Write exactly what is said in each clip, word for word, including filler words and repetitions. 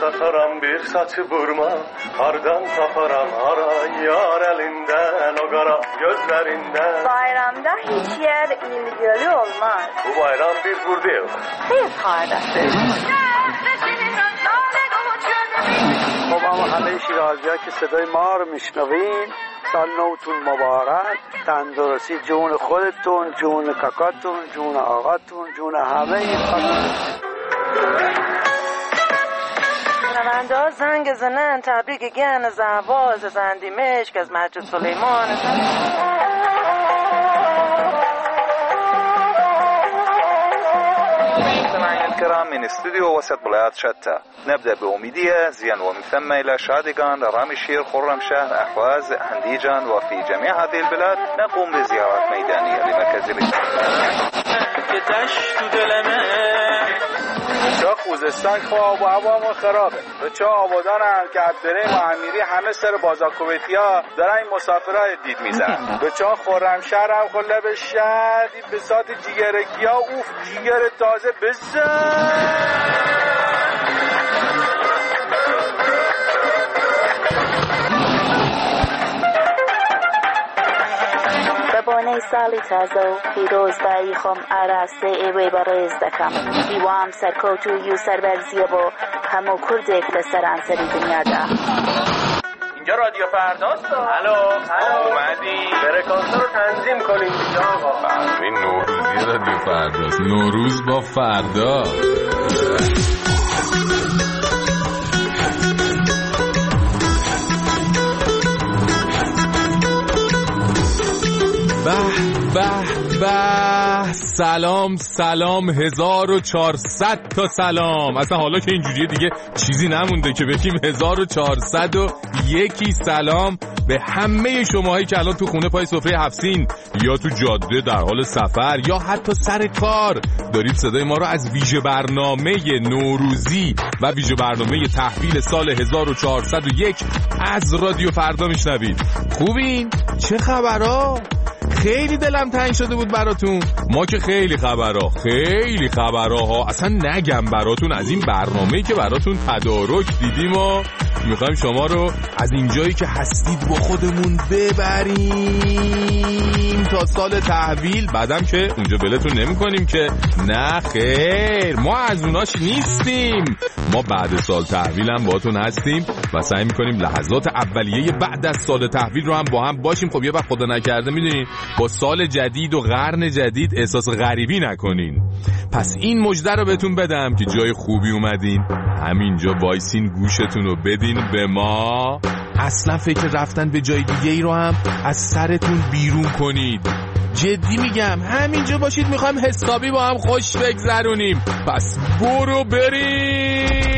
satarım bir saçı burma, hardan taparım hara, yar elinden o kara gözlerinden. Bayramda hiç yer ilgili olmaz. Bu bayram biz buradayız. Biz kardeşiz. خب اما همه شیرازی‌ها که صدای ما رو میشنوین، سال نوتون مبارک، تندرستی جون خودتون، جون کاکاتون، جون آقاتون، جون همه این شنونده زنگ زنن تبریک گن زواز زندی مشک از مسجد سلیمان. مستمعينا الكرام من استوديو وسط بلاد شتى نبدأ بأميدية زين ومن ثم إلى شادقان رامشير خرمشاه أحواز هنديجان وفي جميع هذه البلاد نقوم بزيارات ميدانية لمركز الاجتماع. چا خوزستان که آب و هوا خرابه و چا آبادان که عبدالرحیم و امیری همه سر بازاکوبیتی ها دارن این مسافرهای دید میزن و چا خرمشهر هم خله به شهر به سات جیگرکی ها اوف جیگر تازه بزن. بانه سالی تازه و پیروز بایی خم عراسته ایوی برای ازدکم دیوام سرکوتو یو سربرزیه با همو کرده که لسران سری دنیا دا. اینجا رادیو فرداست. الو الو اومدی فرکانس رو تنظیم کنیم اینجا آقا. این نوروزی رادیو فرداست. نوروز با فردا. به به به سلام سلام هزار و چهارصد تا سلام. اصلا حالا که اینجوریه دیگه چیزی نمونده که بگیم هزار و چهارصد و یکی سلام به همه شماهایی که الان تو خونه پای سفره هفسین یا تو جاده در حال سفر یا حتی سر کار دارید صدای ما رو از ویژه برنامه نوروزی و ویژه برنامه تحویل سال هزار و چهارصد و یک از رادیو فردا میشنوید. خوبین؟ چه خبرها؟ خیلی دلم تنگ شده بود براتون. ما که خیلی خبرها خیلی خبرها اصلا نگم براتون از این برنامه‌ای که براتون تدارک دیدیم و میخوایم شما رو از اینجایی که هستید با خودمون ببریم تا سال تحویل. بعدم که اونجا بلتون نمی کنیم که نه خیر، ما از اوناش نیستیم. ما بعد سال تحویل هم باهاتون هستیم و سعی میکنیم لحظات اولیه بعد از سال تحویل رو هم با هم باشیم. خب یه وقت خدا نکرده میدونین با سال جدید و قرن جدید احساس غریبی نکنین. پس این مژده رو بهتون بدم که جای خوبی اومدین، همینجا وایسین گوشتون رو بدین به ما. اصلا فکر رفتن به جای دیگه ای رو هم از سرتون بیرون کنید. جدی میگم همینجا باشید، میخوایم حسابی با هم خوش بگذرونیم. پس برو بریم.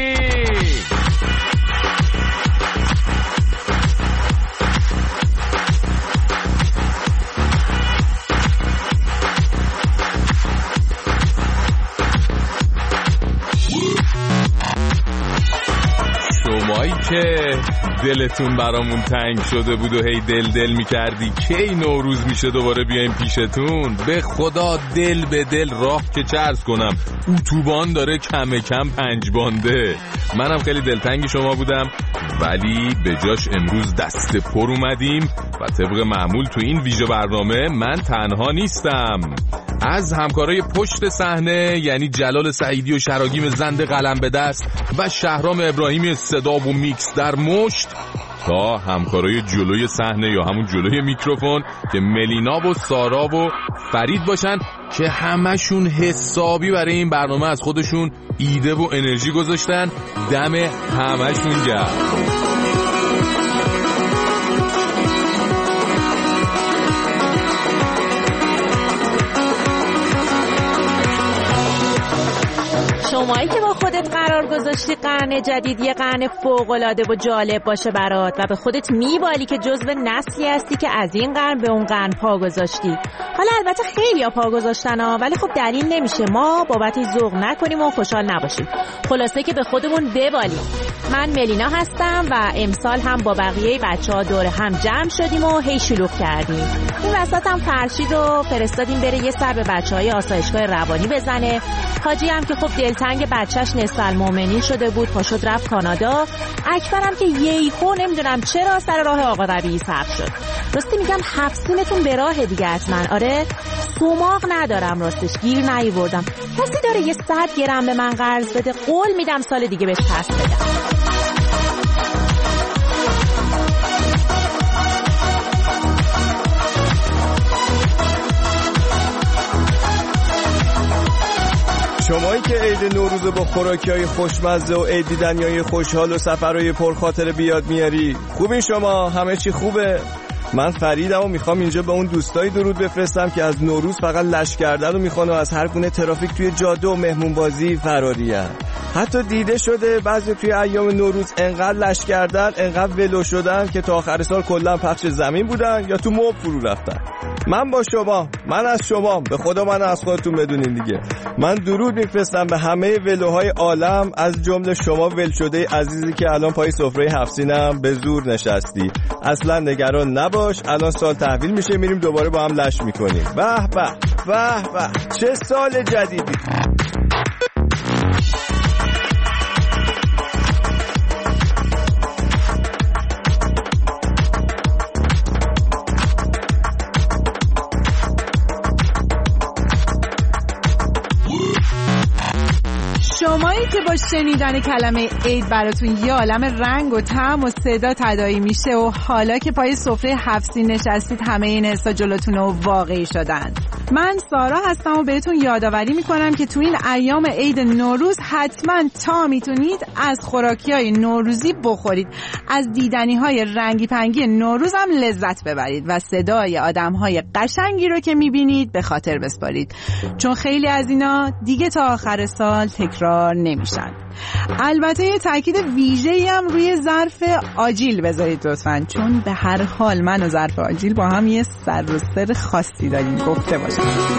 شمایی که دلتون برامون تنگ شده بود و هی دل دل میکردی کی نوروز میشه دوباره بیایم پیشتون، به خدا دل به دل راه که چرز کنم اتوبان داره کم کم پنج بانده. منم خیلی دلتنگی شما بودم ولی به جاش امروز دست پر اومدیم و طبق معمول تو این ویژه برنامه من تنها نیستم. از همکارای پشت صحنه یعنی جلال سعیدی و شراگیم زند قلم به دست و شهرام ابراهیمی صدا و میکس در مشت تا همکارای جلوی صحنه یا همون جلوی میکروفون که ملینا و سارا و فرید باشن که همشون حسابی برای این برنامه از خودشون ایده و انرژی گذاشتن. دم همشون گرم. شمایی که با خودت قرار گذاشتی قرن جدید یه قرن فوق‌العاده و جالب باشه برات و به خودت میبالی که جزو نسلی هستی که از این قرن به اون قرن پا گذاشتی. حالا البته خیلی ها پا گذاشتن ها، ولی خب دلیل نمیشه ما بابت ذوق نکنیم و خوشحال نباشیم. خلاصه که به خودمون ببالیم. من ملینا هستم و امسال هم با بقیه بچه‌ها دور هم جمع شدیم و هی شلوغ کردیم. این وسط هم فرشید رو فرستادیم بره یه سر به بچه‌های آسایشگاه روانی بزنه. حاجی هم که خب دلتنگ بچه‌ش نصف المؤمنین شده بود پاشد رفت کانادا. اکبرم که ییهو نمیدونم چرا سر راه آقا ربیعی سبز شد. راستی میگم هفت‌سینتون به راه دیگه حتما. آره سوماق ندارم راستش گیر نیاوردم. کسی داره یه صد گرم به من قرض بده؟ قول میدم سال دیگه بهش پس بدم. شمایی که عید نوروز با خوراکی‌های خوشمزه و عید دیدنیای خوشحال و سفرهای پرخاطره بیاد میاری. خوبین شما؟ همه چی خوبه؟ من فریدم و میخوام اینجا به اون دوستای درود بفرستم که از نوروز فقط لش کردن و میخوان و از هر گونه ترافیک توی جاده و مهمون بازی فرارین. حتی دیده شده بعضی توی ایام نوروز انقدر لش کردن، انقدر ولو شدن که تا آخر سال کلا پخش زمین بودن یا تو مبل فرو رفتن. من با شما، من از شما، به خدا من از خودتون بدونین دیگه. من درود میفرستم به همه ولوهای عالم، از جمله شما ول شده عزیزی که الان پای سفره هفت‌سینم به زور نشستی. اصلا نگران نباش، الان سال تحویل میشه میریم دوباره با هم لش میکنیم. به به به به چه سال جدیدی. شمایی که با شنیدن کلمه عید براتون یه عالم رنگ و طعم و صدا تداعی میشه و حالا که پای سفره هفت‌سین نشستید همه این حسا جلوتون و واقعی شدن. من سارا هستم و بهتون یادآوری میکنم که تو این ایام عید نوروز حتما تا میتونید از خوراکی‌های نوروزی بخورید، از دیدنی‌های رنگی پنگی نوروز هم لذت ببرید و صدای آدم‌های قشنگی رو که میبینید به خاطر بسپارید، چون خیلی از اینا دیگه تا آخر سال تکرار نمیشن. البته یه تاکید ویژه‌ای هم روی ظرف آجیل بذارید لطفاً، چون به هر حال من و ظرف آجیل با هم یه سر و سر خاصی داریم گفته باشم.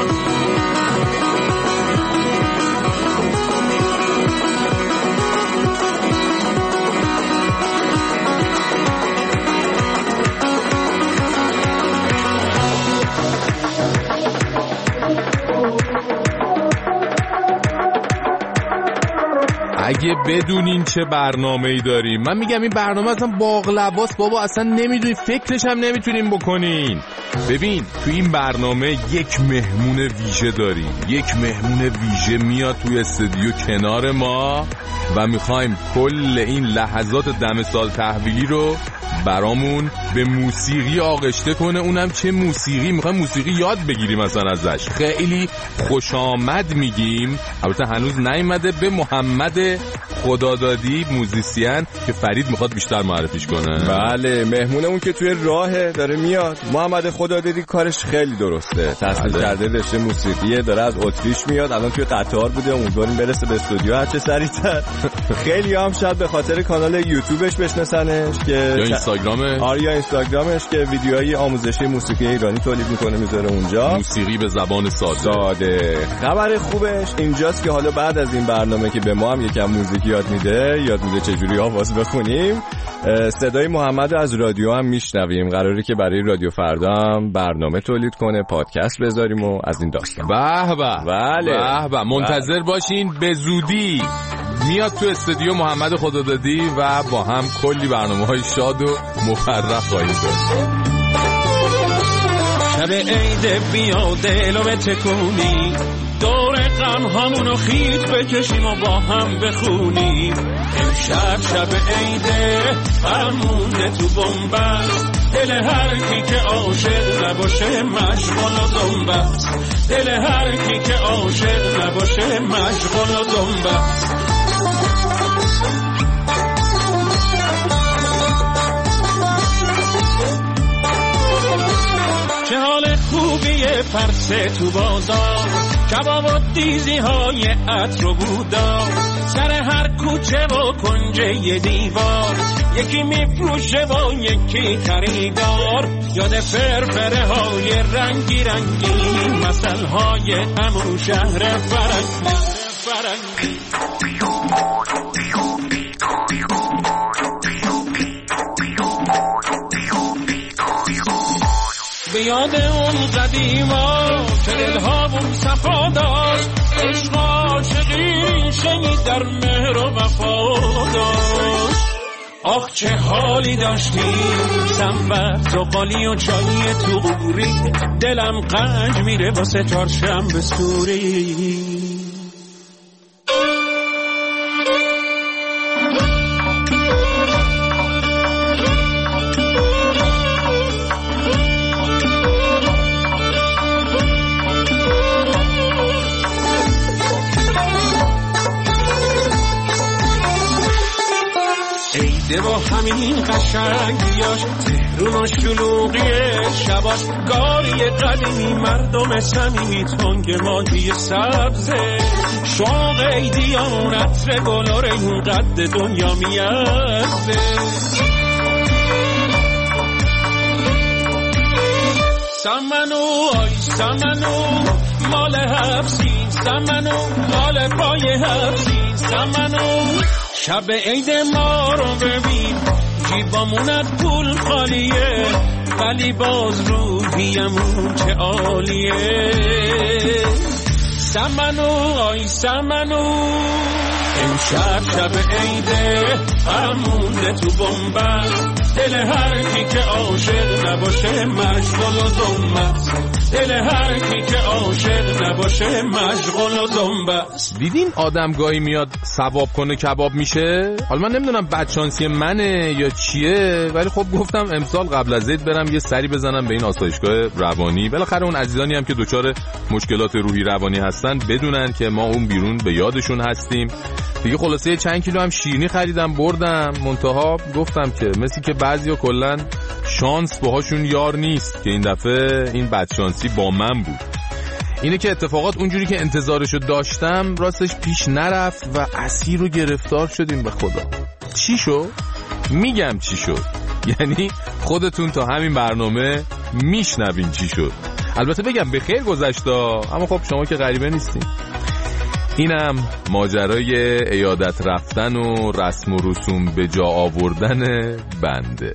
اگه بدونین چه برنامه‌ای داریم، من میگم این برنامه اصلا باقلواست بابا، اصلا نمیدونین، فکرش هم نمیتونین بکنین. ببین تو این برنامه یک مهمون ویژه داریم، یک مهمون ویژه میاد توی استودیو کنار ما و میخوایم کل این لحظات دم سال تحویلی رو برامون به موسیقی آغشته کنه. اونم چه موسیقی؟ میخوایم موسیقی یاد بگیریم مثلا ازش. خیلی خوش آمد میگیم، البته هنوز نیومده، به محمد خدادادی موزیسین که فرید میخواد بیشتر معرفیش کنه. بله مهمونمون که توی راه داره میاد. محمد خدادادی کارش خیلی درسته، تحصیل کرده رشته موسیقیه، داره از اتریش میاد، الان توی قطار بوده، امیدواریم برسه به استودیو هر چه سریعتر. خیلی هم شاید به خاطر کانال یوتیوبش بشناسنش که یا اینستاگرامش، آره یا اینستاگرامش که ویدیوهای آموزشی موسیقی ایرانی تولید میکنه میذاره اونجا، موسیقی به زبان ساده. ساده. خبر خوبش اینجاست که حالا بعد از این برنامه که به ما هم یکم موزیک یاد میده، یاد میده چجوری آواز بخونیم، صدای محمد از رادیو هم میشنویم. قراره که برای رادیو فردا هم برنامه تولید کنه، پادکست بذاریم و از این داستان. به به بله به به منتظر باشین، به زودی میاد تو استودیو محمد خدادادی و با هم کلی برنامه‌های شاد و مفرح خواهیم داشت. شب عید بیا دلو بتکونی، دور غم همونو خیت بکشیم و با هم بخونیم. امشب شب عیده فرمونه تو بنبست، دل هر کی که عاشق نباشه مشغول و دنبست، دل هر کی که عاشق نباشه مشغول و دنبست. چه حال خوبیه پرسه تو بازار، کباب و دیزی های عطر و بودار، سر هر کوچه و کنجه ی دیوار یکی میفروشه و یکی خریدار. یاد فرفره های رنگی رنگی، مثل های همون شهر فرنگی فرنگی. یاد اون قدیما که دلهامون صفا داشت، عشق عاشقی شنید در مهر و وفا داشت. آخ چه حالی داشتیم، سنبت و قالی و چایی تو قوری، دلم قنج میره واسه چهارشنبه سوری. عیده با همین قشنگیاش، تهرون و شلوغی شباش، گاری قدیمی مردم صمیمی، تنگ ماهی سبزه، شوق عیدیان عطر گل و ریحون قد دنیا میارزه. سمنو آی سمنو مال حفظین، سمنو مال پای حفظین، سمنو شب عید ما رو ببین، جیبامونت پول خالیه، ولی باز روحیمون چه عالیه. سمنو آی سمنو امشب شب عیده، همونده تو بنبست، دل هر کی که عاشق نباشه مشغول و دنبست، دل هر کی که عاشق نباشه مشغول و دنبست. دیدین آدم گاهی میاد ثواب کنه کباب میشه؟ حالا من نمیدونم بدشانسی منه یا چیه، ولی خب گفتم امسال قبل از عید برم یه سری بزنم به این آسایشگاه روانی. بالاخره اون عزیزانی هم که دچار مشکلات روحی روانی هستن بدونن که ما اون بیرون به یادشون هستیم دیگه. خلاصه چند کیلو هم شیرینی خریدم بردم، منتها گفتم که مثل که بعضیا کلا شانس باهاشون یار نیست، که این دفعه این بدشانسی با من بود. اینه که اتفاقات اونجوری که انتظارشو داشتم راستش پیش نرفت و اسیر و گرفتار شدیم. به خدا چی شد؟ میگم چی شد، یعنی خودتون تا همین برنامه میشنوین چی شد. البته بگم به خیر گذشت، اما خب شما که غریبه نیستین. اینم ماجرای عیادت رفتن و رسم و رسوم به جا آوردن بنده.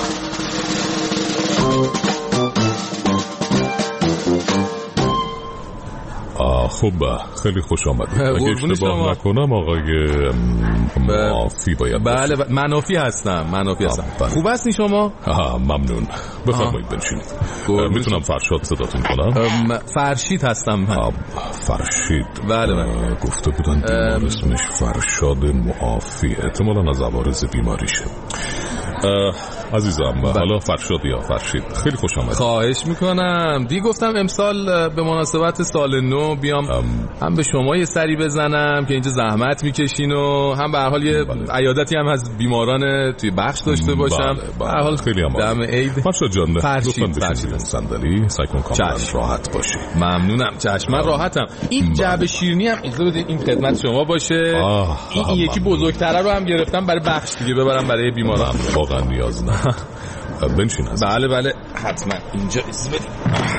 خب خیلی خوش آمد. اگه اشتباه نکنم آقای منافی باید بله ب... منافی هستم منافی هستم خوب هستین شما؟ آها ممنون، بفرمایید بنشینید. میتونم فرشاد صداتون کنم؟ فرشید هستم من. فرشید بله بله. گفته بودن بیمار اسمش فرشاد معافی، احتمالا از عوارض بیماریشه. عزیزم بله. حالا فرشاد یا فرشید خیلی خوش آمد. خواهش میکنم. دی گفتم امسال به مناسبت سال نو بیام ام... هم به شما یه سری بزنم که اینجا زحمت میکشین و هم به هر حال یه بله. عیادتی هم از بیماران توی بخش داشته باشم. بله. بله. به هر حال خیلی هم دم عید. فرشاد جان فرشید فرشید صندلی سعی کن کاملا راحت باشی. ممنونم. چشم من راحتم. این جعبه شیرینی هم اجازه بدید این خدمت شما باشه. آه. این, این یکی بزرگتره رو هم گرفتم برای بخش دیگه ببرم برای بیماران. واقعا نیاز نه. بنشین هست. بله بله حتما اینجا اجازه بدید.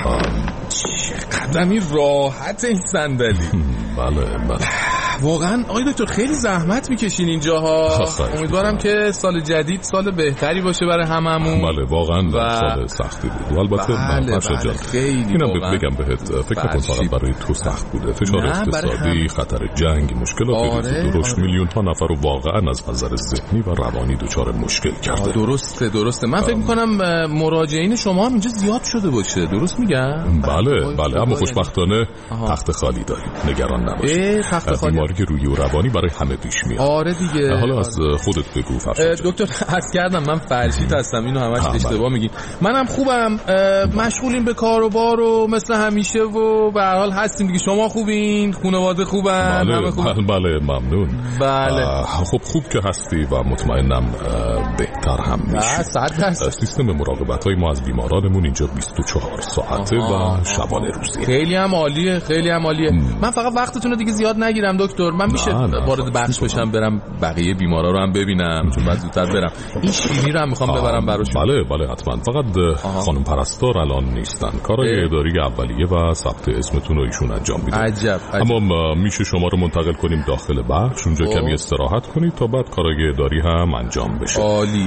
چقدر این راحت این صندلی. بله بله واقعا آقای دکتر خیلی زحمت میکشین اینجاها. امیدوارم که سال جدید سال بهتری باشه برای هممون. بله واقعا و... سال سختی بود. البته بله بله خیلی اینم بگم بهت فکر نکن فقط برای تو سخت بوده. فشار اقتصادی، خطر جنگ، مشکلات آره، درشت آره. میلیون ها نفر رو واقعا از نظر ذهنی و روانی دچار مشکل کرده. درسته درسته. من فکر میکنم مراجعین شما هم اینجا زیاد شده باشه. درست میگم؟ بله بله اما خوشبختانه تخت خالی داریم. نگران نباش. تخت خالی بیماری روحی و روانی برای همه پیش میاد. آره دیگه. حالا از خودت بگو فرشاد. دکتر عرض کردم من فرشید هستم، اینو همش اشتباه میگین. منم خوبم، مشغولیم به کار و بار و مثل همیشه و به هر حال هستیم دیگه. شما خوبین؟ خانواده خوبن؟ بله همه خوبن؟ بله ممنون. بله خب خوب که هستی و مطمئنم بهتر هم میشی. صد درصد. سیستم مراقبت های ما از بیمارانمون اینجا بیست و چهار ساعته آها. و شبانه روزی. خیلی هم عالیه خیلی هم عالیه. من فقط وقتتون رو دیگه زیاد نگیرم دکتر. من میشه وارد بخش بشم برم بقیه بیمارا رو هم ببینم چون بعد زودتر برم. این شیرینی رو هم میخوام ببرم براشون. بله بله حتما. فقط آها. خانم پرستار الان نیستن. کارهای اداری اولیه و ثبت اسمتون رو ایشون انجام میدن. عجب, عجب. اما میشه شما رو منتقل کنیم داخل بخش، اونجا کمی استراحت کنید تا بعد کارهای اداری هم انجام بشه. عالی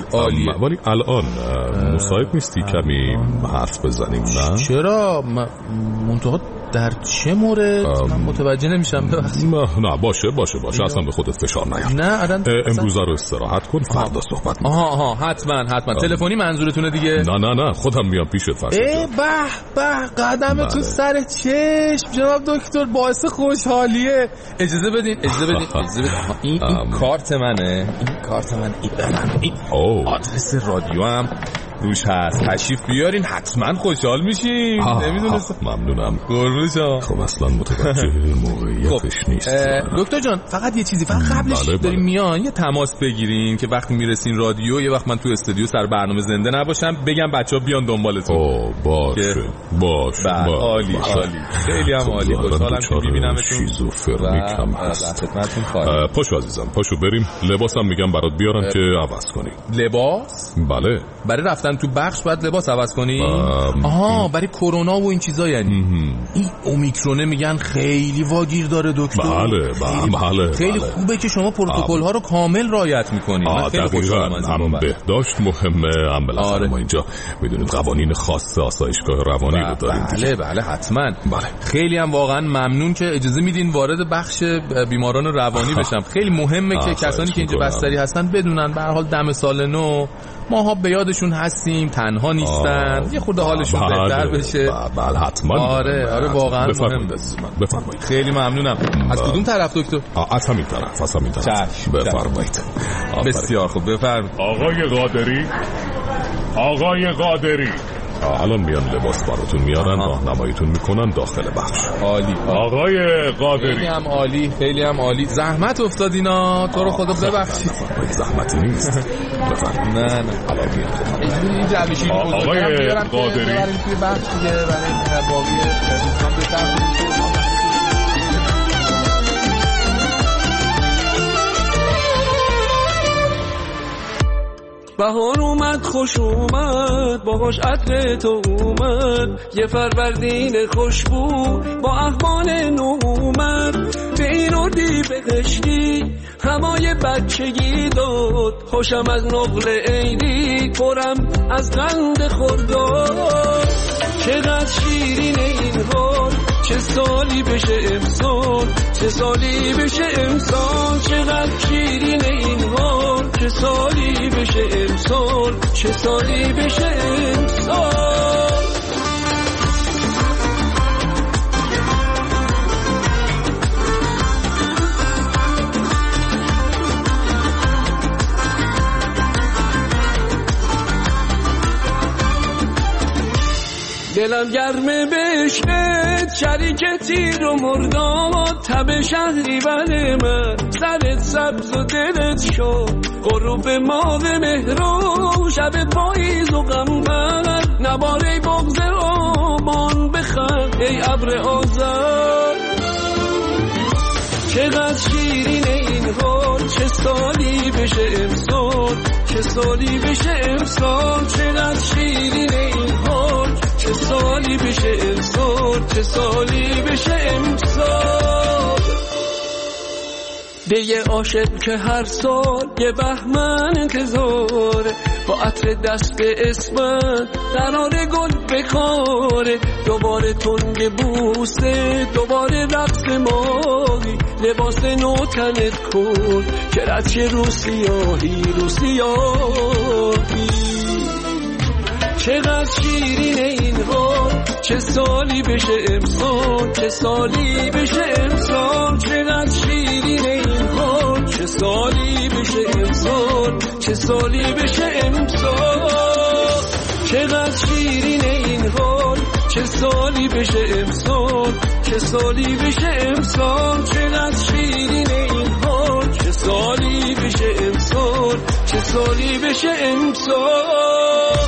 عالیه. ولی الان مساعد نیستی کمی حرف بزنیم؟ نه چرا؟ منتها در چه مورد؟ من متوجه نمیشم. نه نه باشه باشه باشه اصلا به خودت فشار نیار. نه الان امروز رو استراحت کن، فردا صحبت می‌کنیم. آها آها حتما حتما. تلفنی منظورتونه دیگه؟ نه نه نه خودم میام پیشت فردا. ای به به قدم تو سر چشم جناب دکتر، باعث خوشحالیه. اجازه بدین اجازه بدین اجازه بدین. این این کارت منه، این کارت من این این آدرس رادیو هم روش هست. تشریف بیارین حتما خوشحال میشین. نمیدونستم. ممنونم. قربون شما. خب اصلا متوجه موقعیتش نیست. دکتر جان فقط یه چیزی، فقط قبلش بله داریم میان یه تماس بگیرین که وقتی میرسین رادیو یه وقت من تو استودیو سر برنامه زنده نباشم، بگم بچه‌ها بیان دنبالتون. اوه باشه باشه. عالی عالی. خیلی هم عالی. خوشحالم که میبینمتون. شیزوفرنیک هم هست. خدمتتون خواهیم. پاشو عزیزم پاشو بریم. لباسم میگم برات بیارن که عوض کنی. لباس؟ بله. برای رفتن تو بخش باید لباس عوض کنی؟ آها برای کرونا و این چیزا یعنی. این اومیکرونه میگن خیلی واگیر داره دکتر. بله بله. خیلی خوبه که شما پروتکل ها رو کامل رعایت میکنید. من خیلی خوشحالم از این بابت. بهداشت مهمه، هم بالاخره ما اینجا میدونید قوانین خاص آسایشگاه روانی رو داریم. بله بله حتما. بله. خیلی هم واقعا ممنون که اجازه میدین وارد بخش بیماران روانی بشم. خیلی مهمه که کسانی که اینجا بستری هستن بدونن به هر حال دم سال نو ماها به یادشون هستیم، تنها نیستن، یه خورده حالشون بله بهتر بشه. بله حتما. آره آره واقعا مهم. بفرمایید. خیلی ممنونم. از کدوم طرف دکتر؟ از همین طرف، از همین طرف. بفرمایید. بسیار خوب بفرمایید. آقای قادری، آقای قادری الان میان لباس براتون میارن، راهنماییتون میکنن داخل بخش. عالی. آقای قادری خیلی هم عالی، خیلی هم عالی. زحمت افتاد اینا، تو رو خدا ببخشید. زحمتی نیست. بفرمایید. نه نه الان میاد. آقای قادری بریم توی بخش دیگه برای باقی دوستان بفرمایید. بهار اومد خوش اومد باهاش عطر تو اومد، یه فروردین خوشبو با احوال نو اومد. به این اردی بهشتی همای بچگی داد، خوشم از نقل عیدی پرم از قند خورداد. چقدر شیرین این حال، چه سالی بشه امسال، چه سالی بشه امسال. چقدر شیرین این حال، چه سالی بشه امسال، چه سالی بشه امسال. دلم گرمه بشنت شریک تیر و مرداد، تب شهری بله من سرت سبز و دلت شد. غروب ماه مهرو شب پاییز و غمبر، نباره بغض آبان بخند ای ابر آذر. چقدر شیرین این حال، چه سالی بشه امسال، چه سالی بشه امسال. چقدر شیرین این حال، چه سالی بشه امسال، چه سالی بشه امسال. دیگه عاشق که هر سال یه بهمن انتظاره، با عطر دست اسمت قرار گل بکاره. دوباره تنگ بوسه، دوباره رقص ماهی، لباس نو تنت کن که رچه رو سیاهی رو سیاهی. چقدر شیرین این حال، چه سالی بشه امسال، چه سالی بشه امسال. چقدر شیرین این حال، چه سالی بشه امسال، چه سالی بشه امسال. چقدر شیرین این حال، چه سالی بشه امسال، چه سالی بشه امسال. چقدر شیرین این حال، چه سالی بشه امسال، چه سالی بشه امسال.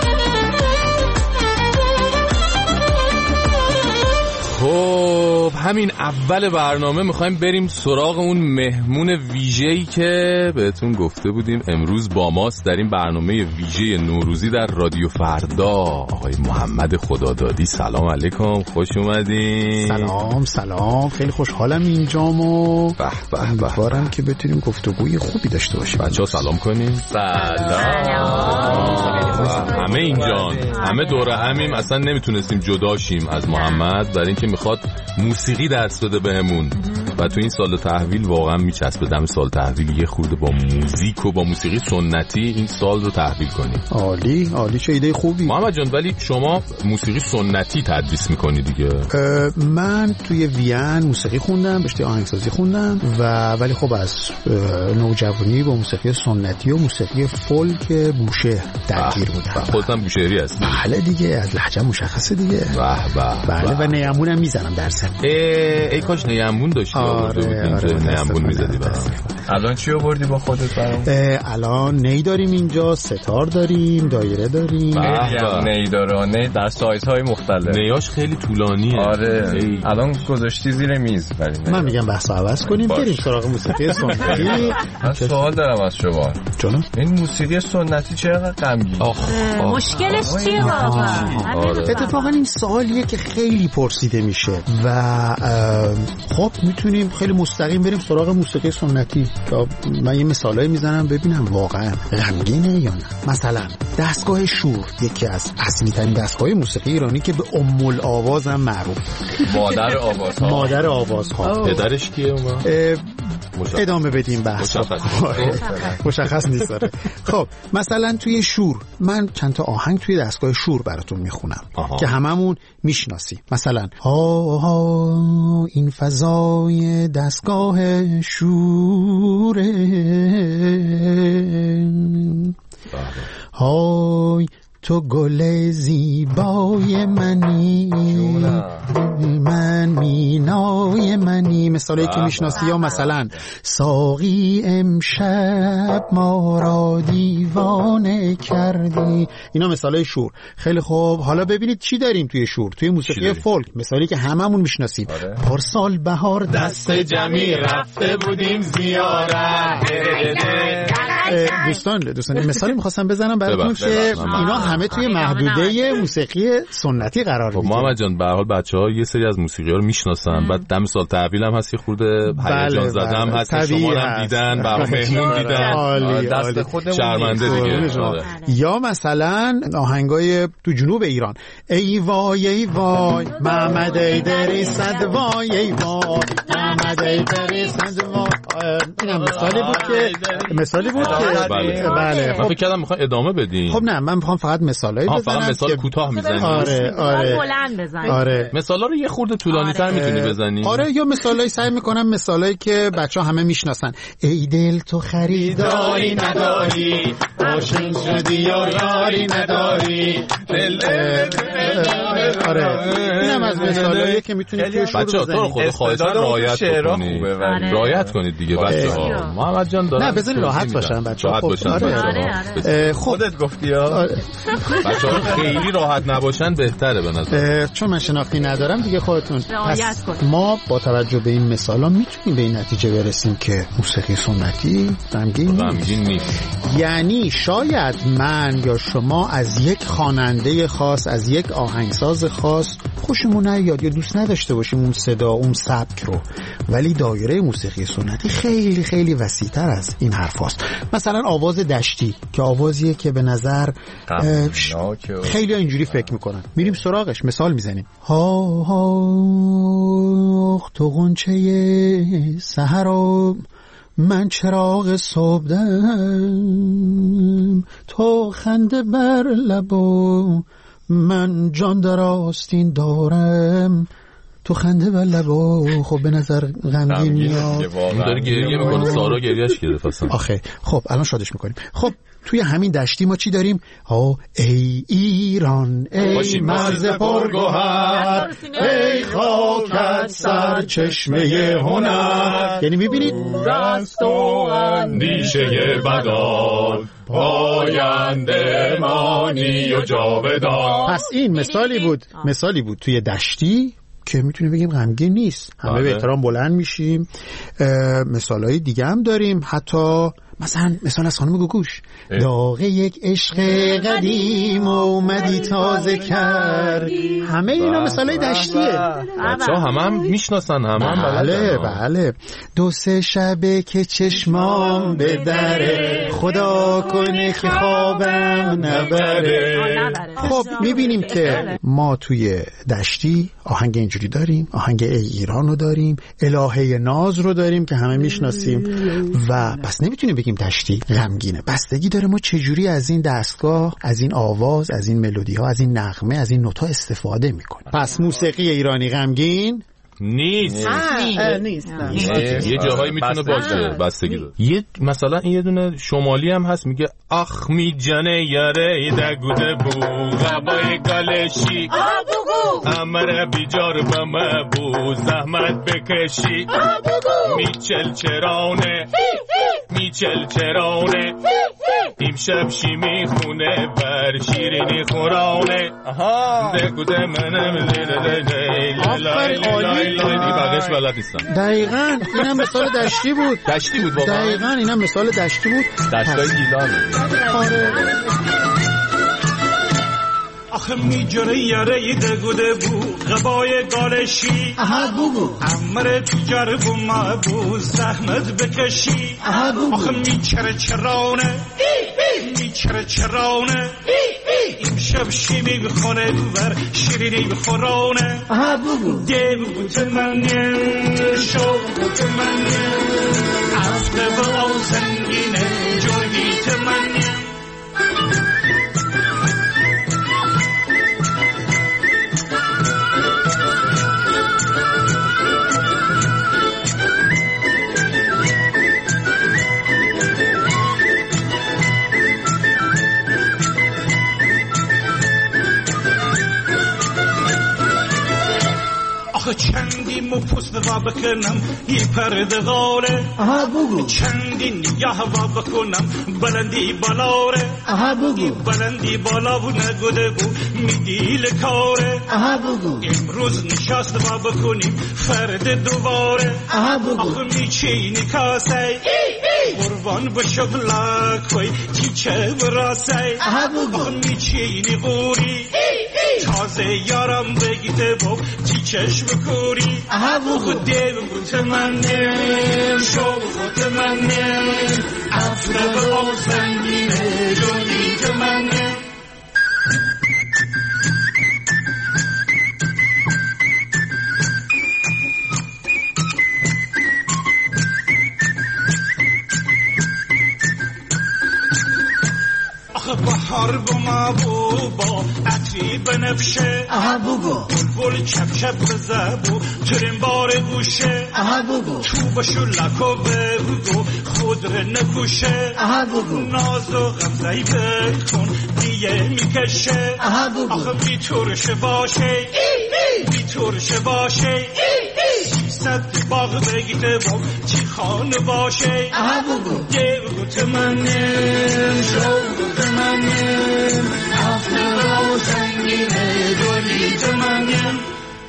خب همه همین اول برنامه میخوایم بریم سراغ اون مهمون ویژه‌ای که بهتون گفته بودیم امروز با ماست در این برنامه ویژه نوروزی در رادیو فردا. آقای محمد خدادادی، سلام علیکم، خوش اومدین. سلام سلام، خیلی خوشحالم اینجام و به به امیدوارم که بتونیم گفتگوی خوبی داشته باشیم. بچه‌ها سلام کنین. سلام. همه اینجان، همه دور همیم، اصلا نمیتونستیم جدا شیم از محمد برای اینکه میخواد موسیقی درس بده بهمون و تو این سال تحویل واقعا میچسبه دم سال تحویل یه خورده با موزیک و با موسیقی سنتی این سال رو تحویل کنیم. عالی عالی، چه ایده خوبی محمد جان. ولی شما موسیقی سنتی تدریس میکنی دیگه؟ من توی وین موسیقی خوندم، رشته آهنگسازی خوندم و ولی خب از نوجوانی با موسیقی سنتی و موسیقی فولک بوشه درگیر بودم. خودت هم بوشهری هستی؟ بله دیگه، از لهجه مشخصه دیگه. به به. بله و نیمونم میزنم در سر. ای کاش نیمون داشتی. آره آره نیمون میزدی برام. الان چی آوردی با خودت برام؟ الان نی داریم اینجا، ستار داریم، دایره داریم. نی داره، نی در سایزهای مختلف. نیاش خیلی طولانیه. آره ای. الان گذاشتی زیر میز. ولی من میگم بحث عوض کنیم، بریم سراغ موسیقی سنتی. من سوال دارم از شما. جانم؟ این موسیقی سنتی چقدر غمگین؟ مشکلش چیه واقعا؟ اتفاقا این سوالیه که خیلی پرسیده میشه و خب میتونیم خیلی مستقیم بریم سراغ موسیقی سنتی. من یه مثالایی میزنم ببینم واقعا غمگینه یا نه. مثلا دستگاه شور، یکی از اصلی ترین دستگاه موسیقی ایرانی که به ام الاواز هم معروف، مادر آوازها. مادر آوازها. پدرش کیه اون؟ ادامه بدیم بحث. مشخص نیست داره. خب مثلا توی شور من چند تا آهنگ توی دستگاه شور براتون میخونم که هممون میشناسیم. مثلا ها ها این فضای دستگاه شوره، های تو گل زیبای منی، من مینای منی. مثالی که میشناسی. یا مثلا ساقی امشب ما را دیوانه کردی. اینا مثالای شور. خیلی خوب، حالا ببینید چی داریم توی شور، توی موسیقی فولک. مثالی که هممون میشناسیم. پارسال بهار دست جمعی رفته بودیم زیارت. دوستان دوستان مثالی می‌خواستم بزنم براتون که اینا همه توی محدوده موسیقی سنتی قرار میگیره. محمد جان به هر حال بچه‌ها یه سری از موسیقی‌ها رو میشناسن، بعد دم سال تحویل هم هست، یه خورده هیجان زدم هست، شما هم دیدن، برام مهمون دیدن، دست خودمون شرمنده دیگه. یا مثلا آهنگای تو جنوب ایران، ای وای ای وای محمد ایدری صد وای ای وای محمد ایدری صد وای. اینا مثالی بود که مثالی بود که بله بله. من فکر کردم میخوام ادامه بدین. خب نه، من میخوام فقط مثالایی بزنم. فقط مثال کوتاه میزنی. آره آره بلند بزنی. آره مثالا رو یه خورده طولانی‌تر میتونی بزنی. آره یا مثالایی سعی میکنم مثالایی که بچه‌ها همه میشناسن. ای دل تو خریداری نداری، عاشق شدی یا یاری نداری. آره اینم از مثالایی که میتونید توی شروع بزنید. بچه‌ها تو خود خواهشاً رعایت کنید. رعایت کنید دیگه بچه‌ها. محمد جان دارم. نه بذارید راحت باشن بچه‌ها. باشن. آره خودت گفتی ها. بچه‌ها خیلی راحت نباشن بهتره به نظر. چون من شناختی ندارم دیگه خودتون. پس ما با توجه به این مثالا میتونیم به این نتیجه برسیم که موسیقی سنتی غمگین نیست. یعنی شاید من یا شما از یک خواننده خاص، از یک آهنگساز خاص خوشمون نیاد یا دوست نداشته باشیم اون صدا، اون سبک رو، ولی دایره موسیقی سنتی خیلی خیلی وسیع‌تر از این حرفاست. مثلا آواز دشتی که آوازیه که به نظر خیلی اینجوری فکر میکنن. میریم سراغش، مثال میزنیم. ها ها تو غنچه سحر من چراغ صبحدم، تو خنده بر لبو من جان در آستین دارم، تو خنده بر لبو. خب به نظر غمگین میاد. داره گریه میکنه، سارا گریهش گرفت اصلا. آخه خب الان شادش میکنیم. خب توی همین دشتی ما چی داریم؟ ها ای ایران ای مرز پرگوهر، ای خاکت سرچشمه هنر. یعنی میبینید دست و اندیشه بدان پاینده مانی و جاودان. پس این مثالی بود مثالی بود توی دشتی که میتونیم بگیم غمگین نیست. همه به احترام بلند میشیم. مثالای دیگه هم داریم، حتی مثلا مثال از خانم گوگوش، داغ یک عشق قدیم اومدی تازه کرد. همه اینا مثالای دشتیه. بچه‌ها همه هم میشناسن، همه هم بله بله. دو سه شبه که چشمام به دره، خدا کنه که خوابم نبره. خب میبینیم که ما توی دشتی آهنگ اینجوری داریم، آهنگ ای ایران رو داریم، الهه ناز رو داریم که همه میشناسیم و پس نمیتونیم بگیم دشتی غمگینه. بستگی داره ما چجوری از این دستگاه، از این آواز، از این ملودی ها، از این نغمه، از این نوتا استفاده میکنیم. پس موسیقی ایرانی غمگین نیست. نیست. یه جاهایی میتونه باشه، بستگی داره. یه مثلا این یه دونه شمالی هم هست میگه آخ می جنه یاره دگوده بو غبای گالشی امره بیجار بمه بو زحمت بکشی میچل چرانه میچل چرانه امشب شیمی خونه بر شیرینی خورانه دگوده منم بقیش بلد نیستم. دقیقاً اینم مثال دشتی بود. دشتی بود واقعا. دقیقاً اینم مثال دشتی بود. دشتای گیلانه. آره. آخه میجره یاره دگوده بو غبای گالشی اها بگو امر تجار بو مابو زحمت بکشی اها بگو آخه میچره چرانه میچره چرانه امشب شیمی بخونه بر شیرینی بخورانه اها بگو دیم بوتمنیم شو بوتمنیم عفته و آزنگینه جوی تمنیم چندی مپوست و بکنم یه پرده غاله اها بگو چندی نیاه و بکنم بلندی بالاره اها بگو بلندی بالا و نگوده بو میدیل کاره اها بگو امروز نشست و بکنیم فرد دوباره اها بگو آخه میچینی کاسه قربان بشد لاکوی چیچه براسه اها بگو آخه میچینی غوری تازه یارم بگیده با چیچش بکوری اها بگو دیم بوتمنیم شو بوتمنیم افره به آزنگینه جونی تمنیم بحر بما بو با عطری بنفشه اها بگو بلبل چپ چپ بزبو ترین بار گوشه اها بگو چوب شلکو بگو خود رو نکوشه اها بگو ناز و غمزهی بکن دیگه میکشه اها بگو آخه بی ترشه باشه بی ترشه باشه ست باغ بگیده با چی خانه باشه اها بگو ده بگو تمنیم شو بگو تمنیم افته و سنگینه دولی تمنیم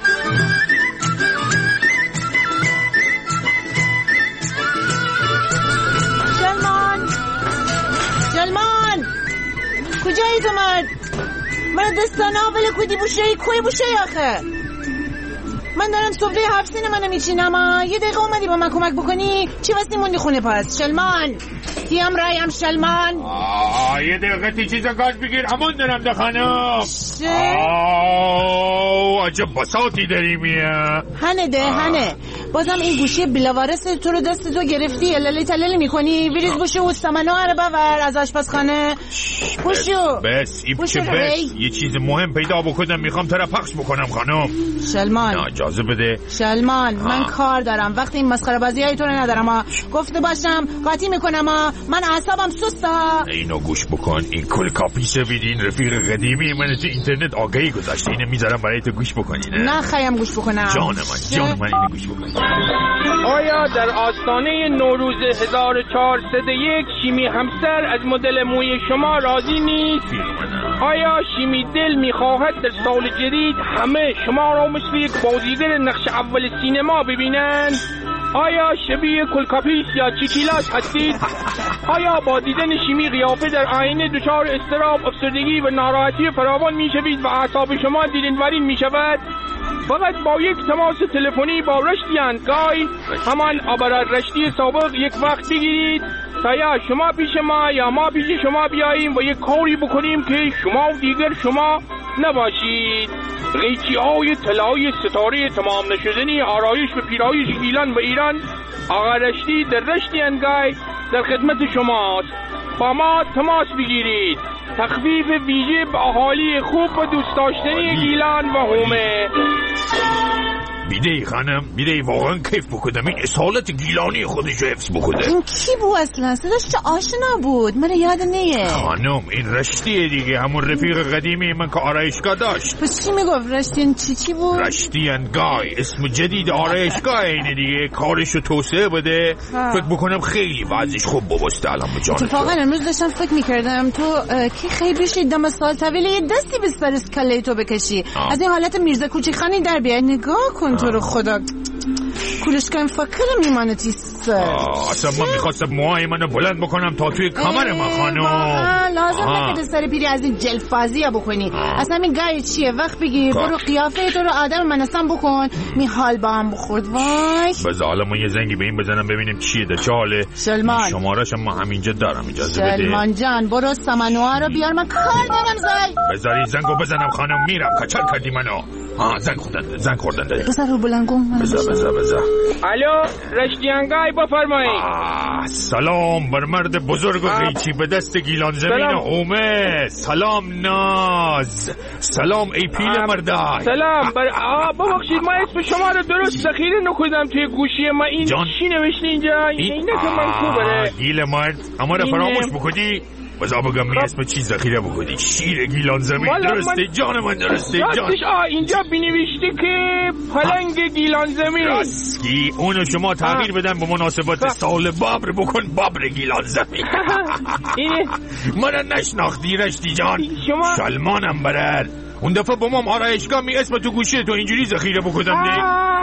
سلمان سلمان کجایی تو مرد؟ من دستانه اول کودی بوشه کوی بوشه آخه من دارم سفره هفت سینه منو میچینم. یه دقیقه اومدی با من کمک بکنی؟ چی واسه موندی خونه پس؟ شلمان تیم رایم شلمان آه یه دقیقه تی چیزا گاز بگیر همون دارم ده خانم. چه؟ آه عجب بساطی داری میه. هنه ده هنه بازم این گوشی بلاوارس تو رو دست تو گرفتی الالی تلالی میکنی ویریز بوشه و سمنو هره بور از آشپزخانه پوشو بس ایب چه بس یه چیز مهم پیدا بکنم میخوام تره پخش بکنم خانم. شلمان نه اجازه بده شلمان من کار دارم وقت این مسخره بازی های تو رو ندارم. گفته باشم قاطی میکنم من اعصابم سسته. اینو گوش بکن این کل کاپیسه بیدین رفیق قدیمی من تو اینترنت آگهی گذاشته اینو میذارم برای تو گوش بکنی. نه خیم گوش بکنم جان من جان من اینو گوش بکنی. آیا در آستانه نوروز هزار و چهارصد و یک شیمی همسر از مدل موی شما راضی نیست؟ آیا شیمی دل میخواهد در سال جدید همه شما را مثل یک بازیگر نقش اول سینما ببینند؟ آیا شبیه کلکاپیس یا چیکیلاس هستید؟ آیا با دیدن شیمی قیافه در آینه دچار اضطراب، افسردگی و ناراحتی فراوان میشوید و اعصاب شما دیرینورین میشود؟ فقط با یک تماس تلفنی با رشدی اندگای، همان آبرار رشدی سابق، یک وقت بگیرید تا یا شما پیش ما یا ما پیش شما بیاییم و یک کاری بکنیم که شما دیگر شما نباشید. قیچی های طلای ستاره تمام نشدنی آرایش و پیرایش گیلان و ایران، آقا رشدی در رشدی انگای در خدمت شماست. با ما تماس بگیرید. تخفیف ویژه به اهالی خوب و دوست داشتنی گیلان و هومه. بیده خانم، بیده واقعا کیف بکنم این اصالت گیلانی خودشو حفظ بکنه. این کی بود اصلا؟ صداش چه آشنا بود، من یاد نیه. خانم این رشتیه دیگه، همون رفیق قدیمی من که آرایشگاه داشت. پس چی میگفت؟ رشتین چی چی بود؟ رشتی انگای، اسم جدید آرایشگاه اینه دیگه، کارشو توسعه بده. فکر بکنم خیلی وضعش خوب بابسته الان به جانت. اتفاقا امروز داشتم فکر میکردم تو کی خیلی بشی دم سال طویل یه دستی به سر اسکله تو بکشی، آه. از این حالت میرزا کوچیخانی در بیای. نگاه کن تو رو خدا، کولشکم فکر میمانه تیسته. اصلا من میخواستم موهای منو بلند بکنم تا توی کمر ما خانم. لازم نکده سر پیری از این جلفازی ها بکنی. آه. اصلا این گای چیه؟ وقت بگیر برو قیافه تو رو آدم منستم بکن، می حال با هم بخورد. وای بذار حالا ما یه زنگی به این بزنم ببینیم چیه ده چاله. سلمان شمارش ما همینجا دارم، اجازه بده. سلمان جان برو سمنوها رو بیار، من کار دارم. زای بذاری زنگو بزنم خانم، میرم. کچل کردی منو. ها زنگ خوردن، زنگ خوردن ده. بذار رو بلند کن. بذار بذار بذار. الو رشدی انگای بفرمایید. سلام بر مرد بزرگ و قیچی به دست گیلان زمین و هومه. سلام ناز. سلام ای پیل مردای. سلام بر آ ببخشید ما اسم شما رو درست ذخیره نکردم توی گوشی ما. این جان. چی نوشته اینجا؟ اینه که من خوبه. گیل مرد اما رو فراموش بکنی. بذار بگم می اسم چی ذخیره بکنی. شیر گیلان زمین. درسته من... جان من درسته جان. راستش آ اینجا بینوشته که پلنگ گیلان زمین. راستی اونو شما تغییر بدن به مناسبت سال بابر بکن بابر گیلان زمین. اینه من نشناختی رشتی جان. شما سلمانم برر. اون دفعه با ما آرایشگاه می اسم تو گوشی تو اینجوری ذخیره بکنم دی.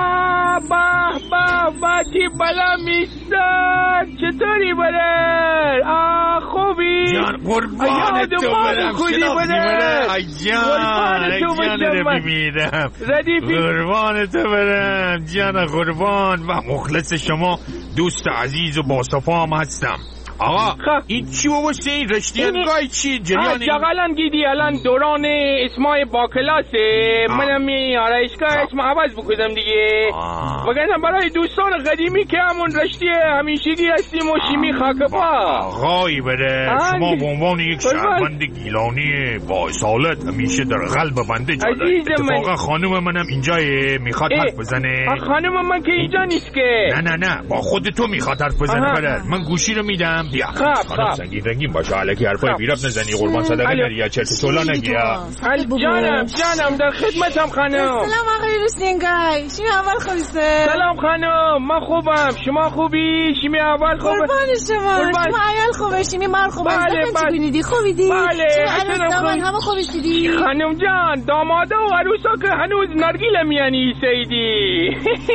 با با با چی بلا میستن. چطوری برر؟ آه خوبی؟ جان قربان تو برم. شناختی برم. ای جان ای جان رو بمیرم. قربان تو برم جان قربان. و مخلص شما دوست عزیز و باصفا هم هستم. آقا این چی بابسته این رشتی انگای چی جریان این؟ جغلان گیدی الان دوران اسمای با کلاسه. منم می آرایشگاه اسم عوض بکنم دیگه. وگرنه برای دوستان قدیمی که همون رشتی همیشگی هستیم و شیمی خاکپا. آقای بره شما به عنوان یک شهروند گیلانی با اصالت همیشه در قلب بنده جاده. اتفاقا خانوم منم اینجای میخواد حرف بزنه. خانوم من که اینجا نیست که. نه نه نه با خود تو میخواد حرف بزنه. برر من گوشی رو میدم. بیا خانم سنگین رنگین باشه، علکی حرفای بیرب نزنی، قربان صدقه نری یا چرت سولا نگی. جانم جانم در خدمتم خانم. سلام آقای رستینگای، شیمی اول خوبیسته؟ سلام خانم من خوبم، شما خوبی؟ شیمی اول خوبه؟ قربان شما. شما عیال خوبه، شیمی مر خوبه. بله بله چی خوبیدی؟ بله شیمی داماد همه خوبیسیدی؟ خانم جان دامادا و عروسا که هنوز نرگیل میانی سیدی.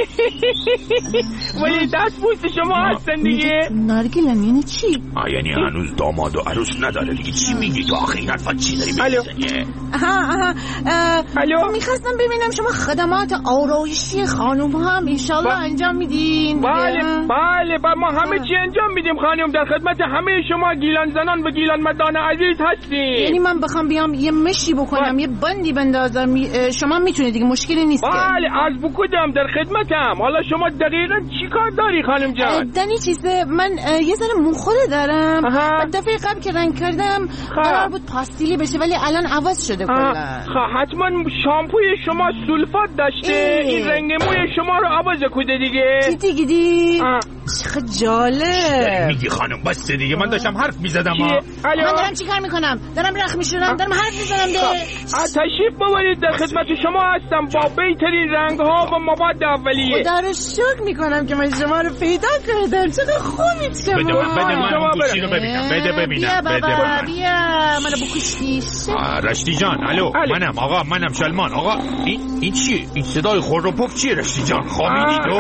ولی دست بوست شما هستن دیگه. نرگیل میانی چی؟ آه یعنی هنوز داماد و عروس نداره دیگه. چی میگی تو آخه این حرفت چی داری میزنی؟ آها آها الو میخواستم ببینم شما خدمات آرایشی خانم هم انشالله انجام میدین؟ بله بله با ما همه چی انجام میدیم خانم، در خدمت همه شما گیلان زنان و گیلان مردان عزیز هستیم. یعنی من بخوام بیام یه مشی بکنم یه بندی بندازم شما میتونید دیگه، مشکلی نیست؟ بله از بکدم در خدمتم. حالا شما دقیقا چی کار داری خانم جان؟ دنی چیزه من یه ذره مخوره دارم. دفعه قبل که رنگ کردم قرار بود پاستیلی بشه ولی الان عوض شده کلا. حتما شامپوی شما سولفات داشته. ای. این رنگ موی شما رو عوض کده دیگه. چی دیگه دی؟ چه جالب میگی خانم بس دیگه. من داشتم حرف میزدم. من دارم چی کار میکنم؟ دارم رخ میشورم، دارم حرف میزنم. ده تشریف ببرید در خدمت شما هستم با بهترین رنگ ها و مواد اولیه. خدا رو شکر میکنم که من شما رو پیدا کردم. چقدر خوبید شما. بده من بده شما گوشی رو ببینم. بده ببینم. بیا بابا بیا منو بکشتی. رشتی جان الو منم آقا منم سلمان آقا این این چیه این صدای خور و پف چیه رشتی جان خوابیدی تو؟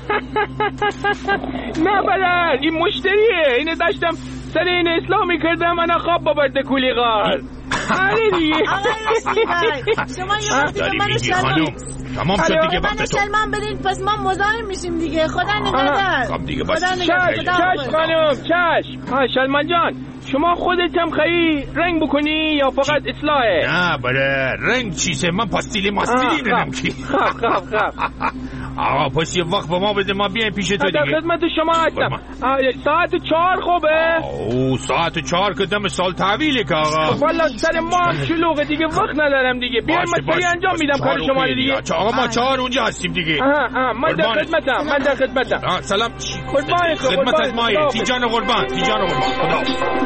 نه بلد این مشتریه اینو داشتم سر این اسلامی کردم من خواب بابت کولی غار. آره دیگه شما یه وقتی به من سلمان تمام شد دیگه وقت تو سلمان بدین پس ما مزاحم میشیم دیگه خدا نگهدار. خب دیگه بس چش چش خانم چش. ها سلمان جان شما خودت هم خیلی رنگ بکنی یا فقط اصلاحه؟ نه بله رنگ چیزه من پاستیلی ماستیلی ننم کی. خب خب خب آقا پس یه وقت به ما بده ما بیایم پیش تو دیگه. در خدمت شما هستم. ساعت چهار خوبه؟ او ساعت چهار که دم سال تحویله که آقا. والا سر ما هم شلوغه دیگه وقت ندارم دیگه. بیایم مسئله انجام میدم کار شما دیگه. آقا ما چهار اونجا هستیم دیگه. آها آها من در خدمتم من در خدمتم. سلام قربان خدمت از مایه تیجان قربان تیجان قربان خدا.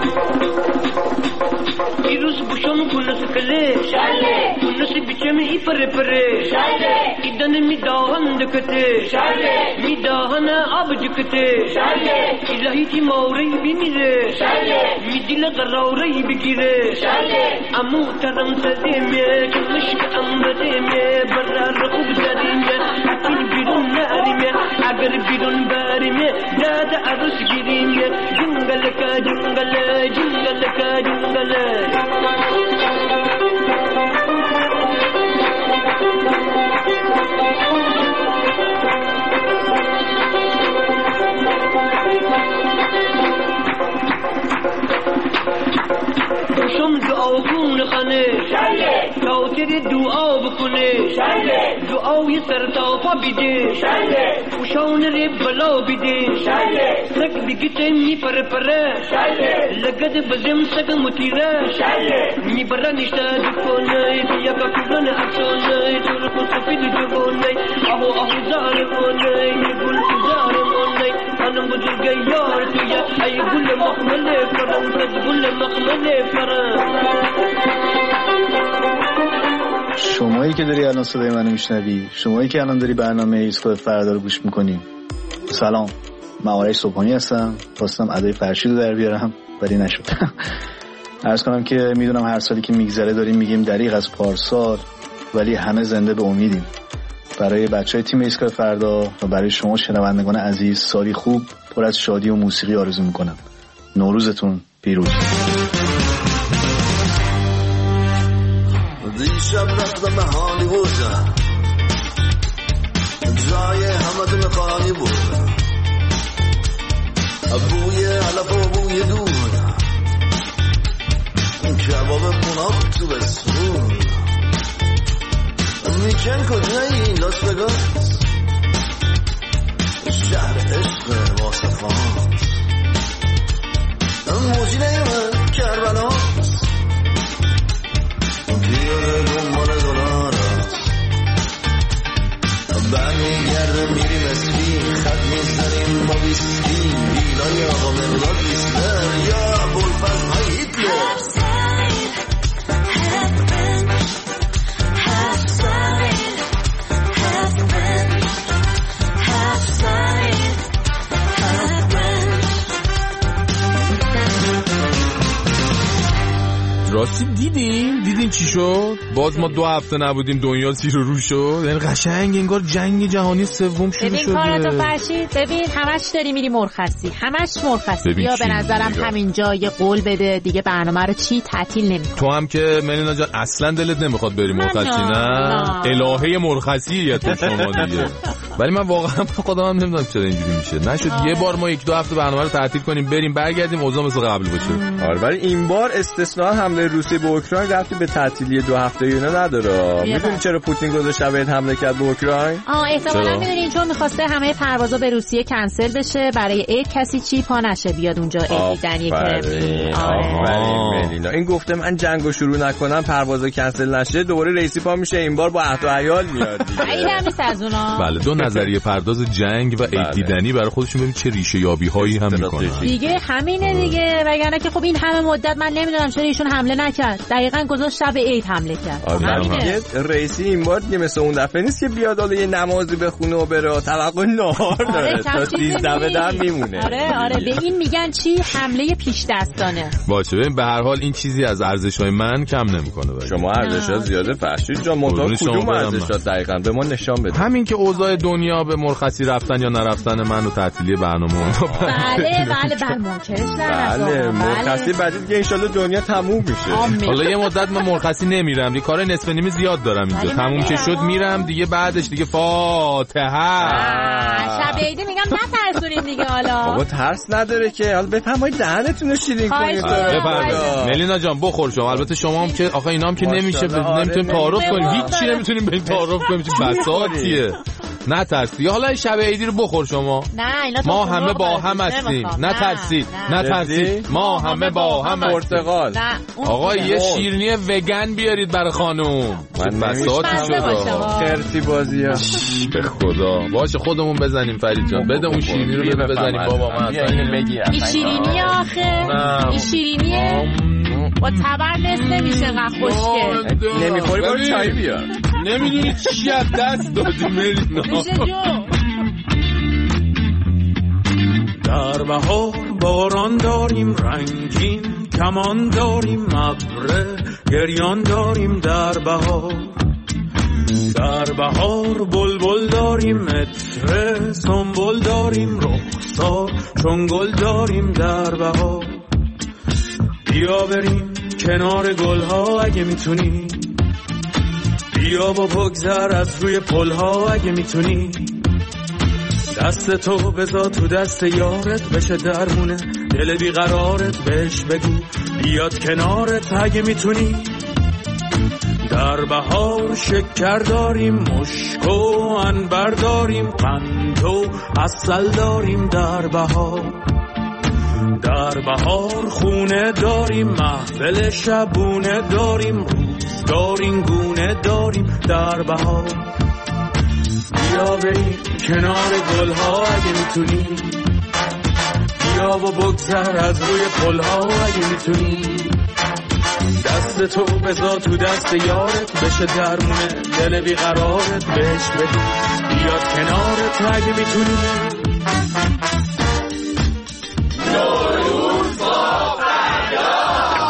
دیروز بوشم کنه سکله شاله کنه سی بیچه می پره پره شاله ایدن می داهن دکته شاله می داهن آب جکته شاله الهی تی موری بمیره شاله می دیل قراوری بگیره شاله امو ترم سدیمه کنشک امدیمه برار خوب داریمه اکل بیرون ناریمه اگر بیرون باریمه داد عروس گیریمه جنگل کا جنگل جنگل کا جنگل شم دعا کن خانه شاله توتر دعا بکنه شاله دعای سر تا پا بیده شاله وشون ری بلا بیده شاله سگ دیگه می پر پره شاله لگد بزم سگ متیره شاله می برا نشتا دکنه بیا کفران افسانه چور کو سفید جوونه اهو اهو زارمونه می گل زارمونه انم بزرگ یار تویا ای گل مخمله فرم تد گل مخمله فرم. شمایی که داری الان صدای منو میشنوی شمایی که الان داری برنامه ایستگاه فردا رو گوش میکنی سلام من آرش صبحانی هستم خواستم ادای فرشید رو در بیارم ولی نشد. عرض کنم که میدونم هر سالی که میگذره داریم میگیم دریغ از پارسال ولی همه زنده به امیدیم. برای بچه های تیم ایستگاه فردا و برای شما شنوندگان عزیز سالی خوب پر از شادی و موسیقی آرزو میکنم. نوروزتون پیروز. دیشب رفتم به حالی بودم جای همه مقانی بودم بوی علف و بوی دود کباب مناب تو بسمون میکن کجایی لاس وگاس شهر عشق واصفات موجینه من کربلاس دیاره دنبال دلار برمیگرده میریم اسکی خط میزنیم با ویسکی بیلای آقا مقداد بیستر یا بولفز های هیتلر. راستی دیدین دیدین چی شد؟ باز ما دو هفته نبودیم دنیا زیر و رو شد. یعنی قشنگ انگار جنگ جهانی سوم شروع شده. ببین کاراتو فرشید ببین همش داری میری مرخصی همش مرخصی. بیا به نظرم همینجا یه قول بده دیگه برنامه رو چی تعطیل نمی‌کنی. تو هم که ملینا جان اصلا دلت نمیخواد بری مرخصی نه؟ الهه مرخصی یا تو شما دیگه. ولی من واقعا خودم هم نمیدونم چرا اینجوری میشه. نشد یه بار ما یک دو هفته برنامه رو تعطیل کنیم بریم برگردیم اوضاع مثل قبل باشه. آره ولی این بار استثنا حمله روسیه به اوکراین رفتی به تعطیلی دو هفته اینا نداره. میدونی چرا پوتین گذاشت شبیه حمله کرد به اوکراین؟ آه احتمالاً میدونین چون می‌خواسته همه پروازا به روسیه کنسل بشه برای عید کسی چی پا نشه بیاد اونجا عید دیدن کرملین. آره این گفته من جنگو شروع نکنم پروازا کنسل نشه دوباره رئیسی پا میشه این بار با عهد و عیال میاد دیگه. عید هم نیست از اونا. بله دو نظریه پرداز جنگ و عید دیدنی برای خودشون ببین چه ریشه یابی هایی هم میکنن دیگه. همینه دیگه، وگرنه که خب این همه مدت من نمیدونم چرا ایشون حمله نکرد. دقیقاً گذاشت شب عید حمله کرد. همینه. رئیسی این بار دیگه مثل اون دفعه نیست که بیاد حالا یه نمازی بخونه و بره، توقع نهار داره تا سیزده به در میمونه. آره آره به این میگن چی؟ حمله پیش دستانه. باشه ببین به هر حال این چیزی از ارزش‌های من کم نمیکنه. شما ارزش‌ها زیاده فرشید جان، مطابق کدوم ارزش‌ها دقیقاً به ما نشان بده. همین که اوضاع دنیا به مرخصی رفتن یا نرفتن من و تعطیلی برنامه بله بله بله منکرش بله مرخصی بعدی دیگه ان شاءالله دنیا تموم میشه. حالا یه مدت من مرخصی نمیرم، یه کار نصف نیمه زیاد دارم اینجا، تموم که شد میرم دیگه، بعدش دیگه فاتحه. شب عید میگم نترسونیم دیگه. حالا بابا ترس نداره که، حالا بفرمایید دهنتون رو شیرین کنید. ملینا جان بخور شما، البته شما هم که آخه اینا هم که نمیشه نمیتونیم تعارف کنیم، هیچ چی نمیتونیم بریم تعارف کنیم، چه بساطیه. نه ترسی، حالا شب عیدی رو بخور شما. نه اینا ما همه با هم هستیم، نه ترسی نه ترسی، ما همه با هم هستیم. پرتقال آقا یه شیرینی وگن بیارید برای خانم. من بساطی شده خرتی بازی‌ها به خدا. باشه خودمون بزنیم فرید جان، بده اون شیرینی رو بده بزنیم بابا. من این شیرینی آخه این شیرینیه با تبر نصف نمیشه انقدر خوشگل. نمیخوری برو چای بیار. نمیدونی چی از دست دادی ملینا. میشه جو در بهار باران داریم رنگین، کمان داریم ابر گریان داریم. در بهار در بهار بلبل داریم، عطر سنبل داریم، رخسار چون گل داریم. در بهار بیا بریم کنار گلها اگه میتونی، بیا با بگذر از روی پلها اگه میتونی، دست تو بذار تو دست یارت بشه درمونه دل بیقرارت، بهش بگو بیاد کنارت اگه میتونی. در بهار شکر داریم، مشک و عنبر داریم، قند و عسل داریم. در بهار در بهار خونه داریم، محفل شبونه داریم، روزگارین گونه داریم. در بهار بیا بریم کنار گلها اگه میتونی، بیا و بگذر از روی پلها اگه میتونی، دست تو بذار تو دست یارت بشه درمونه دل بیقرارت، بهش بگو بیاد کنارت اگه میتونی. نوروز با فردا.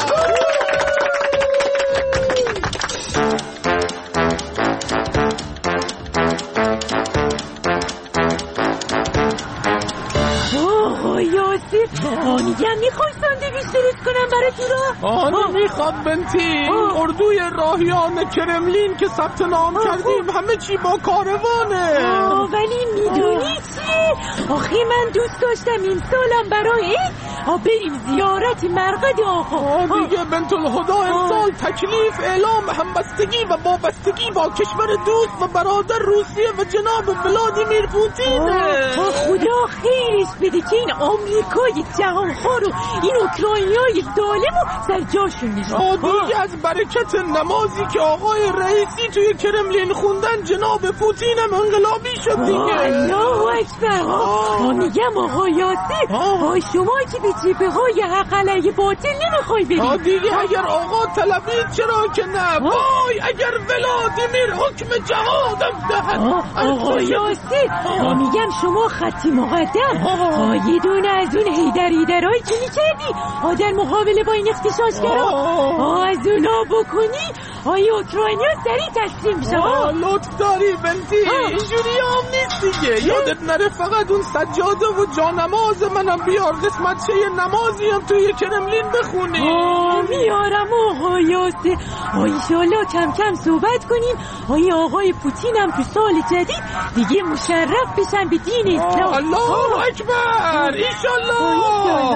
آه یاسر آنیگم میخوای ساندویچ درست کنم برای تو را؟ آه میخواد بنتی. اردوی راهیان کرملین که ثبت نام کردیم همه چی با کاروانه. آه ولی میدونی چیه؟ آخه من دوست داشتم این سالم برای آه بریم زیارت مرقد آقا. آه دیگه بنت الهدا امسال تکلیف اعلام همبستگی و وابستگی با کشور دوست و برادر روسیه و جناب ولادیمیر پوتینه. آه خدا خیرش بده که این آمریکای جهانخوار و این اوکراینیای ظالم و سر جاشون میشه. آه دیگه از برکت نمازی که آقای رئیسی توی کرملین خوندن جناب پوتینم انقلابی شد دیگه. الله اکبر. آه میگم آقا یاسر آه شما که به جبهه های حق علیه باطل نمیخوای برید. آه دیگه اگر آقا طلبید چرا که نه. وای اگر ولادیمیر حکم جهادم دهد. آقا یاسر آه میگم شما خطی مقدم آه یه دونه از اون هیدر هیدرهایی که میکردی آه در مقابله با این اختشاشگرا آه از اونا بکنی آه اوکراینیا سریع تسلیم میشه. آه لطف داری بنتی. اینجوری هم نیست دیگه. یادت نره فقط اون سجاده و جانماز منم بیار قسمت چه نمازی هم توی کرملین بخونی. آه میارم آقا یاسر. آه ایشالله کم کم صحبت کنیم آه آقای پوتین هم تو سال جدید دیگه مشرف بشن به دین اسلام. الله اکبر. ایشالله.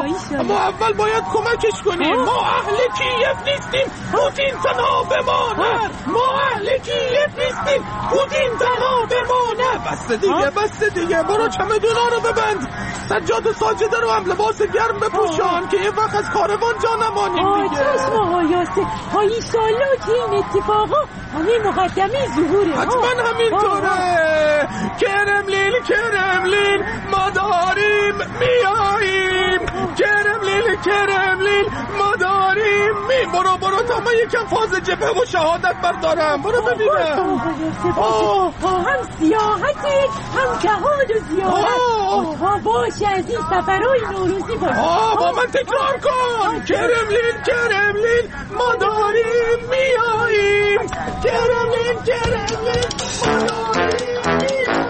اما اول باید کمکش کنیم. ما اهل کیف نیستیم، پوتین تنها بماند. ما اهل کیف نیستیم، پوتین تنها بماند. بس دیگه بس دیگه، برو چمدونا رو ببند، سجاد و ساجده رو هم لباس گرم بپوشان که یه وقت از کاروان جا نمانیم دیگه. آتش ماها یاسه ها، ایشالله که این اتفاقا همه مقدمه ظهوره. حتما همینطوره. کرملین کرملین ما داریم میاییم، کرملین کرملین ما داریم می. برو برو تا ما یکم فاز جبهه و شهادت بردارم. برو ببینم. هم سیاحتی هم جهاد و زیارت. تا باشه از این سفرهای نوروزی باشه. با من تکرار کن. کرملین کرملین ما داریم میاییم، کرملین کرملین ما داریم میاییم.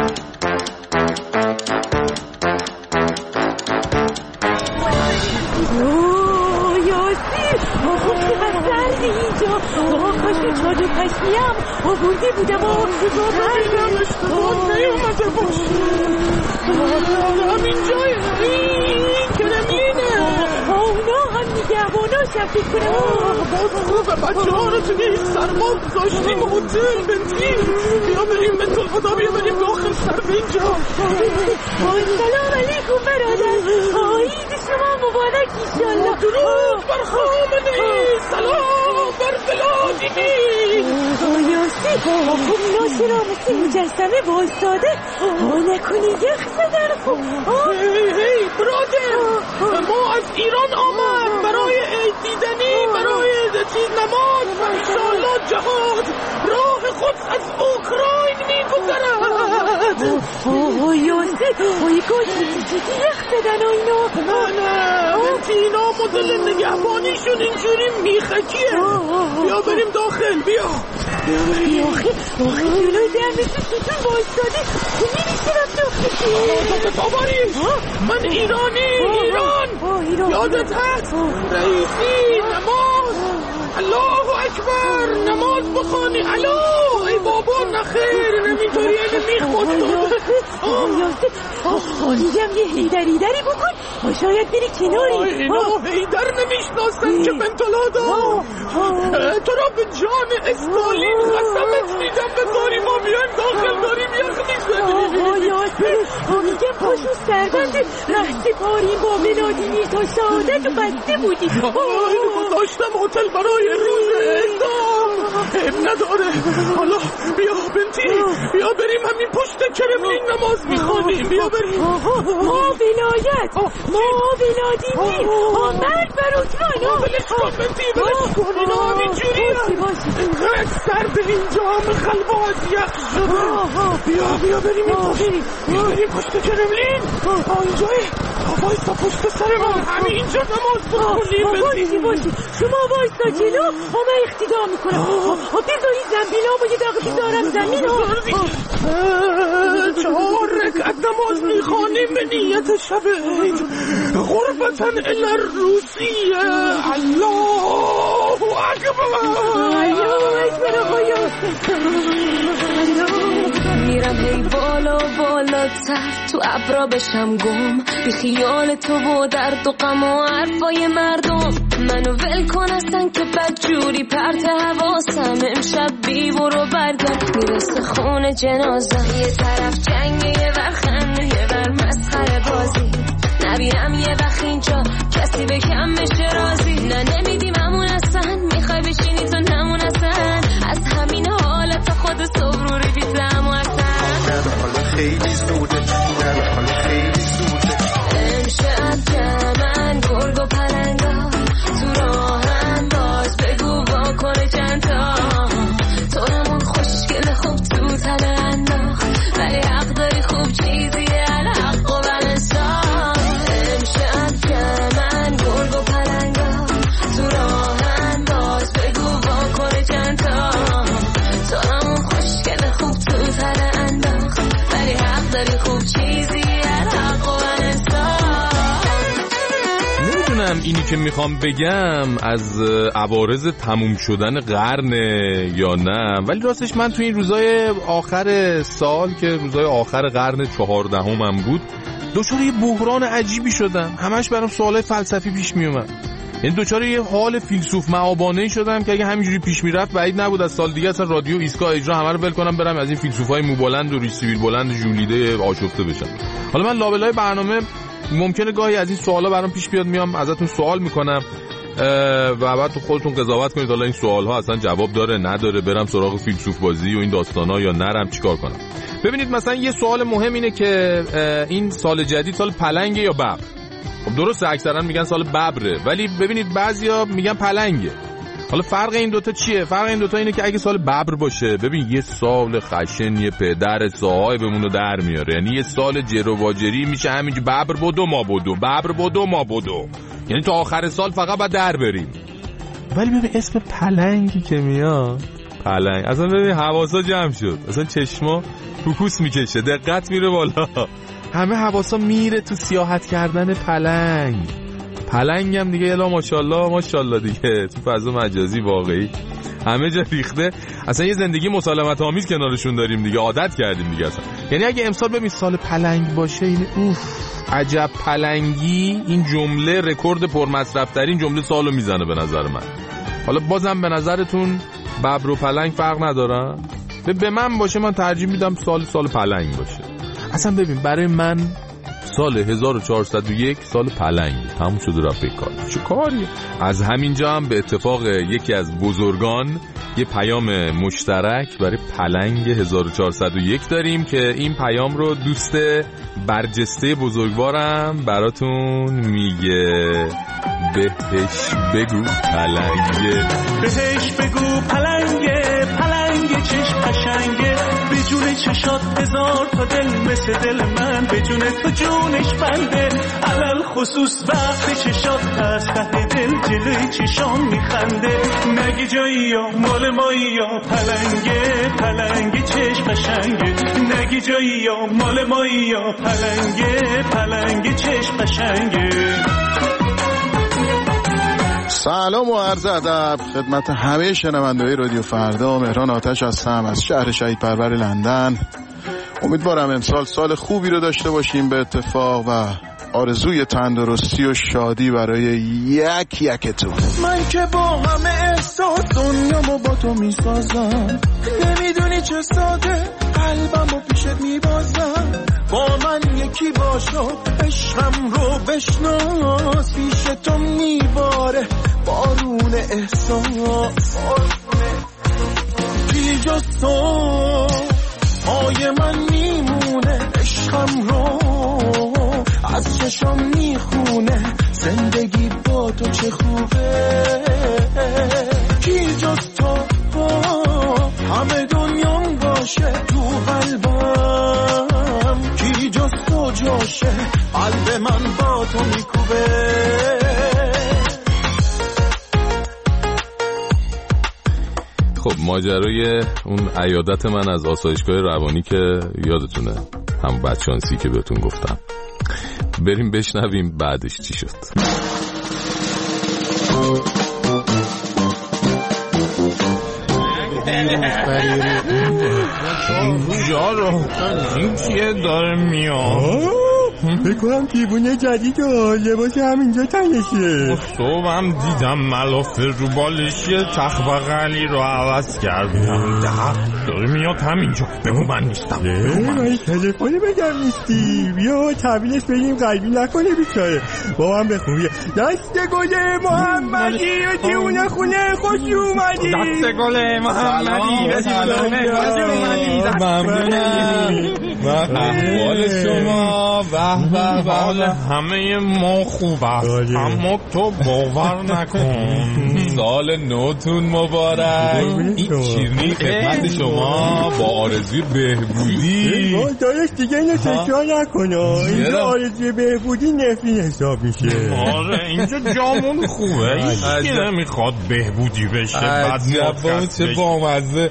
اوه یاسی، آخوب که بسترد اینجا. آه کاش چادر پشمیم آورده بودم. آه بردم اشتباه نیومده باشه. همینجای این کرملینه. اونا هم نگهبانا شفت کنه. باز خوبه بچه ها رو توی این سرما گذاشتیم هتل بنزین. بیا بریم به طول خدا، بیا بریم داخل سرد اینجا. سلام علیکم برادر، عید شما مبارک ایشالله. درود بر خامنه‌ای، سلام بر ولادیمیر. یاسی خوب ناشه را مثل مجسمه بایستاده. نکنی یخ زدن. خوب هی هی برادر، ما از ایران آمد برای عید دیدنی، برای چیز نماز و انشالله جهاد. راه خود از اوکراین میگذرد. اوه یاسی، اوی گوش چیزی یخ زدن و اینو. نه نه بنتی، اینا مدل نگهبانیشون اینجوری میخکیه. بیا بریم داخل. بیا بیا آخه آخه جلوی در مثل ستون بایستاده. تو نمیشه رفت داخل. باباریش من ایرانی. ایران یادت هست رئیسی نماز الله اکبر نماز بخوانی. الو ای بابا نخیر، نمیطوری اینه میخواد. دیدم یه هیدری دری بکن، شاید بری کناری. اینا هیدر نمیشناسن که بنتلادا. تو را به جان استالین قسمت میدم بذاری ما بیایم داخل، داریم یخ میزنیم. آه یاسر میگم پاشو سربند رهت پاری با ولادیمیر تا شهادت و بسته بودی. اینو گذاشتم هتل برای روز اعدام. اب نداره. حالا بیا بنتی، بیا بریم همین پشت کرملین نماز میخوانیم. بیا بریم. ما ولایت، ما ولادیمیر، مرد بر عثمان. بلش کن بنتی، بلش کن. اینا همینجوری هم سرد اینجا، همه خلبا از یخ شده. بیا بیا بریم این بیا بریم پشت کرملین. اینجای وایستا پشت سر من، همین اینجا نماز بخونیم. باشی باشی شما وایستا جلو، همه اقتدا میکنم. بذاری زنبیلامو یه دقیقه بیدارم زمین. چهار رکعت نماز میخوانیم به نیت شب عید، غربتن الی روسیه. الله اکبر، الله اکبر. آقای میرم هی بالا بالاتر، تو ابرا بشم گم، بی خیال تو و درد و غم و حرفای مردم. منو ول کن اصلا که بدجوری پرت حواسم، امشب بی برو برگرد میرسه خونه جنازم. یه طرف جنگ، یه ور خنده، یه ور مسخره بازی. نبینم یه وقت اینجا کسی به کم بشه رازی. نه نمیدیم همون اصلا، میخوای بشینی تو نمون اصلا. از همین حالت خود صبروری بیتلم و اصلا حالا خیلی زوده، حالا خیلی زوده. امشب جمعن گرگ و پلنگا تو راهن، باز بگو واکنه چند تا. تو همون خوشگل خوب تو تنه انداخت، ولی حق داری خوب چیزیه الحق و بلنسان. امشب جمعن گرگ و پلنگا تو راهن، باز بگو واکنه چند تا. تو همون خوشگل خوب تو تنه انداخت، ولی حق داری خوب چیزیه الحق و بلنسان. نمیدونم اینی که میخوام بگم از عوارض تموم شدن قرنه یا نه، ولی راستش من تو این روزای آخر سال که روزای آخر قرن چهاردهمم بود دچار یه بحران عجیبی شدم. همش برام سوالای فلسفی پیش می اومد. یعنی دچار یه حال فیلسوف معابانه‌ای شدم که اگه همینجوری پیش میرفت بعید نبود از سال دیگه اصلا رادیو ایستگاه اجرا همه رو ول کنم برم از این فیلسوفای موبلند و ریش سیبیل بلند و ژولیده آشفته بشم. حالا من لابلای برنامه ممکنه گاهی از این سوالا برام پیش بیاد، میام ازتون سوال میکنم و بعد تو خودتون قضاوت کنید حالا این سوال‌ها اصلا جواب داره نداره، برم سراغ فیلسوف بازی و این داستانا یا نرم چیکار کنم. ببینید مثلا یه سوال مهم اینه که این سال جدید سال پلنگه یا ببر؟ خب درسته اکثرا میگن سال ببره، ولی ببینید بعضیا میگن پلنگه. حالا فرق این دوتا چیه؟ فرق این دوتا اینه که اگه سال ببر باشه ببین یه سال خشن یه پدر صاحبمونو در میاره، یعنی یه سال جرو واجری میشه همینجوری ببر بدو ما بدو ببر بدو ما بدو، یعنی تا آخر سال فقط باید در بریم. ولی ببین اسم پلنگی که میاد پلنگ اصلا ببین حواسا جمع شد، اصلا چشما فوکوس میکشه، دقت میره بالا، همه حواسا میره تو سیاحت کردن پلنگ. پلنگ هم دیگه الا ماشاءالله ماشاءالله دیگه تو فضا مجازی واقعی همه جا ریخته، اصلا یه زندگی مسالمت آمیز کنارشون داریم دیگه، عادت کردیم دیگه اصلا. یعنی اگه امسال ببین سال پلنگ باشه این اوف عجب پلنگی، این جمله رکورد پرمصرف ترین جمله سالو میزنه به نظر من. حالا بازم به نظرتون ببر و پلنگ فرق ندارن؟ به من باشه من ترجیح میدم سال سال پلنگ باشه. اصلا ببین برای من سال هزار و چهارصد و یک سال پلنگ تموم شده رفت کار. چه کاریه؟ از همینجا هم به اتفاق یکی از بزرگان یه پیام مشترک برای پلنگ هزار و چهارصد و یک داریم که این پیام رو دوست برجسته بزرگوارم براتون میگه. بهش بگو پلنگه، بهش بگو پلنگه، پلنگه چشم قشنگه، به جون چشات هزار تا دل مثل دل من، به جون تو جونش بنده، علل خصوص وقتی چشات از ته دل جلوی چشام میخنده، نگی جایی یا مال مایی یا پلنگه، پلنگه چشم قشنگه، نگی جایی یا مال مایی یا پلنگه، پلنگه چشم قشنگه. سلام و عرض ادب خدمت همه شنونده‌های رادیو فردا. مهران آتش هستم از شهر شهید پرور لندن. امیدوارم امسال سال خوبی رو داشته باشیم به اتفاق و آرزوی تندرستی و شادی برای یک یکتون. من که با همه احساس دنیامو با تو میسازم، نمیدونی چه ساده قلبمو پیشت میبازم، با من یکی باشو عشقم رو بشناس، پیش تو میباره بارون احساس، بی جز تو پای من میمونه، عشقم رو از چشم میخونه، زندگی با تو چه خوبه، کی جز تو همه دنیام باشه تو قلبم، کی جز تو جاشه قلب من با تو میکوبه. خب ماجرای اون عیادت من از آسایشگاه روانی که یادتونه، هم بچانسی که بهتون گفتم، بریم بشنویم بعدش چی شد. جارو این چیه داره میاد؟ بکنم تیبونه جدید و لباس همینجا تنشه. صبحم دیدم ملافه رو بالش یه تخت بغلی رو عوض کردم، داره میاد همینجا. بگو من نیستم، بگو من تلفنی بگم نیستی، بیا تحویلش بدیم قلبی نکنه بیچاره. با من بخون دست گل محمدی و جون خونه خوش اومدی، دست گل محمدی و جون خوش اومدی. ممنونم. احوال شما و و حال همه ما خوب است، اما تو باور نکن. سال نوتون مبارک. این شیرینی خدمت شما با آرزوی بهبودی. دارش دیگه اینو تکرار نکنه، اینجا آرزوی بهبودی نفرین حساب میشه. آره اینجا جامون خوبه، هیچی نمیخواد بهبودی بشه. بعد چه بامزه.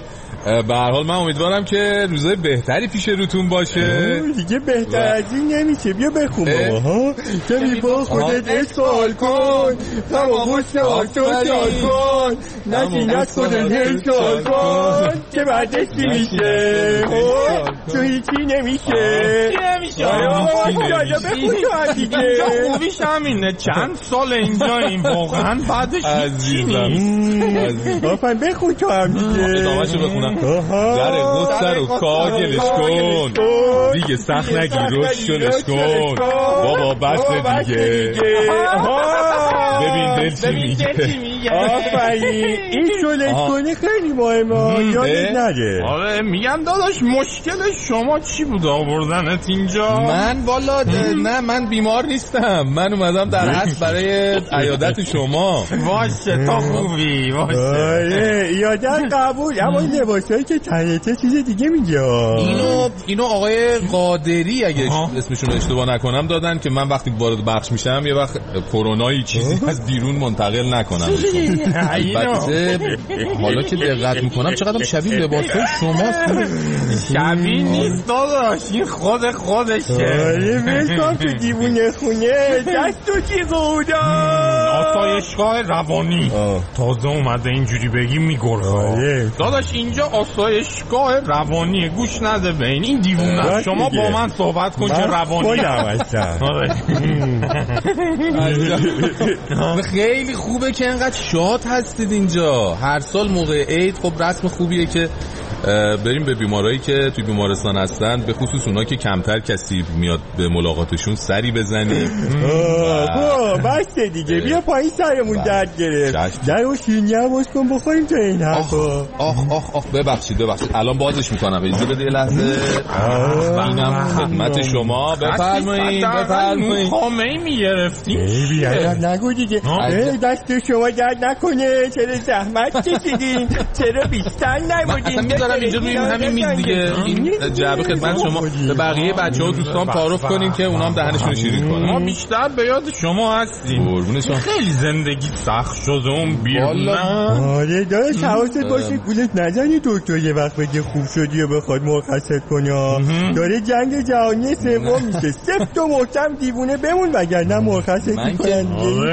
به هر حال من امیدوارم که روزای بهتری پیش روتون باشه. دیگه بهتر از این نمیشه. بیا بخون بابا ها. کمی با خودت اسفال کن، همه حسن آتو شال کن، نشینت خودت حسال کن که بعدش چی میشه؟ تو هیچی نمیشه. چی نمیشه؟ بخون تو هم دیگه. اینجا خوبیش همینه، چند سال اینجا این واقعا بعدش هیچی نیست. آفن بخون تو هم دیگه. ادامهشو بخونم. در غصه رو کاگلش کن، دیگه سخت نگیر روشنش کن، بابا بس دیگه، ببین دل چی میگه. آفرین، این شلش کنی خیلی مهمه، یادت نره. آره میگم داداش مشکل شما چی بود آوردنت اینجا؟ من والا نه من بیمار نیستم، من اومدم در اصل برای عیادت شما. باشه تا خوبی باشه. آره عیادت قبول، اما این لباسایی که تنیته چیز دیگه میگه. اینو اینو آقای قادری اگه اسمشون اشتباه نکنم دادن که من وقتی وارد بخش میشم یه وقت کرونایی چیزی از بیرون منتقل نکنم. البته حالا که دقت میکنم چقدر شبیه لباسای شماست. شبیه نیست داداش، این خود خودشه. آره بلکن تو دیوونه خونه دستو چی قودا آسایشگاه روانی تازه اومده اینجوری بگی میگرخه. داداش اینجا آسایشگاه روانی، گوش نده به این این دیوونه. شما با من صحبت کن که روانی خیلی خوبه که انقدر شاد هستید اینجا. هر سال موقع عید خب رسم خوبیه که بریم به بیمارایی که توی بیمارستان هستن، به خصوص اونا که کمتر کسی میاد به ملاقاتشون سری بزنیم. با بسته دیگه بیا پایین سرمون درد گرفت. در و شیرینی هم باز کن بخوریم تا این حرفا. آخ آخ آخ ببخشید ببخشید الان بازش میکنم. اجازه بده یه لحظه. اینم خدمت شما. بفرمایید بفرمایید. خامه‌ای میگرفتیم. بیا نگو دیگه. دست شما درد نکنه. چرا زحمت کشیدین؟ چرا بیشتر نبودین؟ اینجا روی همین میز دیگه. این جعبه خدمت شما. به بقیه بچه‌ها دوستان تعارف کنیم که اونام دهنشون شیرین کنن. ما بیشتر به یاد شما هستیم. قربونشون. خیلی زندگی سخت شده اون بیرون. آره داداش حواست باشه گولت نزنی دکتر یه وقت بگه خوب شدی و بخواد مرخصت کنه. داره جنگ جهانی سوم میشه. سفت و محکم دیوونه بمون وگرنه مرخصت میکنن.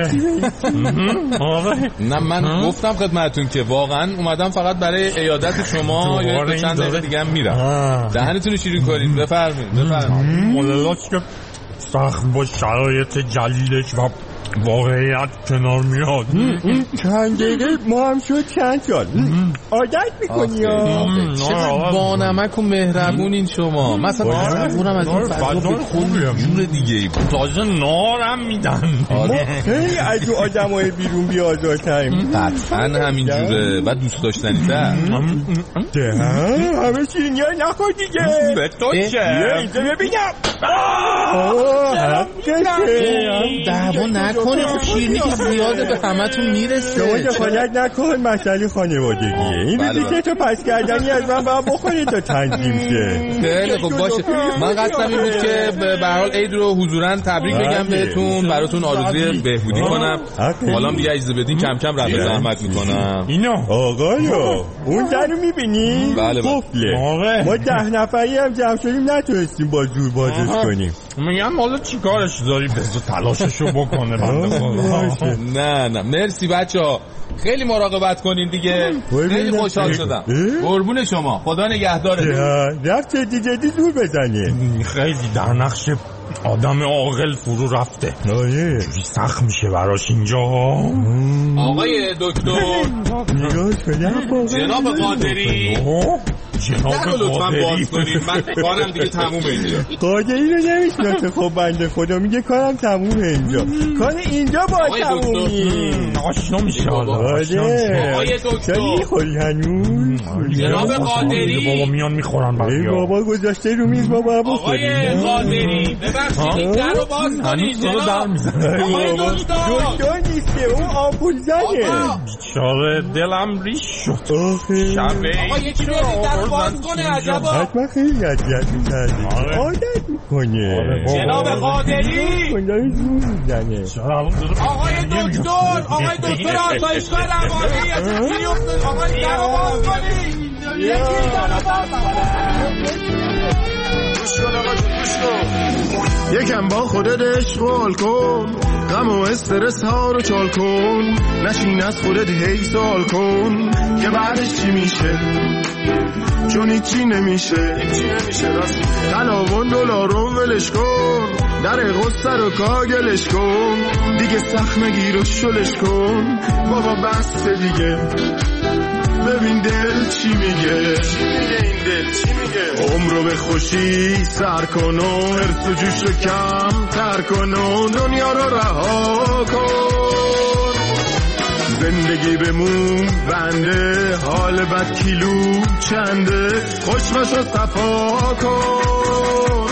نه من گفتم خدمتتون که واقعا اومدم فقط برای عیادت شما یا چند دقیقه دیگه هم میرم. دهنتون رو شیرین کنید. بفرمایید بفرمایید. ملالاش که سخت با شرایط جلیلش و واقعیت کنار میاد. چند دقیقه ما هم شد چند سال عادت میکنی ها. چقدر بانمک و مهربون این شما. مثلا تصورم از این فضا خوبیه جور دیگه ای بود. تازه نارم میدن. ما خیلی از او آدم های بیرون بیازارتریم. قطعا همین جوره و دوست داشتنی تر. همه شیرینی های نخور دیگه. به تو چه؟ اینجا ببینم. دعوا نکنه خب شیرینی که زیاده به همتون میرسه. شما دخالت نکن مسئله خانوادگیه. این روزی تو پس کردنی از من باید بخوری تا تنظیم شه. خیلی خب باشه. من قصدم این بود که به هر حال عید رو حضوراً تبریک بگم بهتون، براتون آرزوی بهبودی کنم. حالا دیگه اجازه بدین کم کم رفع زحمت میکنم. اینا آقایو اون زنو میبینی؟ بله بله. ما ده نفری هم جمع شدیم نتونستیم با زور بازش کنیم. میگم حالا چیکارش داری؟ بذار تلاششو بکنه. نه نه مرسی بچه‌ها، خیلی مراقبت کنین دیگه. خیلی خوشحال شدم. قربون شما، خدا نگهدارتون. رفت جدی جدی زور بزنه. خیلی در نقش آدم عاقل فرو رفته. آره چوری سخت میشه براش اینجا. آقای دکتر جناب قادری در رو لطفا باز کنید. من کارم دیگه تمومه اینجا. قادری رو نمیشناسه. خب بنده خدا میگه کارم تمومه اینجا. کار اینجا با تمومی آشنا میشه. آره آقای دکتر چرا میخوری هنوز؟ جناب قادری بابا میان میخورن بقیه. بابا گذاشته رو میز بابا بخوری. آقای قادری ببخشید در رو باز کنید. آقای دکتر دکتر نیسته اون آمپول زنه. بیچاره دلم ریش شد. شبه آقا یکی بیاد در رو باز کنه. عجبا حتما خیلی اذیت می‌کردی. عادت میکنه. جناب قادری داره زور میزنه. آقای دکتر آقای دکتر آسایشگاه روانی آقای در رو باز کنید. یکم با خودت اشغال کن، غم و استرس ها رو چال کن، نشین از خودت هی سوال کن که بعدش چی میشه، چون هیچی نمیشه. قلاون دلار رو ولش کن، در غصه رو کاگلش کن، دیگه سخت نگیر و شلش کن، بابا بس دیگه، ببین دل چی میگه، چی میگه این دل چی میگه. عمر رو به خوشی سر کن و حرص و جوش رو کم تر کن و دنیا رو رها کن. زندگی بمون بنده، حال بد کیلو چنده، خوشمش رو صفا کن.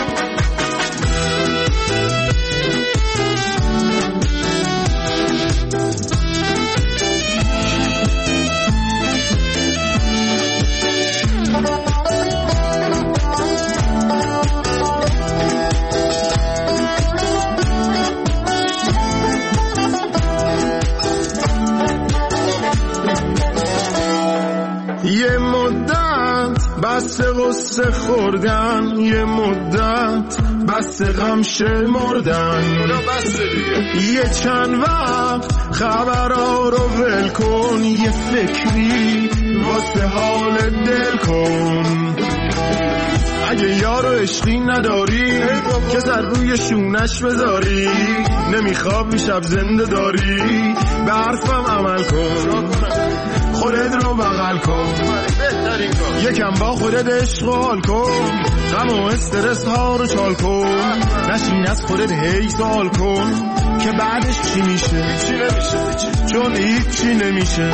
یه مدت بس قصه خوردن، یه مدت بس غم شمردن، یه چند وقت خبرها رو ول کن، یه فکری واسه حال دل کن. اگه یارو عشقی نداری که سر روی شونش بذاری، نمیخواب میشب زنده داری، به حرفم عمل کن، خودت رو بغل کن، یکم با خودت اشغال کن، غم و استرس ها رو چال کن، نشین از خودت هی سوال کن که بعدش چی میشه، چون هیچی نمیشه.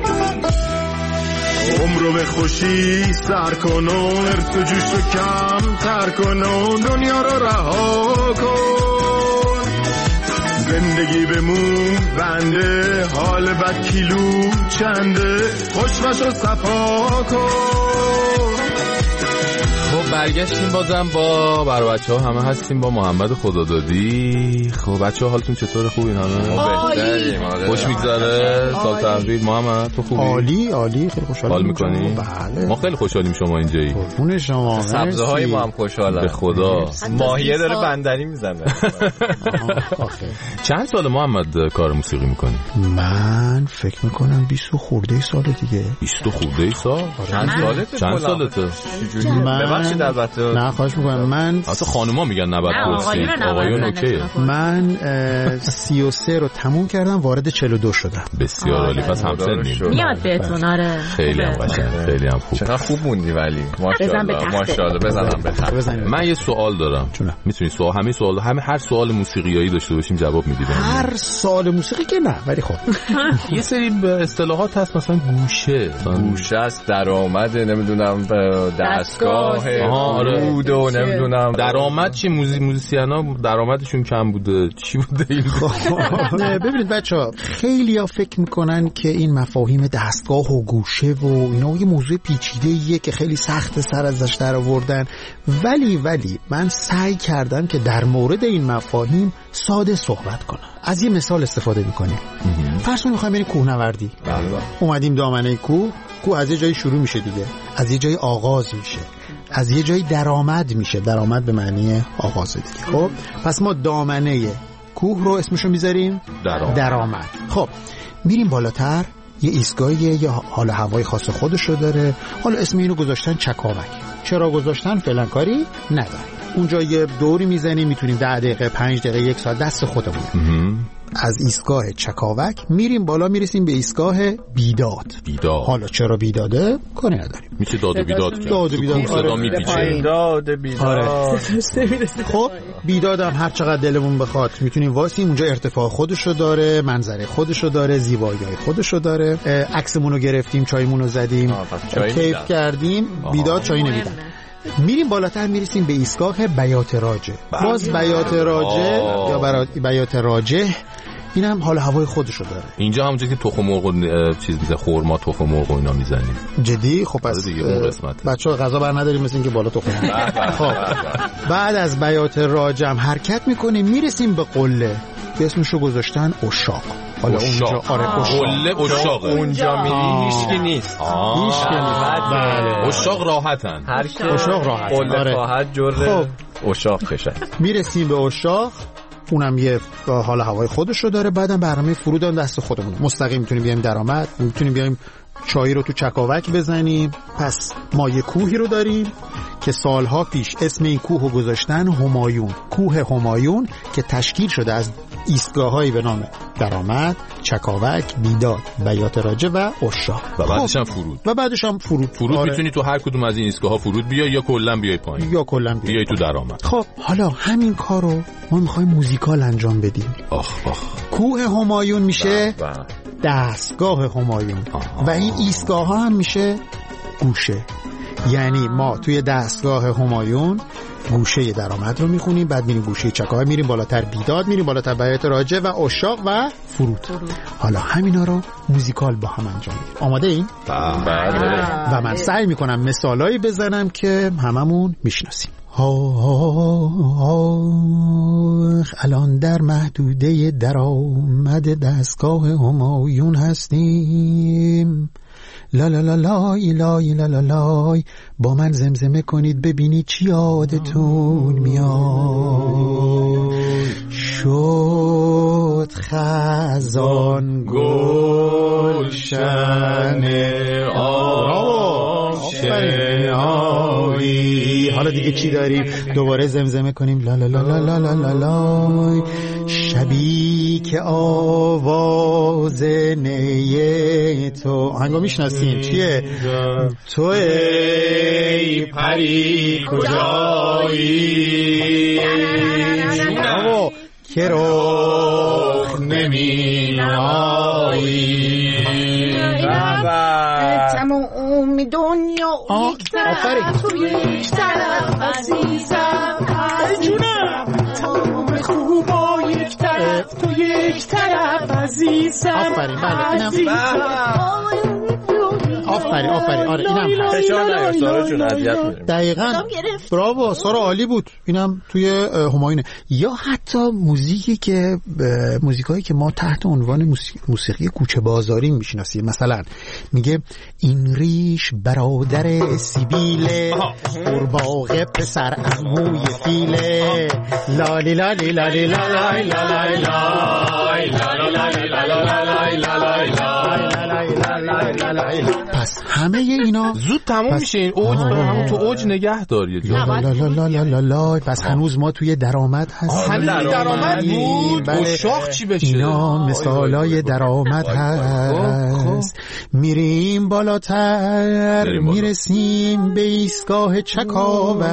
عمر رو به خوشی سر کن و حرص و جوش رو کم تر کن و دنیا رو رها کن. زندگی بمون بنده، حال بد کیلو چنده، خوشمش رو صفا کن. خب برگشتیم بازم با برای بچه ها همه هستیم با محمد خدادادی. خب بچه ها حالتون چطور؟ خوبین همه؟ بهتریم. خوش میگذره سال تحویل؟ محمد تو خوبی؟ عالی عالی، خیلی خوشحالم. حال میکنی؟ بله ما خیلی خوشحالیم شما اینجایی. قربون شما. سبزه های ما هم خوشحالم به خدا. ماهیه داره بندری میزنه. چند سال محمد کار موسیقی میکنی؟ من فکر میکنم بیست و خورده سال دیگه. بیست و خورده سال؟ چند سالته؟ چند سالته؟ ببخشید البته. نه خواهش میکنم. من اصلا خانوما میگن نباید پرسید، آقایون اوکیه. من سی و سه رو تموم کردم، وارد چهل و دو شدم. بسیار عالی، پس همسنیم. میاد بهتون. آره خیلی هم قشنگه، خیلی هم خوب. چقدر خوب موندی ولی ماشاءالله ماشاءالله. بزنم به خط. من یه سوال دارم. میتونی سوال همه سوال همه هر سوال موسیقیایی داشته باشیم جواب میدی؟ هر سوال موسیقی که نه، ولی خب یه سری اصطلاحات هست، مثلا گوشه گوشه است، درآمد، نمیدونم دستگاه، بود و نمیدونم درآمد چی، موزی موزیسینا درآمدشون کم بوده، چی بوده این؟ ببینید بچه‌ها، خیلی‌ها فکر میکنن که این مفاهیم دستگاه و گوشه و اینا یه موضوع پیچیده‌ایه که خیلی سخت سر ازش در آوردن، ولی ولی من سعی کردم که در مورد این مفاهیم ساده صحبت کنم. از یه مثال استفاده میکنیم. فرض کنید میخوایم بریم کوهنوردی. اومدیم دامنه کوه، کوه از یه جایی شروع میشه دیگه، از یه جایی آغاز میشه، از یه جایی درآمد میشه. درآمد به معنی آغاز دیگه. خب پس ما دامنه کوه رو اسمشو میذاریم درآمد. درآمد. خب میریم بالاتر، یه ایستگاهیه، یه حال هوای خاص خودشو داره. حالا اسم اینو گذاشتن چکاوک. چرا گذاشتن؟ فعلا کاری نداره. اونجا یه دوری میزنیم، میتونیم ده دقیقه، پنج دقیقه، یک ساعت، دست خودمون. از ایستگاه چکاوک میریم بالا، میرسیم به ایستگاه بیداد. بیداد. حالا چرا بیداده؟ کاری نداریم. میشه داد و بیداد کرد. داد و بیداد. صدا میپیچه. داد بیداد. آره. خب بیدادم هر چقدر دلمون بخواد میتونیم واسیم. اونجا ارتفاع خودشو داره، منظره خودشو داره، زیبایی‌های خودشو داره. عکسمون رو گرفتیم، چایمون رو زدیم، کیف کردیم. بیداد چای نمیدن. میریم بالاتر، میرسیم به ایستگاه بیات راجه. باز بیات راجه یا برای بیات راجه، این هم حال هوای خودشو داره. اینجا همونجا که تخم مرغ چیز میزه، خورما تخم مرغ و اینا میزنیم. جدی؟ خب پس بچه‌ها غذا بر نداریم مثل اینکه بالا تخم مرغ. خب بعد از بیات راجه هم حرکت میکنیم، میرسیم به قله. که اسمشو گذاشتن اشاق. حالا اونجا آره اشاق اشاق اونجا میری هیچکی نیست. هیچکی نیست. بله اشاق راحتن. هر کی اشاق راحت. آره راحت جره اشاق کشد. میرسیم به اشاق، اونم یه حال هوای خودش رو داره. بعدم برنامه فرودان دست خودمونه. مستقیم میتونیم بیایم درآمد، میتونیم بیایم چای رو تو چکاوک بزنیم. پس ما یه کوهی رو داریم که سالها پیش اسم این کوه رو گذاشتن همایون، کوه همایون، که تشکیل شده از ایستگاه‌هایی به نام درآمد، چکاوک، بیداد، بیات راجع و اشاق و بعدش هم فرود. و بعدش هم فرود. فرود آره. میتونی تو هر کدوم از این ایستگاه‌ها فرود بیای یا کلا بیای پایین. یا کلا بیای. بیای تو درآمد. خب حالا همین کارو ما می‌خوایم موزیکال انجام بدیم. آخ آخ. کوه همایون میشه با با. دستگاه همایون. آها. و این ایستگاه‌ها هم میشه گوشه. یعنی ما توی دستگاه همایون گوشه درآمد رو میخونیم، بعد میریم گوشه چکاوک، میریم بالاتر بیداد، میریم بالاتر بیات راجع و اشاق و فرود. فرود. حالا همینا رو موزیکال با هم انجام میدیم. آماده این؟ بله. و من سعی میکنم مثالایی بزنم که هممون میشناسیم. آخ الان در محدوده درآمد دستگاه همایون هستیم. لا لا لا لای لای لا لا لای، با من زمزمه کنید ببینید چی یادتون میاد. شد خزان گلشن آشنایی. حالا دیگه چی داریم؟ دوباره زمزمه کنیم لا لا لا لا لا لا لای، شبی که آواز نیه تو. آهنگو میشناسیم چیه؟ تو ای پری کجایی جونمو که رخ نمی نمایی. تمام دنیا یک طرف تو یک طرف عزیزم جونم، تمام خوبا یک طرف تو یک طرف عزیزم. آفرین بله اینم آفرین آفرین آره اینم فشار نیار سارا جون اذیت می‌کنی. دقیقاً براو سارا عالی بود. اینم توی همایونه. یا حتی موزیکی که موزیکایی که ما تحت عنوان موسیقی کوچه بازاری میشناسیم. مثلا میگه این ریش برادر سیبیله، قورباغه پسر عموی فیله، لالی لالی لالی لالی لالی لالی. پس همه اینا زود تموم میشه. این اوج همون تو اوج نگه دار یه جا. لا لا لا لا لا لا. پس هنوز ما توی درآمد هستیم. هنوز درآمد بود. اشاق چی بشه؟ اینا مثالای درآمد هست. میریم بالاتر، میرسیم به ایستگاه چکاوک،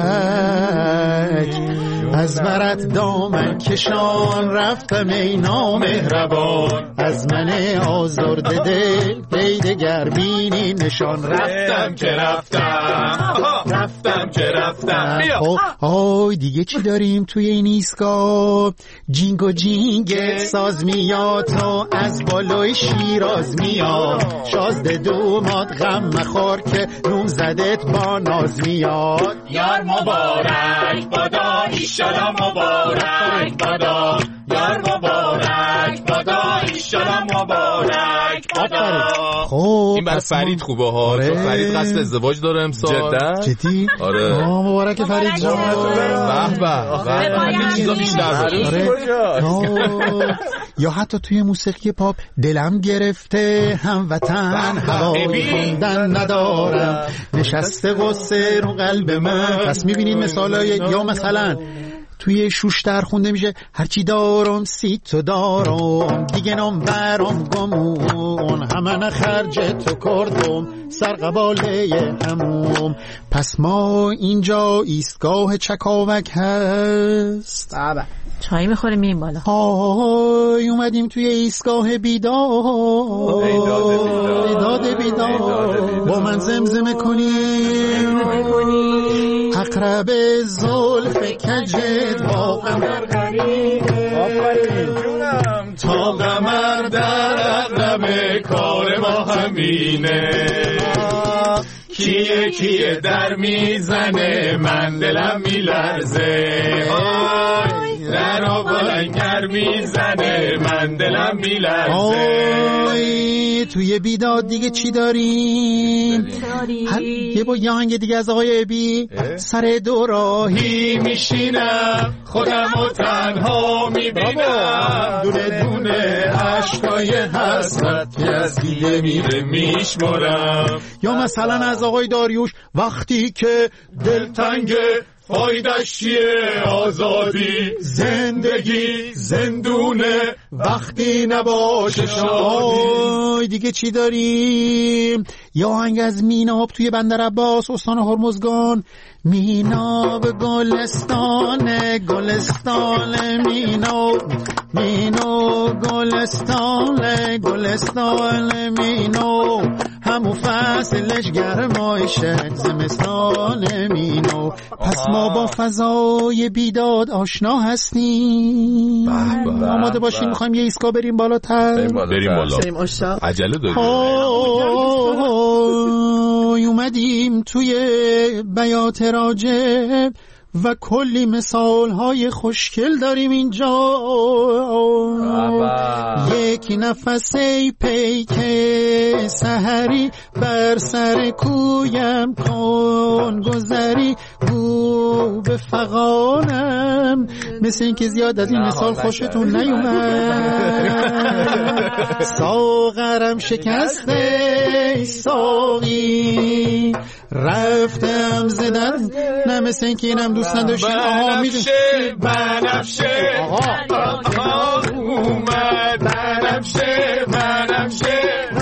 از برات دامن کشان رفتم ای نامهربان، از من آزرده دل دیدگر بینی نشان، رفتم که رفتم رفتم که رفتم. آی دیگه چی داریم توی این ایستگاه؟ جینگ و جینگ ساز میاد تا از بالای شیراز میاد، شازده دومات غم مخور که نون زدت با ناز میاد. یار مبارک بادا ایشالا مبارک بادا، یار مبارک بادا ایشالا مبارک بادا. خب این بر فرید خوبه ها. آره. چون فرید قصد ازدواج داره امسال. جدا؟ جدی؟ آره. آه مبارک فرید جان. به به. این چیزا بیشتر آره. یا حتی توی موسیقی پاپ دلم گرفته هموطن، هوای خوندن ندارم، نشسته قصه رو قلب من. پس میبینید مثالای. یا مثلا توی شوشتر خونده میشه هرچی دارم سی تو دارم، دیگه نام برام گمون، همه خرج تو کردم سر قباله هموم. پس ما اینجا ایستگاه چکاوک هست. بابا چای میخوریم این بالا. های اومدیم توی ایستگاه بیداد، بیداد بیداد، با من زمزمه کنیم اقرب زلف کجت با قمر غریبه، آفرین جونم، تا قمر در اقرب کار ما همینه، کیه کیه در میزنه من دلم میلرزه. درا بلنگر میزنه من دلم میلرزه. توی بیداد دیگه چی داریم؟ یه با یه آهنگ دیگه از آقای ابی. سر دو راهی میشینم خودم و تنها میبینم دونه دونه عشقای حسرت که از دیده میره میشمارم. یا مثلا از آقای داریوش وقتی که دلتنگه فایدش چیه آزادی زندگی زندونه وقتی نباشه شادی. دیگه چی داریم؟ یا آهنگ از میناب توی بندر عباس استان هرمزگان. میناب گلستان گلستان میناب مینو گلستان گلستان مینو همو فصلش گرمایشه زمستان مینو. پس ما با فضای بیداد آشنا هستیم. آماده باشیم میخوایم یه ایسکا بریم بالاتر. بریم بالا. عجله داریم. اومدیم توی بیات راجب و کلی مثال های خوشگل داریم اینجا. یک نفس ای پیک سحری بر سر کویم کن گذری گو به فغانم. مثل این که زیاد از این مثال خوشتون نیومد. ساغرم شکسته ساقی رفتم زدن. نه مثل این که اینم دوست نداشتیم. بنفشه بنفشه آقا اومد بنفشه بنفشه.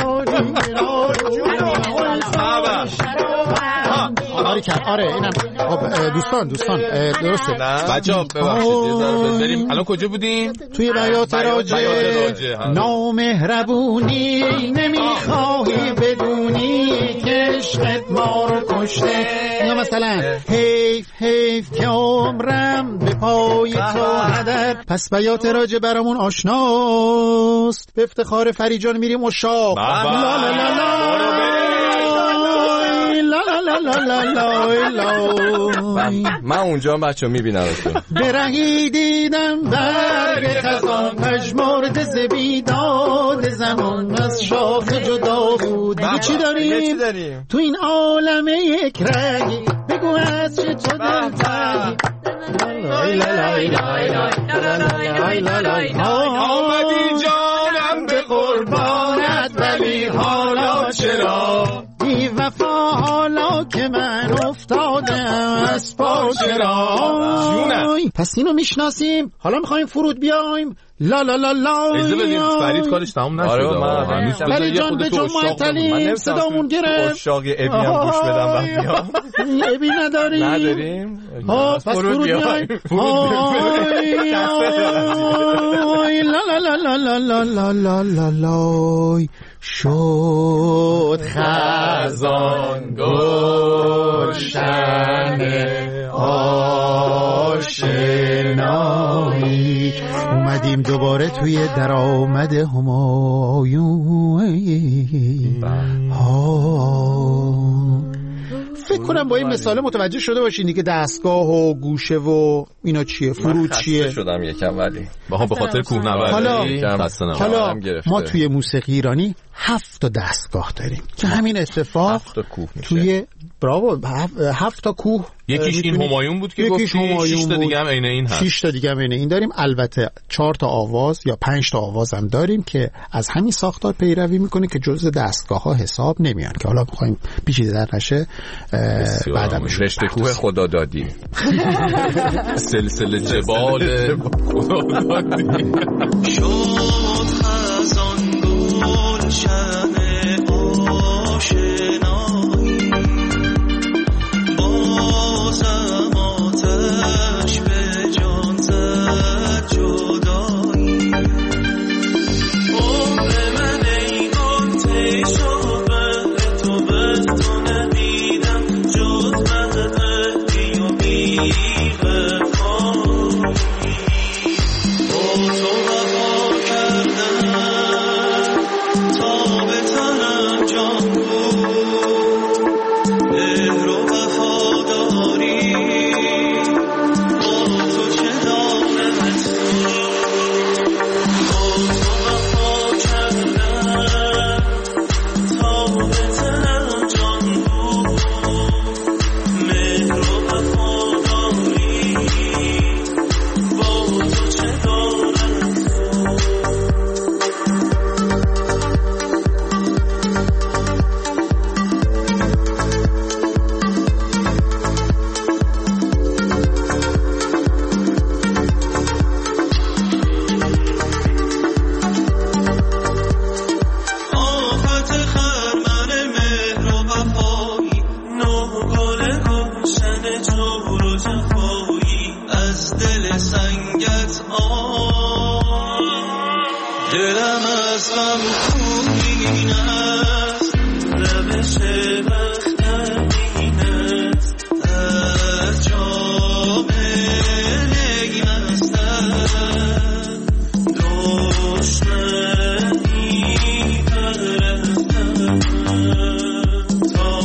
آره کرد آره اینم. دوستان دوستان درسته بچه‌ها ببخشید یه ذره بریم. الان کجا بودیم؟ توی بیات راجع. نامهربونی نمیخواهی بدونی که عشقت ما رو کشته. یا مثلا حیف حیف که عمرم به پای تو هدر. پس بیات راجع برامون آشناست. به افتخار فریجان میریم مشاق. لا لا لا لا لا لا لا لا. من اونجا بچه میبینم برهی دیدم برگ خزان پژمرده ز بیداد زمان از شاخ جدا بود. دیگه چی داریم تو این عالم یک رنگی؟ بگو از چه تو دلتنگی. آمدی جانم به قربانت ولی حالا چرا بی وفا حالا که من افتادم از پا چرا. پس اینو میشناسیم حالا میخوایم فرود بیایم. لا لا لا لا. اجازه بدید فرید کارش تموم نشده. آره فرید جان به جون معطلیم صدامون گرفت. اشاقی ابی هم گوش بدم بعد بیام. ابی نداریم نداریم. پس فرود بیایم. لا لا لا لا لا لا لا لا لا. شد خزان گلشن آشنایی. اومدیم دوباره توی درآمد همایون. فکر کنم با این مثال متوجه شده باشین دیگه دستگاه و گوشه و اینا چیه، فرود چیه. من خسته شدم یکم ولی با به خاطر کوهنوردی حالا, حالا ما توی موسیقی ایرانی هفت تا دستگاه داریم که همین اتفاق هفت تا کوه میشه. توی براو هفت تا کوه. یکیش این همایون بود که گفتی، شش تا دیگه هم عین این هست. شش تا دیگه هم عین این داریم. البته چهار تا آواز یا پنج تا آواز هم داریم که از همین ساختار پیروی میکنه که جزء دستگاه ها حساب نمیان، که حالا میخوایم پیچیده در نشه بعدم رشته کوه خدا دادی. سلسله جبال خدا دادی. شد خزان گلشن آشنایی، بازم آتش به جان زد جدایی. عمر من ای گل طی شد به تو، به تو ندیدم جز بدقی و بی‌وفایی. با تو وفا کردم غم خونین است روش بخترین است از جامعه هستن دشمنی پرستن تا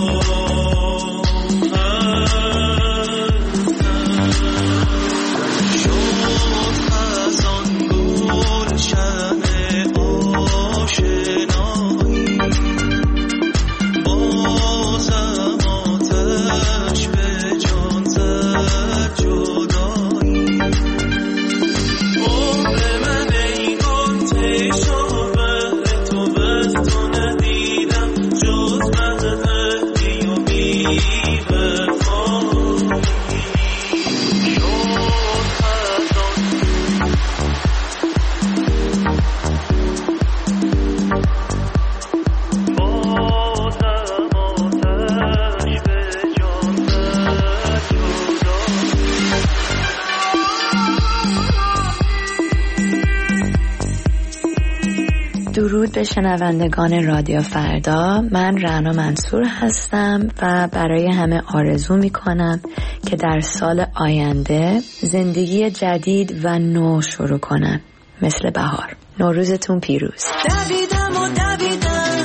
درود به شنوندگان رادیو فردا. من رعنا منصور هستم و برای همه آرزو می کنم که در سال آینده زندگی جدید و نو شروع کنن مثل بهار. نوروزتون پیروز. دویدم و دویدم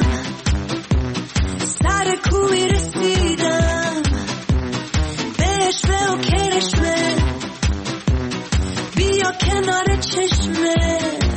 سر کوی رسیدم بشوه و کرشمه بیا کنار چشمه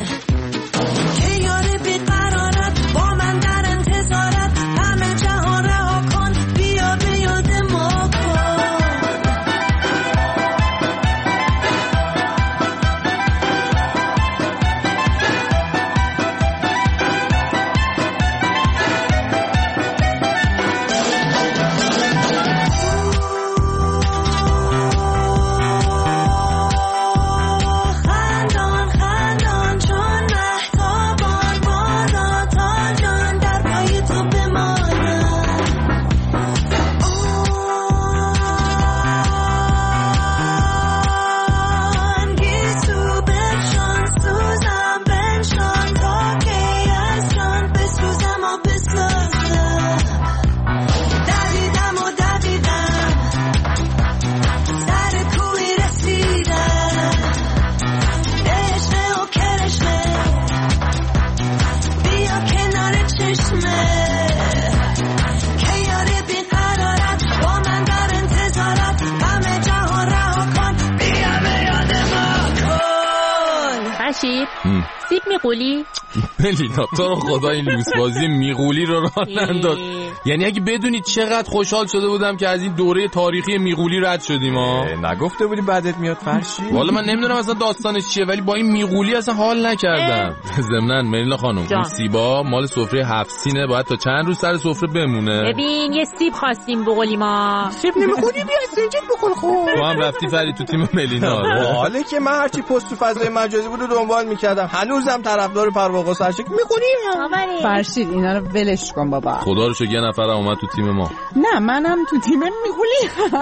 سیب میغولی؟ ملینا تو رو خدا این لوسبازی میغولی رو راه ننداز. یعنی اگه بدونی چقدر خوشحال شده بودم که از این دوره تاریخی میغولی رد شدیم ها. نگفته بودی بعدت میاد فرشی؟ والا من نمیدونم اصلا داستانش چیه ولی با این میغولی اصلا حال نکردم. ضمناً ملینا خانم این سیبا مال سفره هفت سینه، باید تا چند روز سر سفره بمونه. ببین یه سیب خواستیم بغلی ما. سیب نمیخوری بیا سنجید بخور خوب. تو هم رفتی فرید تو تیم ملینا. حالا که من هرچی پست تو فضای مجازی بود دنبال میکردم هنوزم طرفدار پرواقع سرشک میخونیم. فرشید اینا رو ولش کن بابا. خدا رو شکر یه نفر اومد تو تیم ما. نه منم تو تیم میغولی.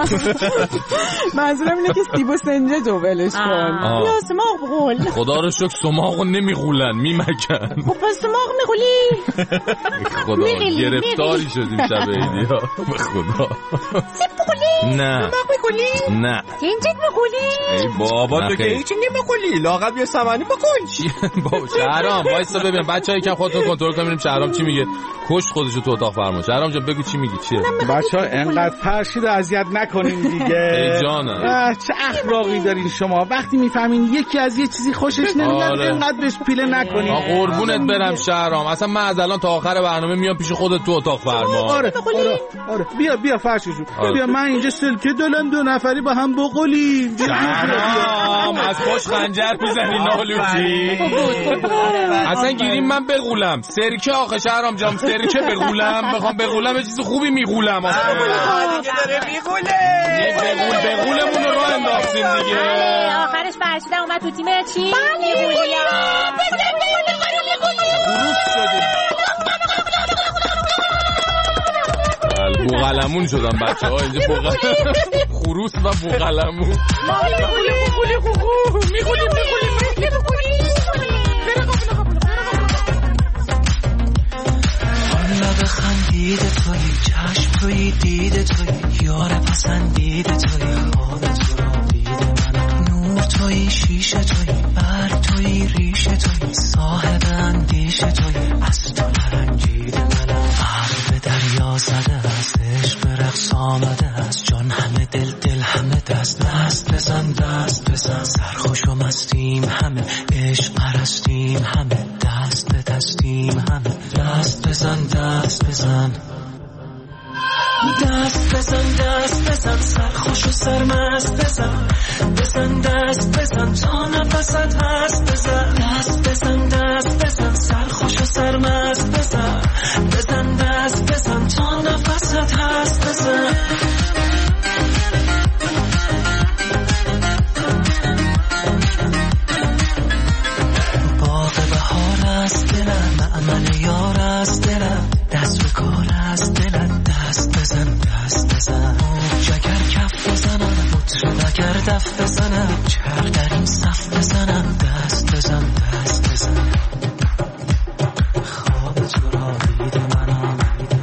منظورم اینه که سیب و سنجد رو ولش کن. یا سماق بغل. خدا رو شکر سماق رو نمیغولن میمکن. خب پس سماق میغولی. خدا گرفتاری شدیم شب عیدی ها. به خدا. سیب بغولی؟ نه. سماق میغولی؟ نه. سنجد میغولی؟ ای بابا تو که هیچی نمیغولی. لااقل یه سمنی بکن. بابا شهرام وایسا ببین بچه‌ها یکم خودتون کنترل کنین ببینیم شهرام چی میگه. کشت خودشو تو اتاق فرما. شهرام جان بگو چی میگی چیه؟ بچه‌ها انقدر فرشید اذیت نکنین دیگه. ای جانم. چه اخلاقی دارین شما؟ وقتی میفهمین یکی از یه چیزی خوشش نمیاد آره. انقدر بهش پیله نکنین. آ قربونت برم شهرام. اصلا من از الان تا آخر برنامه میام پیش خودت تو اتاق فرما. آره آره آره بیا بیا فرشید آره. بیا من اینجا سلکه دلم دو نفری با هم بقولیم. شهرام از خوش خنجر میزنی نالوچی. اصلا گیریم من بغولم سرکه آخه شهرام جام سرکه بغولم بخوام بغولم یه چیز خوبی میغولم آخه دیگه داره میغوله بغول بغولمون رو راه انداختیم دیگه. آخرش فرشیده اومد تو تیم چی؟ میغولی خروس شدیم بوغلمون شدن بچه ها اینجا بوغل خروس و بوغلمون میغولی میغولی میغولی میغولی دیده توی، چشم توی دیده توی، یار پسندیده توی، خواب تو را دیده منم. نور توی، شیشه توی، برگ توی، ریشه توی، صاحب اندیشه توی، از تو نرنجیده منم. عقل به دریا زده است، عشق به رقص آمده است، جان همه دل، دل همه دست. دست بزن دست بزن، سرخوش و مستیم همه، عشق پرستیم همه، دست به دستیم همه. دست بزن دست بزن، دست بزن دست بزن، سرخوش و سرمست بزن. بزن دست بزن تا نفست هست، بزن دست بزن دست بزن، سرخوش و سرمست بزن. بزن دست بزن تا نفست هست، بزن. باغ بهار است دلم، معمل یار است دلم، دست به کار است دلم. دست بزن دست بزن، جگر کف بزنم، مطرب اگر دف بزنم، چرخ در این صف بزنم. دست بزن دست بزن، خواب تو را دیده منم،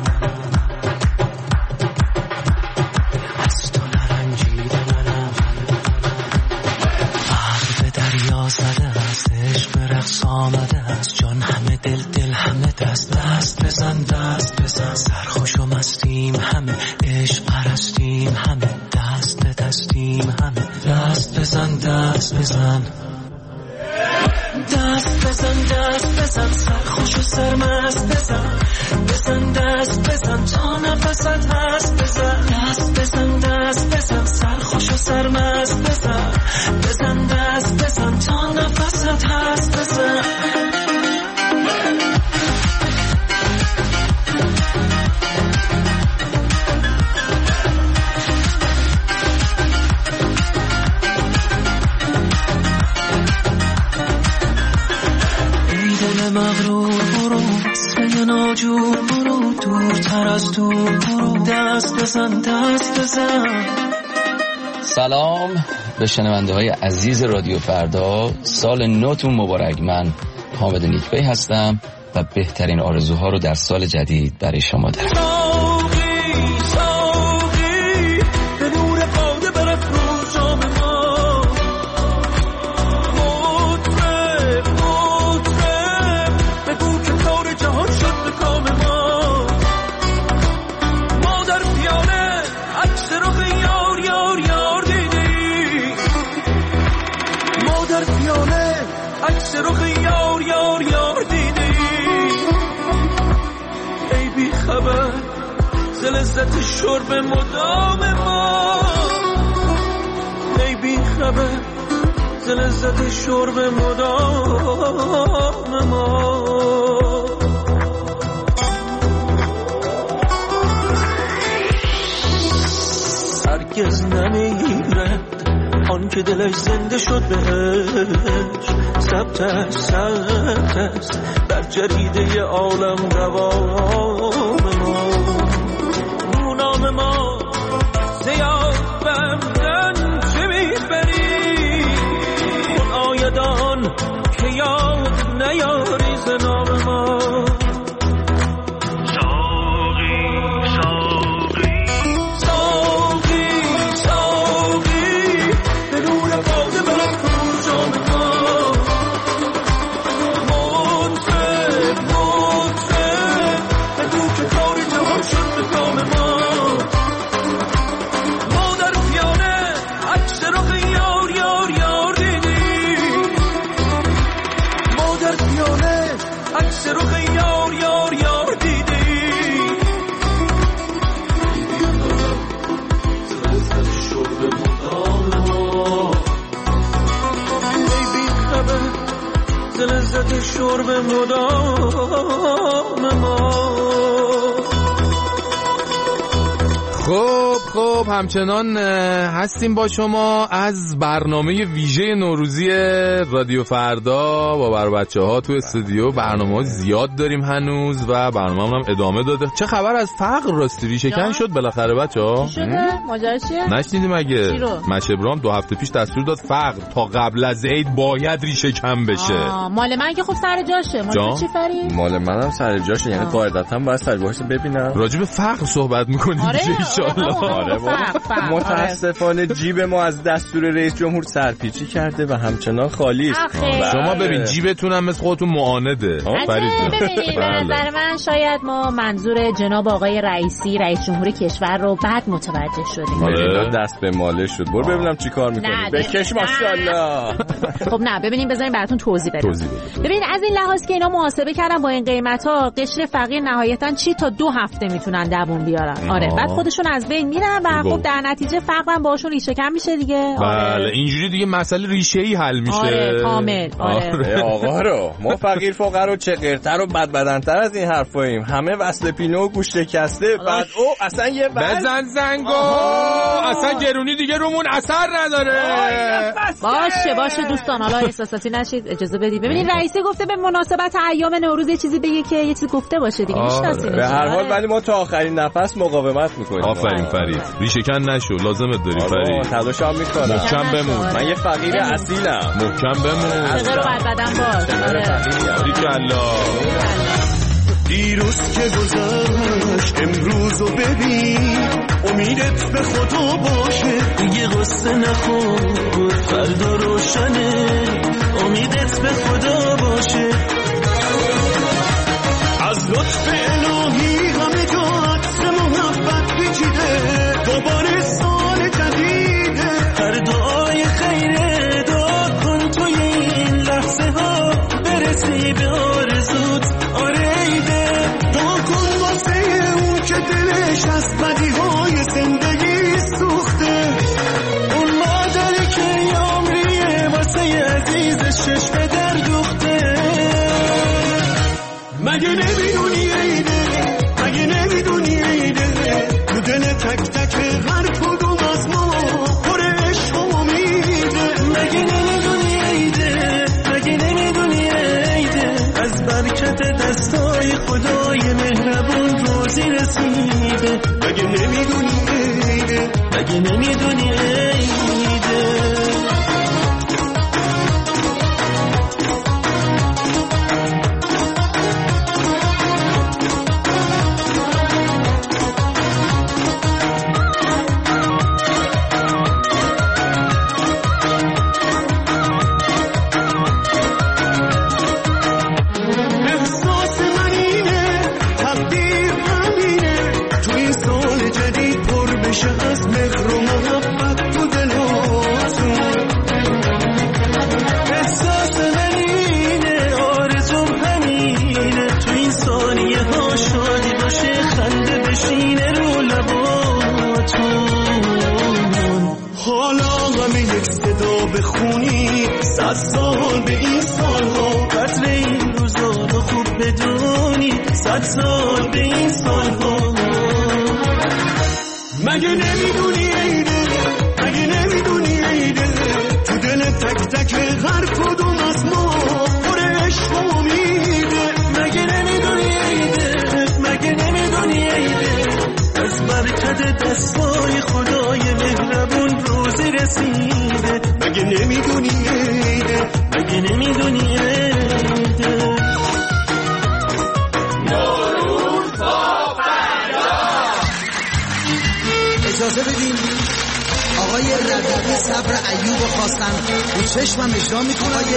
از تو نرنجیده منم. عقل به دریا زده است، عشق به رقص آمده است، جان همه دل، دل همه دست. دست بزن دست بزن، سرخوش و مستیم همه، عشق پرستیم همه، دست به دستیم همه. دست بزن دست بزن، دست بزن دست بزن، سرخوش و سرمست بزن. بزن دست بزن تا نفست هست، بزن دست بزن دست بزن، سرخوش و سرمست بزن. بزن دست بزن تا نفست هست، بزن. مغرور برو، اسم ناجور برو، دورتر از دور برو، دست بزن دست بزن. سلام به شنونده های عزیز رادیو فردا، سال نوتون مبارک. من حامد نیکبی هستم و بهترین آرزوها رو در سال جدید برای شما دارم. لذت شرب مدام ما، ای بی خبر ز لذت شرب مدام ما. هرگز نمیرد آن که دلش زنده شد بهش، ثبت است ثبت است در جریده عالم دوام ما. نام ما زیاد بمدن چه میبری، اون آیدان که یاد نیاری ز نام ما. ساقی ساقی ساقی ساقی به نور باده برکن جام ما. مطرب مطرب بگو که کار جهان شد به کام ما. لذت شرب مدام ما. خب خب صبح همچنان هستیم با شما از برنامه ویژه نوروزی رادیو فردا با بر بچه ها تو استودیو. برنامه ها زیاد داریم هنوز و برنامه هم ادامه داده. چه خبر از فقر راستی ریشه کن شد بالاخره بچه ها؟ چی شده؟ ماجرا چیه؟ نشنیدی مگه؟ مشبرام دو هفته پیش دستور داد فقر تا قبل از عید باید ریشه کن بشه. مال من که خب سر جاشه. مال تو چی فرید؟ مال منم سر جاشه، یعنی قاعدتاً باید سر جاشه ببینم. راجع به فقر صحبت می‌کنیم آره ان شاء الله. آره متاسفانه جیب ما از دستور رئیس جمهور سرپیچی کرده و همچنان خالی است. شما ببین جیبتون هم مثل خودتون معانده. فرید ببینید به نظر من شاید ما منظور جناب آقای رئیسی رئیس جمهور کشور رو بعد متوجه شدیم. آره دست به ماله شد. برو ببینم چیکار می‌کنی. بکش ماشاءالله. خب نه ببینیم بذاریم براتون توضیح بدم. ببین از این لحاظ که اینا محاسبه کردن با این قیمت‌ها قشر فقیر نهایتاً چی تا دو هفته میتونن دووم بیارن. آره بعد خودشون از بین میرن و خب در نتیجه فقرم باشون ریشه کم میشه دیگه. آره بله اینجوری دیگه مسئله ریشه‌ای حل میشه. آره کامل. آره, آره. آقا رو ما فقیر فقرا چغرتر و بد بدنتر از این حرفاییم. همه وصل پینو و گوشت شکسته. بعد او اصلا یه بزن زنگو اصلا گرونی دیگه رومون اثر نداره. باشه باشه دوستان حالا احساساتی نشید اجازه بدید. ببینید رئیسی گفته به مناسبت ایام نوروز یه چیزی بگه که یه چیزی گفته باشه دیگه میشناسید. به هر حال ولی ما تا آخرین نفس مقاومت میکنیم. آفرین فرید ریشه کن نشو لازمت داری فرید. تلاشم میکنم. محکم بمون. من یه فقیر اصیلم. محکم بمون. چقدر رو بد بدن باش. باریکالله. دیروز که گذشت امروزو ببین امیدت به خدا باشه دیگه قصه نخور فردا روشنه امیدت به خدا باشه از لطف الهی همه جا عکس محبت پیچیده دوباره سال جدیده هر دعای خیره دعا کن توی این لحظه ها برسی به آرزوت آره که دلش از بدیهای زندگی سوخته اون مادری که یه عمریه واسه عزیزش چشم در دوخته مگه نمیدونی عیده مگه نمیدونی عیده تو دل تک تک هر کدوم از ما پر عشق و امیده مگه نمیدونی عیده مگه نمیدونی عیده از برکت دستای خدای مهربون روزی رسیده مگه نمیدونی عیده مگه نمیدونی عیده بخونی صد سال به این سال ها قدر این روزا رو خوب بدونی صد سال به این سال ها مگه نمیدونی عیده مگه نمیدونی عیده تو دل تک تک هر کدوم از ما پر عشق و امیده مگه نمیدونی عیده مگه نمیدونی عیده از برکت دستای خدای مهربون روزی رسیده مگه نمیدونی عیده مگه نمیدونی عیده نوروز با فردا اجازه بدین آقای ربیعی صبر ایوب خواستن رو چشمم اجرا میکنه آقای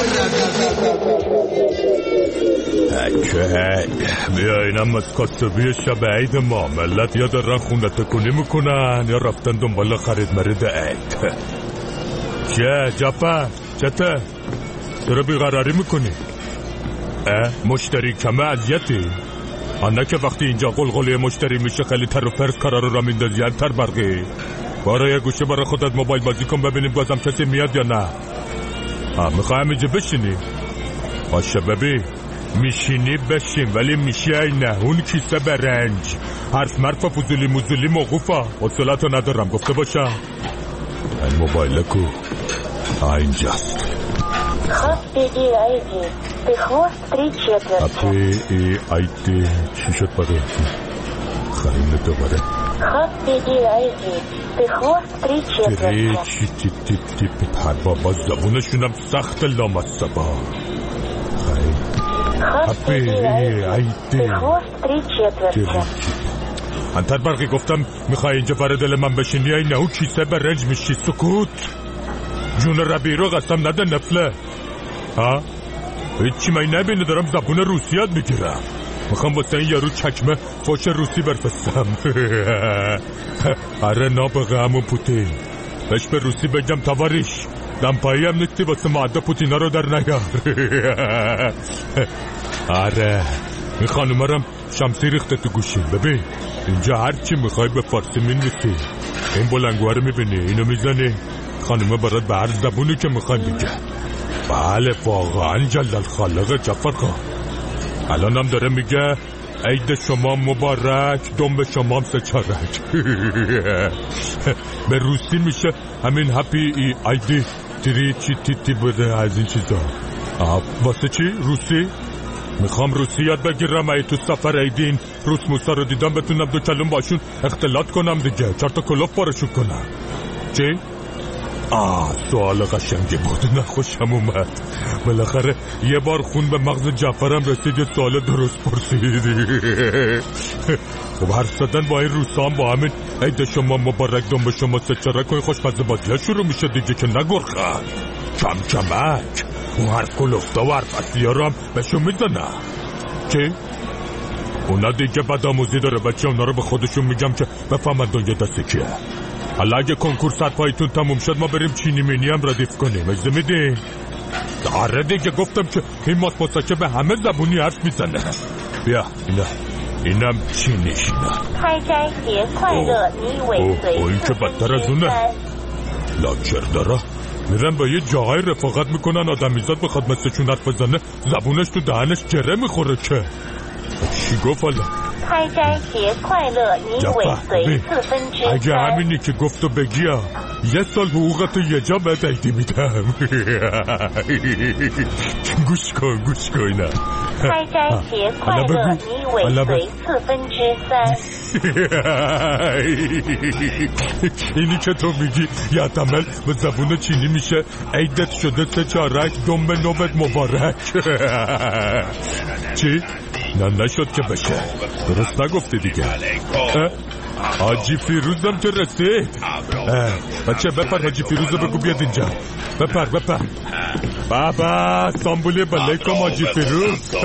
ربیعی بیا اینم از کاسبی شب عید ما ملت یا دارن خونه تکونی میکنن یا رفتن دنبال خرید مرید عید چه جعفر چته چرا بیقراری میکنی اه مشتری کمه اذیتی آنه که وقتی اینجا قلقلی مشتری میشه خیلی تر و فرس کارا رو را میندازی انتر برقی برای یه گوشه برای خودت موبایل بازی کن ببینیم بازم کسی میاد یا نه ها میخوای همینجا بشینی باشه ببین میشینی بشین ولی میشه ای نهون کیسه برنج. حرف مرف فضولی مزولی موقوفا. حوصله‌تو ندارم گفته باشم. این موبایل کو اینجاست. خط ای ایدی بخواست تری چیترچه. اپی ای ایدی چی شد باره؟ خریم دوباره. خط ای ایدی بخواست تری چیترچه. تری چی تی تی تی پر بابا زبونشونم سخت لامصبا. خریم اپی ای ایدی بخواست تری چیترچه. انتر برقی گفتم میخوای اینجا برای دل من بشینی ای نهو کیسه برنج میشی. سکوت. جون ربی رو قسم نده نفله. ها؟ هیچی من نبینه دارم زبون روسی یاد میگیرم. میخوام واسه این یارو چکمه فوش روسی برفستم. اره نابغه همون پوتین. بهش به روسی بگم تواریش دمپایی هم نیستی واسه معده پوتینا رو در نگار. اره این خانومرم شمسی ریخته تو گوشیم. ببین اینجا هرچی میخوای به فارسی مینویسی. این بلنگوه رو میبینی اینو میزنی خانومه برات به هر زبونی که میخوای میگه. بله واقعا جلال خالق جعفر خان. الان هم داره میگه عید شما مبارک دنب شما هم سه چارک. به روسی میشه همین هپی ای ایدی تری چی تی تی بده از این چیزا. واسه چی؟ روسی؟ میخوام روسی یاد بگیرم ای تو سفر عیدین روس موسا رو دیدم بتونم دو کلم باشون اختلاط کنم دیگه. چهار تا کلوف بارشون کنم. چی؟ آه سوال قشنگی بود نخوشم اومد. بالاخره یه بار خون به مغز جعفرم رسید یه سوال درست پرسیدی. خب حرف زدن با این روسا هم با همین عید شما مبارک دنب شما سه چارک و خوشمزه بازی ها شروع میشه دیگه که نگرخن. کم کمک اون حرف کلفته و حرف اصلی ها رو هم بهشون میزنم. چی؟ اونا دیگه بد آموزی داره بچه اونا رو به خودشون میگم که بفهمن دنیا دسته کیه. حالا اگه کنکور سرپایتون تموم شد ما بریم چینی مینی هم ردیف کنیم. اجازه میدین؟ آره دیگه گفتم که این ماس ماساکه به همه زبونی حرف میزنه. بیا اینا اینم چینیش نه. اوه این که بدتر از اونه. لاکر داره میرن با یه جاهای رفاقت میکنن آدمیزاد بخواد مثل چون حرف بزنه زبونش تو دهنش گره میخوره که. چی گفت حالا؟ اگه همینی که گفتو بگی یه سال حقوقتو یه جا بهت عیدی میدم. گوش کن گوش کن اینا. حالا بگو حالا بگو. اینی که تو میگی یعتمل به زبون چینی میشه عیدت شده سه چارک دنب نوبت مبارک. چی؟ نه نشد که بشه. درست نگفتی دیگه. حاجی فیروزم که رسید. بچه بپر حاجی فیروزو بگو بیاد اینجا. بپر بپر. بابا استانبولی بلیکم حاجی فیروز.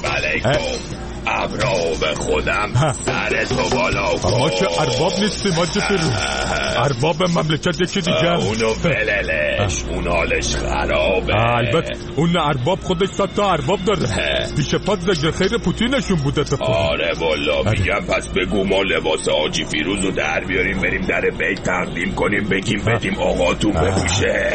ابراب خودم سر تو بالا کن. ما که ارباب نیستیم حاجی فیروز. ارباب مملکت یکی دیگه. اونو بللش اون حالش خرابه. البته اون ارباب خودش صد تا ارباب داره. پیش پات زگر خیر پوتینشون بوده اتفاقا. آره والا میگم پس بگو ما لباس حاجی فیروزو در بیاریم بریم در بیت تقدیم کنیم بگیم بدیم آقاتون بپوشه.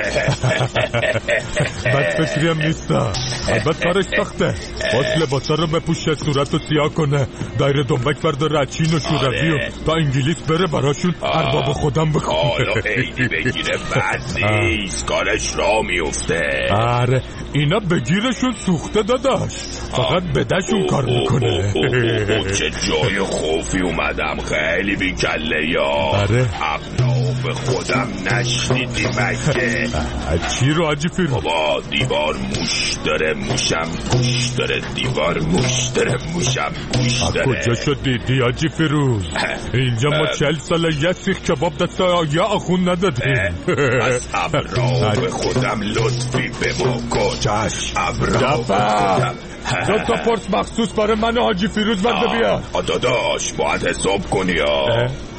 بد فکری هم نیستم. البته کارش سخته. باز لباسا رو بپوشه صورتو سیاه کنه دایره دنبک برداره چین و شوروی و تا انگلیس بره براشون ارباب خودم بکنه. حالا عیدی بگیره بد نیست کارش را میفته. آره اینا بگیرشون سوخته داداش فقط بدشون کار میکنه. چه جای خوفی اومدم خیلی بی کله یا. آره ابناب خودم نشنیدی مگه. چی رو حاجی فیروز؟ بابا دیوار موش داره موشم گوش داره دیوار موش داره موشم گوش داره. کجا شد دیدی حاجی فیروز؟ اینجا ما چل ساله یه سیخ کباب دست یا آخون ندادیم. از ابراب خودم لطفی به ما کن. ابراب خودم دو تا پرس مخصوص برای من حاجی فیروز برده بیا. داداش باید حساب کنی ها.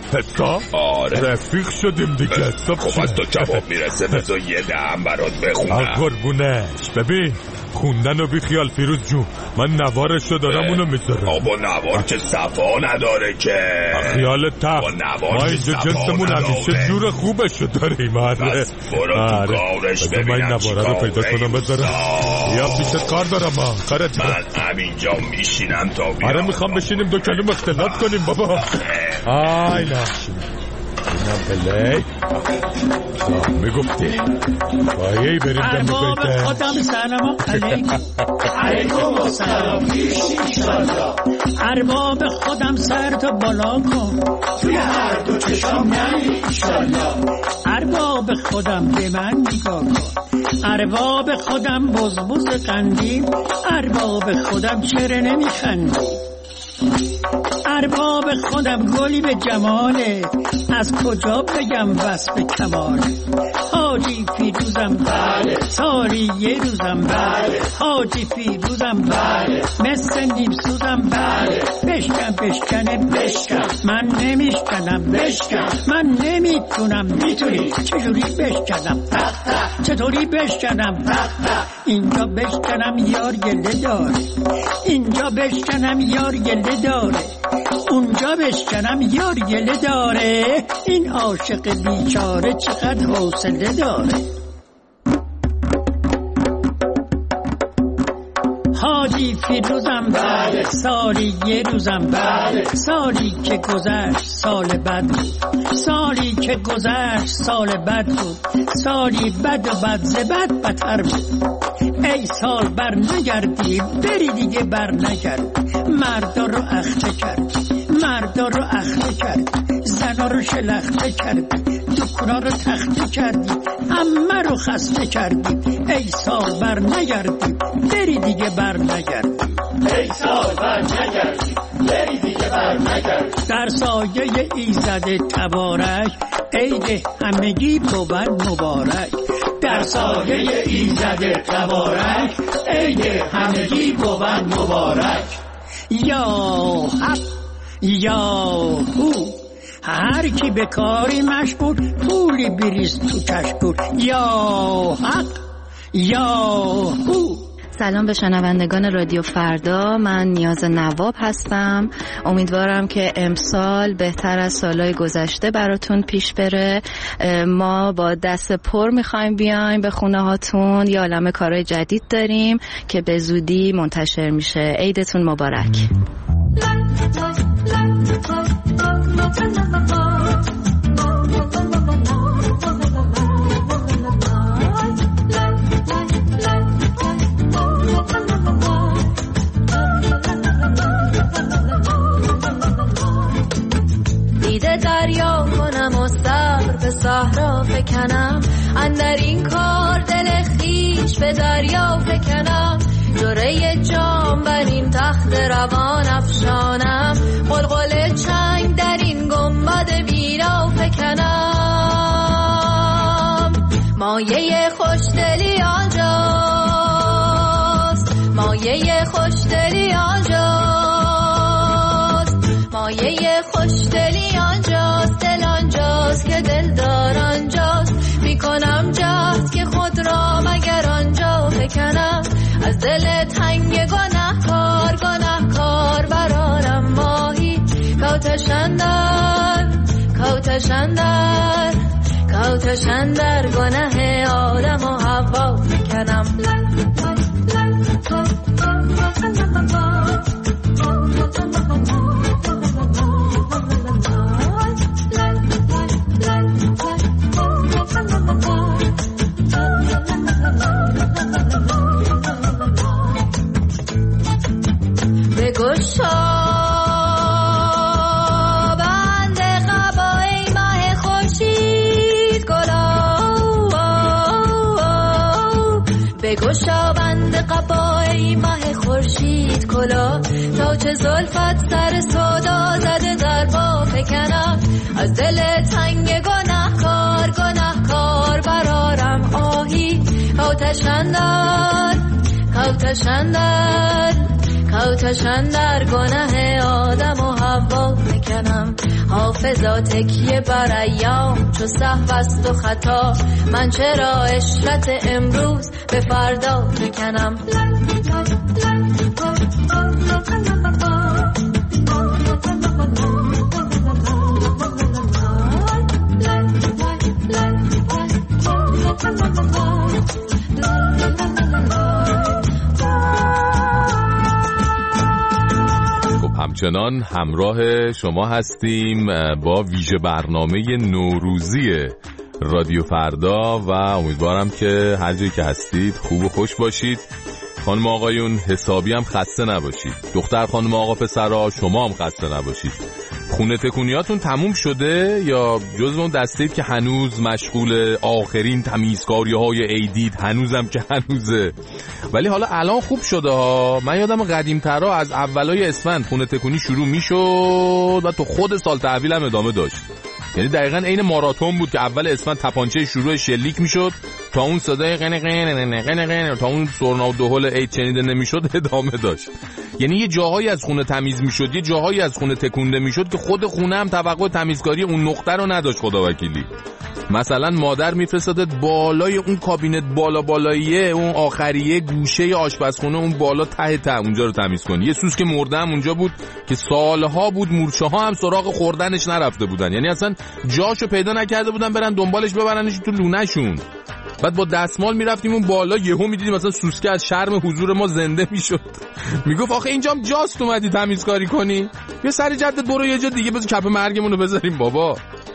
حساب؟ آره رفیق شدیم دیگه. حساب خب از تو جواب میرسه بذار یه دهم برات بخونم. قربونش. ببین خوندن و بی خیال فیروز جون، من نوارشو دارم اونو میذارم. آبا نوار که صفا نداره که. خیال تخت ما اینجا جنسمون همیشه جور خوبشو داریم. آره بس برو تو کارش ببینم من نواره رو پیدا کنم بذارم. یا بیشت کار دارم ها. کارت من همینجا میشینم تا بیام. آره میخوام بشینیم دو کلم اختلاط کنیم بابا. آی نشینم اینم بلی میگفتی بایی بریم دم بیته. خودم سلام علیکم. علیکم و سلام ایشالله. ارباب خودم سر تو بالا کن توی هر دو چشم نهی ایشالله. ارباب خودم به من نگاه کن. ارباب خودم بزبز قندیم. ارباب خودم چرا نمیخندی. ارباب خودم گلی به جماله. از کجا بگم وصف کماله. حاجی فیروزم بله. سالی یه روزم بله. حاجی فیروزم بله. مثل نیم سوزم بله. بشکن بشکنه بشکن. من نمیشکنم بشکن. من نمیتونم میتونی. چجوری بشکنم چطوری بشکنم اینجا بشکنم یار گله داره. اینجا بشکنم یار گله داره. اونجا بشکنم یار گله داره. این عاشق بیچاره چقدر حوصله داره. حاجی فیروزم بله. سالی یه روزم بله. سالی که گذشت سال بد بود. سالی که گذشت سال بد بود. سالی بد و بد ز بد بدتر بود. ای سال بر نگردی بری دیگه بر نگرد. مردا رو اخته کرد. مردا رو اخته کرد. زنا رو شلخته کرد. دکونا رو تخته کردی. همه رو خسته کردی. ای سال بر نگردی بری دیگه بر نگردی. ای سال بر نگردی بری دیگه بر نگردی. در سایه ایزد تبارک عید همگی بود مبارک. در سایه ایزد تبارک عید همگی بود مبارک. یا حق یا هو هر کی به کاری مشغول پولی بریز تو کشکول. یا حق یا هو. سلام به شنوندگان رادیو فردا. من نیاز نواب هستم. امیدوارم که امسال بهتر از سالهای گذشته براتون پیش بره. ما با دست پر میخوایم بیایم به خونه هاتون. یه عالمه کارهای جدید داریم که به زودی منتشر میشه. عیدتون مبارک. دیده دریا کنم و سر به صحرا فکنم. اندر این کار دل خیش به دریا فکنم. جوره جام بر این تخت روان افشانم. قلقل چنگ در این گنبد ویرا فکنم. مایه خوشدلی آنجاست. مایه خوشدلی آنجاست. مایه خوشدلی آنجاست. دل آنجاست که دل دار آنجاست. میکنم جهد که خود را مگر آنجا فکنم. از دل تنگ گناه کار گناه کار برارم ماهی. کوتشندر کوتشندر کوتشندر گناه آدم و حوا فکنم. بگشا بند قبای ماه خورشید گلا. بگشا بند قبای ماه خورشید کلا. تا چه زلفت سر سودا زده در با فکنم. از دل تنگ گناه کار گناه کار برارم آهی. کوتشندر کوتشندر کوتشندر گناه آدم و حوا فکنم. حافظ حافظا تکیه بر ایام چو سهو است و خطا من چرا عشرت امروز به فردا میکنم همچنان همراه شما هستیم با ویژه برنامه نوروزی رادیو فردا و امیدوارم که هر جایی که هستید خوب و خوش باشید. خانم آقایون حسابی هم خسته نباشید. دختر خانم آقا پسرا شما هم خسته نباشید. خونه تکونیاتون تموم شده یا جزو اون دسته‌اید که هنوز مشغول آخرین تمیزکاری‌های عیدید؟ هنوزم که هنوزه، ولی حالا الان خوب شده ها. من یادم قدیم‌ترا از اولای اسفند خونه تکونی شروع میشد و تو خود سال تحویل هم ادامه داشت. یعنی دقیقاً عین ماراتون بود که اول اسفند تپانچه شروع شلیک میشد تا اون صدای قن قن قن قن تا اون سرنا و دهل عید شنیده نمیشد ادامه داشت. یعنی یه جاهایی از خونه تمیز میشد، یه جاهایی از خونه تکونده میشد که خود خونه هم توقع تمیزکاری اون نقطه رو نداشت. خدا وکیلی مثلا مادر میفرستادت بالای اون کابینت بالا بالاییه اون آخریه گوشه آشپزخونه اون بالا ته ته اونجا رو تمیز کنی. یه سوسک مرده هم اونجا بود که سالها بود مورچه ها هم سراغ خوردنش نرفته بودن، یعنی اصلا جاشو پیدا نکرده بودن برن دنبالش ببرنش تو لونه‌شون. بعد با دستمال میرفتیم اون بالا، یهو میدیدیم مثلا سوسکه از شرم حضور ما زنده میشد. میگفت آخه اینجام جاست اومدی تمیزکاری کنی؟ بیا سر جدت برو یه جا دیگه، بذار کف مرگمون رو بذاریم بابا.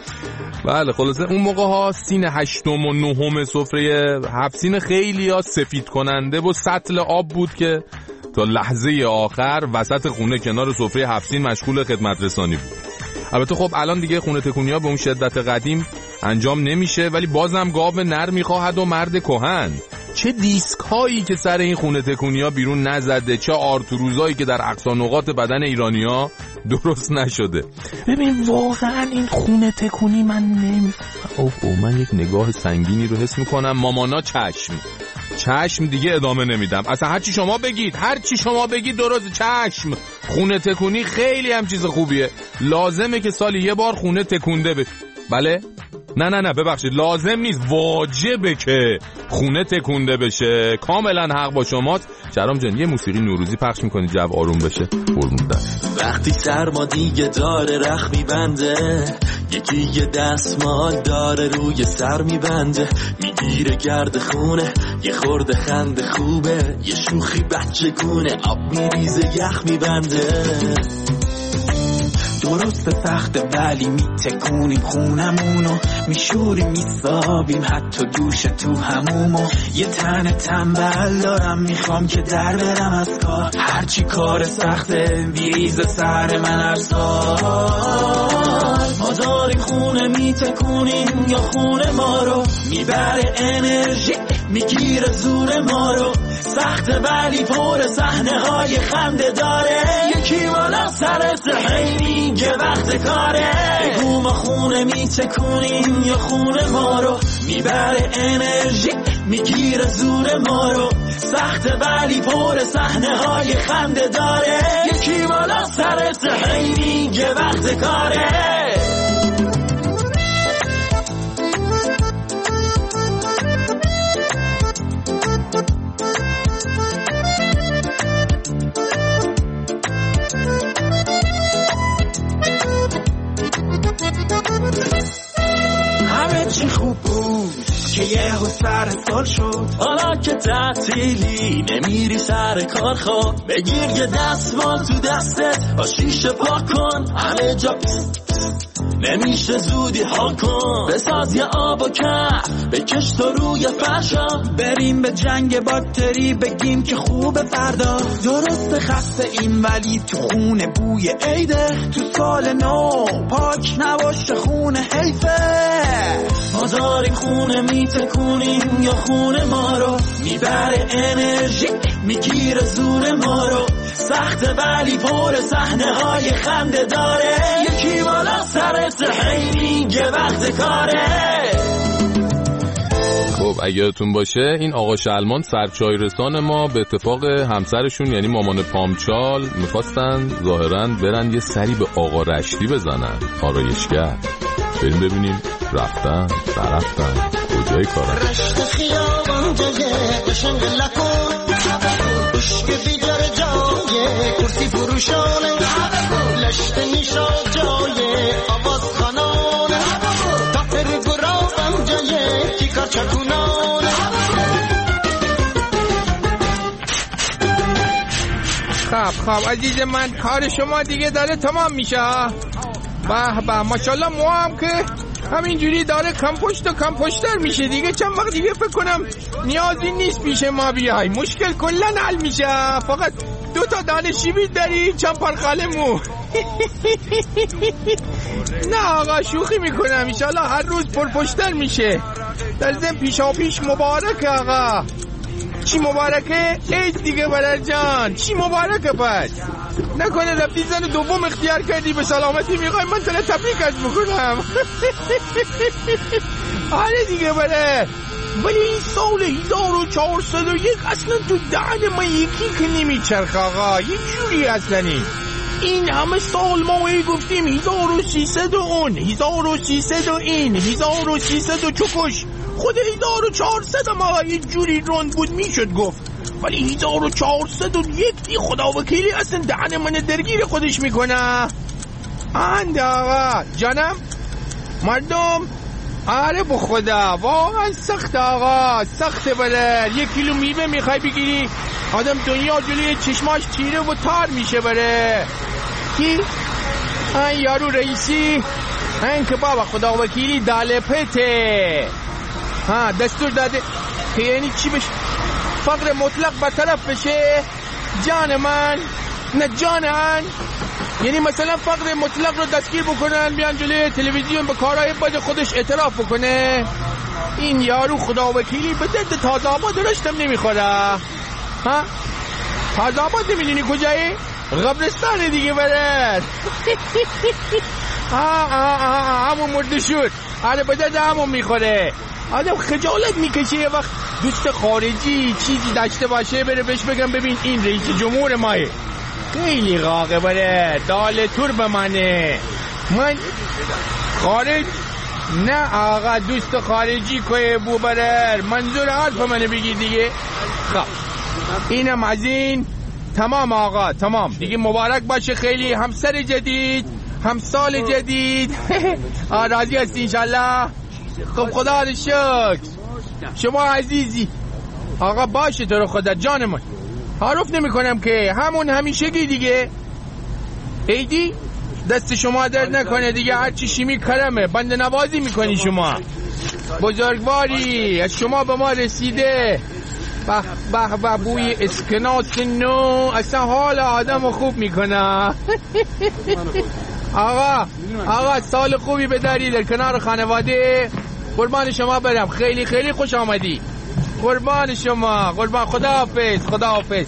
بله خلاصه اون موقع ها سین هشتم و نهم سفره هفت سین خیلی ها سفید کننده و سطل آب بود که تا لحظه آخر وسط خونه کنار سفره هفت سین مشغول خدمت رسانی بود. البته خب الان دیگه خونه تکونی ها به اون شدت قدیم انجام نمیشه، ولی بازم گاو نر میخواهد و مرد کهن. چه دیسک هایی که سر این خونه تکونی ها بیرون نزده، چه آرتوروزایی که در اقصا نقاط بدن ایرانی ها درست نشده. ببین واقعا این خونه تکونی من نمی اوه اوه من یک نگاه سنگینی رو حس میکنم. مامانا چشم چشم دیگه ادامه نمیدم. اصلا هر چی شما بگید هر چی شما بگید درست. چشم خونه تکونی خیلی هم چیز خوبیه، لازمه که سالی یه بار خونه تکونده بشه. بله نه نه نه ببخشید لازم نیست، واجبه که خونه تکونده بشه. کاملا حق با شماست. شرام جان یه موسیقی نوروزی پخش میکنی جو آروم بشه؟ قربونت. وقتی سرما دیگه داره رخ میبنده، یکی یه دستمال داره روی سر میبنده، میگیره گرد خونه یه خورده خنده خوبه، یه شوخی بچگونه آب میریزه یخ میبنده. درست سخته ولی میتکونیم خونمونو، میشوریم میسابیم حتی دوش تو همومو. یه تن تنبل دارم میخوام که در برم از کار، هرچی کار سخته بیریز سر من هر سال. ما داریم خونه میتکونیم یا خونه ما رو میبره انرژی میگیره زور ما رو، سخته ولی پر صحنه های خنده داره، یکی بالا سر سحیمی که وقت کاره. بگو ما خونه میتکونیم یا خونه ما رو میبره انرژی میگیره زور ما رو، سخته ولی پر صحنه های خنده داره، یکی بالا سر سحیمی که وقت کاره. همه چی خوب بود که یه و سر سال شد، حالا که تعطیلی نمیری سر کار خواب، بگیر یه دستمال تو دستت با شیشه پاک کن، همه جا نمیشه زودی حال کن، بساز یه آب و کف بکش تو روی فرشا، بریم به جنگ باکتری بگیم که خوب فردا. درست خسته این ولی تو خونه بوی عیده، تو سال نو پاک نباشه خونه حیفه. ما داریم خونه میتکونیم یا خونه ما رو میبره انرژی میگیره زور ما رو، سخته ولی پر صحنه های خنده داره، یکی بالا سر سحیمی که وقت کاره. خب خب اگه یادتون باشه این آقا شلمان سرچای رسان ما به اتفاق همسرشون یعنی مامان پامچال میخواستن ظاهرا برن یه سری به آقا رشتی بزنن آرایشگر. بریم ببینیم رفتن برفتن کجای کارن. رشت خیابان جگه قشنگ لکن عشق بیجر جای کرسی فروشانه لشت نیشا جای آواز خانانه تاپر گرابم جای کیکار چکونانه. خب خب عزیز من کار شما دیگه داره تمام میشه. به به ماشاءالله ما هم که همینجوری داره کمپشت و کمپشتر میشه دیگه. چند وقت دیگه فکر کنم نیازی نیست پیش ما بیای، مشکل کلا حل میشه. فقط دو تا دانه شیبید داری چند پر قلمو. نه آقا شوخی میکنم، انشالله هر روز پرپشتر میشه. در ضمن پیشا پیش مبارک آقا. چی مبارکه؟ عید دیگه برر جان. چی مبارکه پس؟ نکنه رفتی زن دوم اختیار کردی به سلامتی میخوای من تنه تبریک از بکنم. آره دیگه بره. ولی این سال هزار و چهارصد و یک اصلا تو دهن من یکی که نمیچرخ آقا. یک جوری اصلانی این همه سال ما ای گفتیم هزار و سیصد و اون هزار و سیصد و این هزار و سیصد و چکش. خود هزار و چهارصد ما یک جوری روند بود میشد گفت، ولی هزار و چهارصد و یک دی خدا وکیلی اصلا دهن من درگیر خودش میکنه. اند آقا جانم مردم. آره به خدا واقعا سخت آقا، سخت. بره یک کیلو میوه میخوای بگیری آدم دنیا جلوی چشماش تیره و تار میشه. بره کی؟ این یارو رئیسی این که بابا خدا وکیلی داله پته ها دستور داده که یعنی چی بشه؟ فقر مطلق برطرف بشه. جان من نه جانن، یعنی مثلا فقر مطلق رو دستگیر بکنن بیان جلوی تلویزیون به کارهای بد خودش اعتراف بکنه. این یارو خدا وکیلی به درد تازه آباد رشتم نمیخوره. ها تازه آباد نمیدونی کجایی؟ قبرستان دیگه برد. ها ها ها همون مرده شد. آره به درد همون میخوره. آدم خجالت میکشه یه وقت دوست خارجی چیزی داشته باشه بره بهش بگم ببین این رئیس جمهور ماه خیلی غاقه بره دال تور به منه. من خارج نه آقا دوست خارجی که بو برر منظور حرف منه بگی دیگه. خب اینم از این. تمام آقا تمام دیگه. مبارک باشه خیلی همسر جدید هم سال جدید. راضی هستی انشالله؟ خب خدا رو شکر. شما عزیزی آقا باشه تو رو خدا جان من. تعارف نمی کنم که همون همیشگی دیگه. ایدی دست شما درد نکنه دیگه، هر چی شیمی کرمه بنده نوازی میکنی شما. بزرگواری از شما به ما رسیده. به به به بوی اسکناس نو اصلا حال آدم خوب میکنه. آقا آقا سال خوبی بداری در کنار خانواده. قربان شما برم. خیلی خیلی خوش آمدی. قربان شما. قربان. خدا حافظ. خدا حافظ.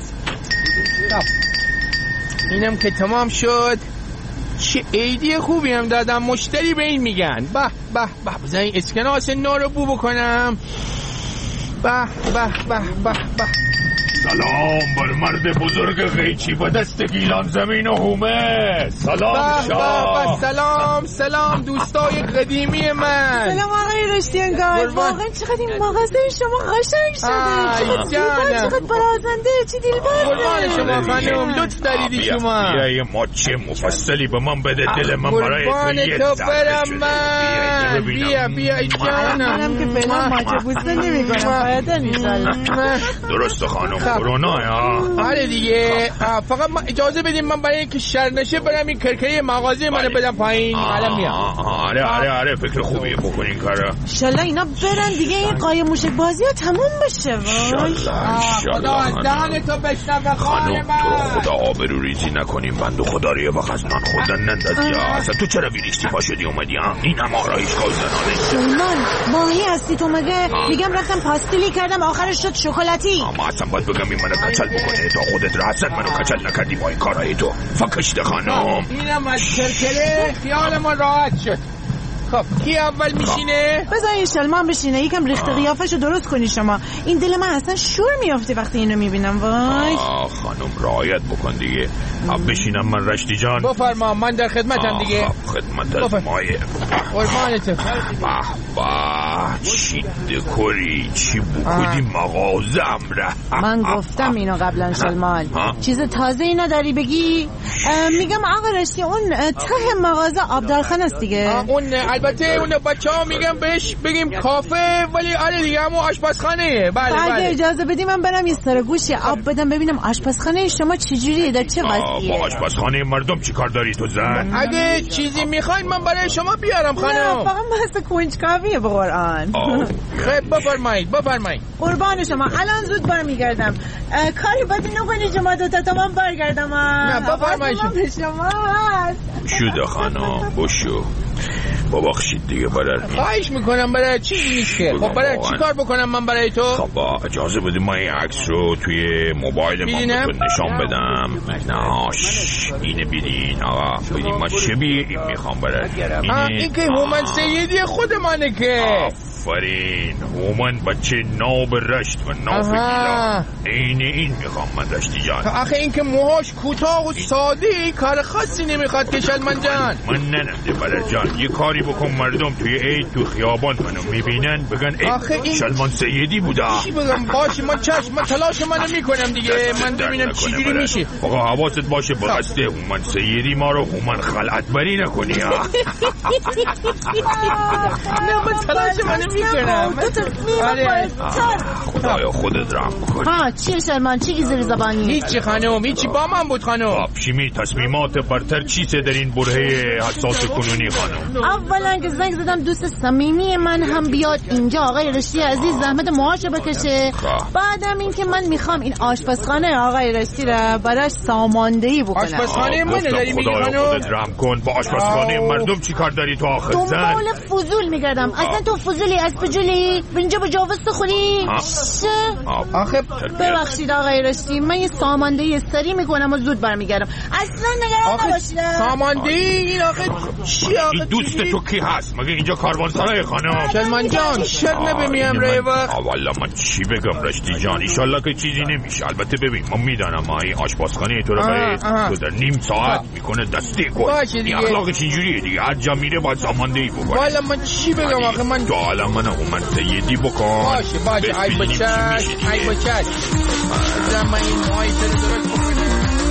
اینم که تمام شد. چه عیدی خوبی هم دادم. مشتری به این میگن. به به به بزن این اسکناس نو رو بو بکنم. به به به به به. سلام بر مرد بزرگ غیچی با دست گیلان زمین و هومه. سلام شاه. سلام سلام دوستای قدیمی من. سلام آقای رشتیانگار. واقعا چقدر این مغازه شما قشنگ شده. چقدر چقدر برازنده. چی دلبره. قربان شما خانم لطف دارید شما. بیا یه ماچه مفصلی به من بده دل من برای تو یه تو برم من. بیا بیا ای جانم. منم که فعلا ماچه بوسته نمی‌کنم. باید انشالله. درست خانم کرونا یا آره دیگه. فقط ما اجازه بدیم من برای اینکه شر نشه برم این کرکری مغازه منو بدم پایین. الان میام. آره آره آره فکر خوبیه بکنین کارا. ان شاء الله اینا برن دیگه این قایم موشک بازی ها تموم بشه. وای خدا از دهن تو بشنوه خانم. تو خدا آبرو ریزی نکنیم. بنده خدا رو یه وقت از نان خوردن نندازی. اصلا تو چرا ویریستی پا شدی اومدی ها؟ این هم آرایشگاه زنانه. سلمان ماهی هستی تو مگه؟ میگم رفتم پاستیلی کردم آخرش شد شکلاتی. اما اصلا باید بگم این منو کچل بکنه تا خودت راحت منو کچل نکردی با این کارهای تو. فکشته خانم. اینم از کرکره خیال ما راحت شد. خب کی اول میشینه؟ بذار شلمان بشینه، یکم ریخت قیافشو درست کنی شما. این دل من اصلا شور میافته وقتی اینو میبینم. وای خانم رعایت بکن دیگه. بشینم من رشتی جان. بفرما، من در خدمتم دیگه. خدمت مایه. قربانت. به به چی دکوری، چی بکودی مغازم ره. من گفتم اینو قبلا شلمان. چیز تازه ای نداری بگی؟ میگم آقا رشتی اون ته مغازه آبدارخانه است دیگه. اون البته اون بچه ها میگم بهش بگیم کافه، ولی آره دیگه همون آشپزخانه. بله بله. اگه اجازه بدی من برم یه سر گوشی آب بدم ببینم آشپزخانه شما چجوریه، در چه وضعیه؟ با آشپزخانه مردم چی کار داری تو زن؟ اگه چیزی میخواین من برای شما بیارم خانم. نه فقط بحث کنجکاویه به قرآن. خب بفرمایید بفرمایید. قربان شما، الان زود برمیگردم. کاری بدی نکنی شما دوتا تا من برگردم. نه بفرمایید شما. شده خانم بشو. ببخشید دیگه برای خواهش میکنم. برای چی نیست که؟ خب برای چی کار بکنم من برای تو؟ خب اجازه بدید من این عکس رو توی موبایل ما بهتون نشان بدم. نه اینه ببین آقا، ببین ما شبیه این میخوام برای اینه. این که هومن سیدی خود منه که. آفرین، هومن بچه ناب رشت و ناب گیلا. این این میخوام من رشتی جان. آخه این که موهاش کوتاه و ساده کار خاصی نمیخواد که شلمن جان. من ننمده برای جان، یه کاری بکن مردم توی عید تو خیابان منو میبینن بگن ای شلمان سیدی بوده. چی بگم؟ باشه من چشم، من تلاش منو میکنم دیگه. من ببینم چجوری میشه. آقا حواست باشه برسته هومن سیدی ما رو هومن خلعت بری نکنی. نه من تلاش منو میکنم. خدایا خودت رحم کن. ها چیه شلمان؟ چی گیزه زبانی؟ هیچی خانم، هیچی با من بود خانم. شیمی تصمیمات برتر چیزه در این برهه حساس کنونی خانم؟ اولا که زنگ زدم دوست صمیمی من هم بیاد اینجا، آقای رشتی عزیز زحمت موهاشو بکشه. بعدم این که من میخوام این آشپزخانه آقای رشتی را براش ساماندهی بکنم. آشپزخانه منو داری میگی خانم؟ خدایا خودت رحم کن. با آشپزخانه مردم چی کار داری تو آخر زن؟ دنبال فضول میگردم. اصلا تو فضولی از فجولی اینجا با جاوز خوری. آخه ببخشید آقای رشتی، من یه ساماندهی سری میکنم و زود برمیگردم. اصلا نگران نباشید. ساماندهی این آخه چی آخه؟ این دوست تو کی هست؟ مگه اینجا کاروانسرای خانم؟ شلمان جان شر نبمیم ره وقت. والا من چی بگم رشتی جان، ایشالله که چیزی نمیشه. البته ببین من میدانم ما این آشپزخانه تو رو برای تو در نیم ساعت میکنه دستی کن. این اخلاق چجوریه دیگه؟ هر جا میره باید ساماندهی بکنه. والا من چی بگم آخه؟ من تو حالا من هومن سیدی بکن. باشه باشه ای بچه ای بچه زمان این ماهی تره درست بکنه.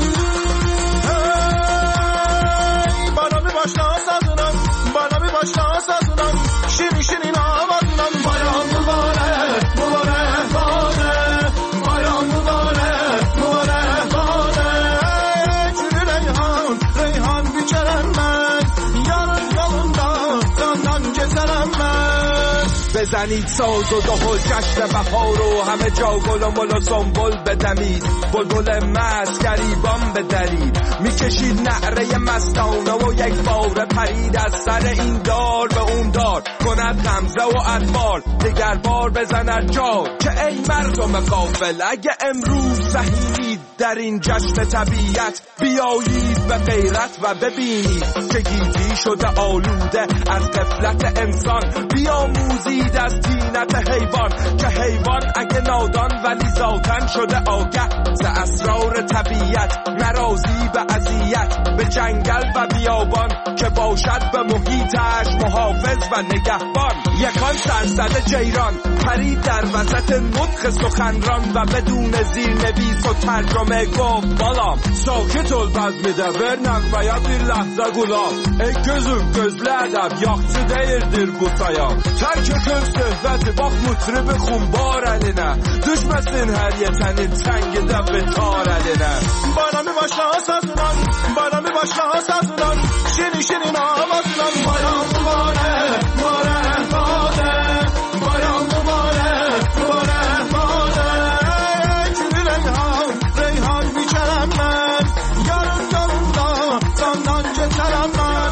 بالا می باشنا سازونم، بالا می باشنا سازونم، شیرین شیرین آوازونم. بایان مبارک مبارک باره، بایان مبارک مبارک باره. چوری ریحان ریحان بیچرم من، یارم یارم داندان جزرم من. بزنید ساز و دهل جشن بهار و همه جا گل و مل و سنبل بدمید، بلبل مست گریبان بدرید، میکشید نعره مستانه و یک بار پرید از سر این دار به اون دار، کند غمزه و انبار دیگر بار بزند جار. که ای مردم غافل اگه امروز سهیمید در این جشن طبیعت، بیایید به غیرت و ببینید که گیتی شده آلوده از غفلت انسان. بیاموزید از طینت حیوان که حیوان اگه نادان ولی ذاتن شده آگه ز اسرار طبیعت، نرازی به اذیت به جنگل و بیابان که باشد به محیطش محافظ و نگهبان. یکان سرزده جیران پرید در وسط نطق سخنران و بدون زیرنویس و ترجمه گفت بالام ساکت olmaz mıdır ver nağmaya bir lahza gulam. Ey gözüm gözlü adam yaxşı değildir bu sayam. Terk et söhbəti bax mutribi xumbar əlinə, düşməsin hər yetənin çəngidə betar əlinə. Bayramı başla sazınan, bayramı başla sazınan, şirin şirin avazınan. Bayram mübarek, mübarek bade, bayram mübarek, mübarek bade. Gülü reyhan, reyhan biçərəm mən, yarın yolunda candan keçərəm mən.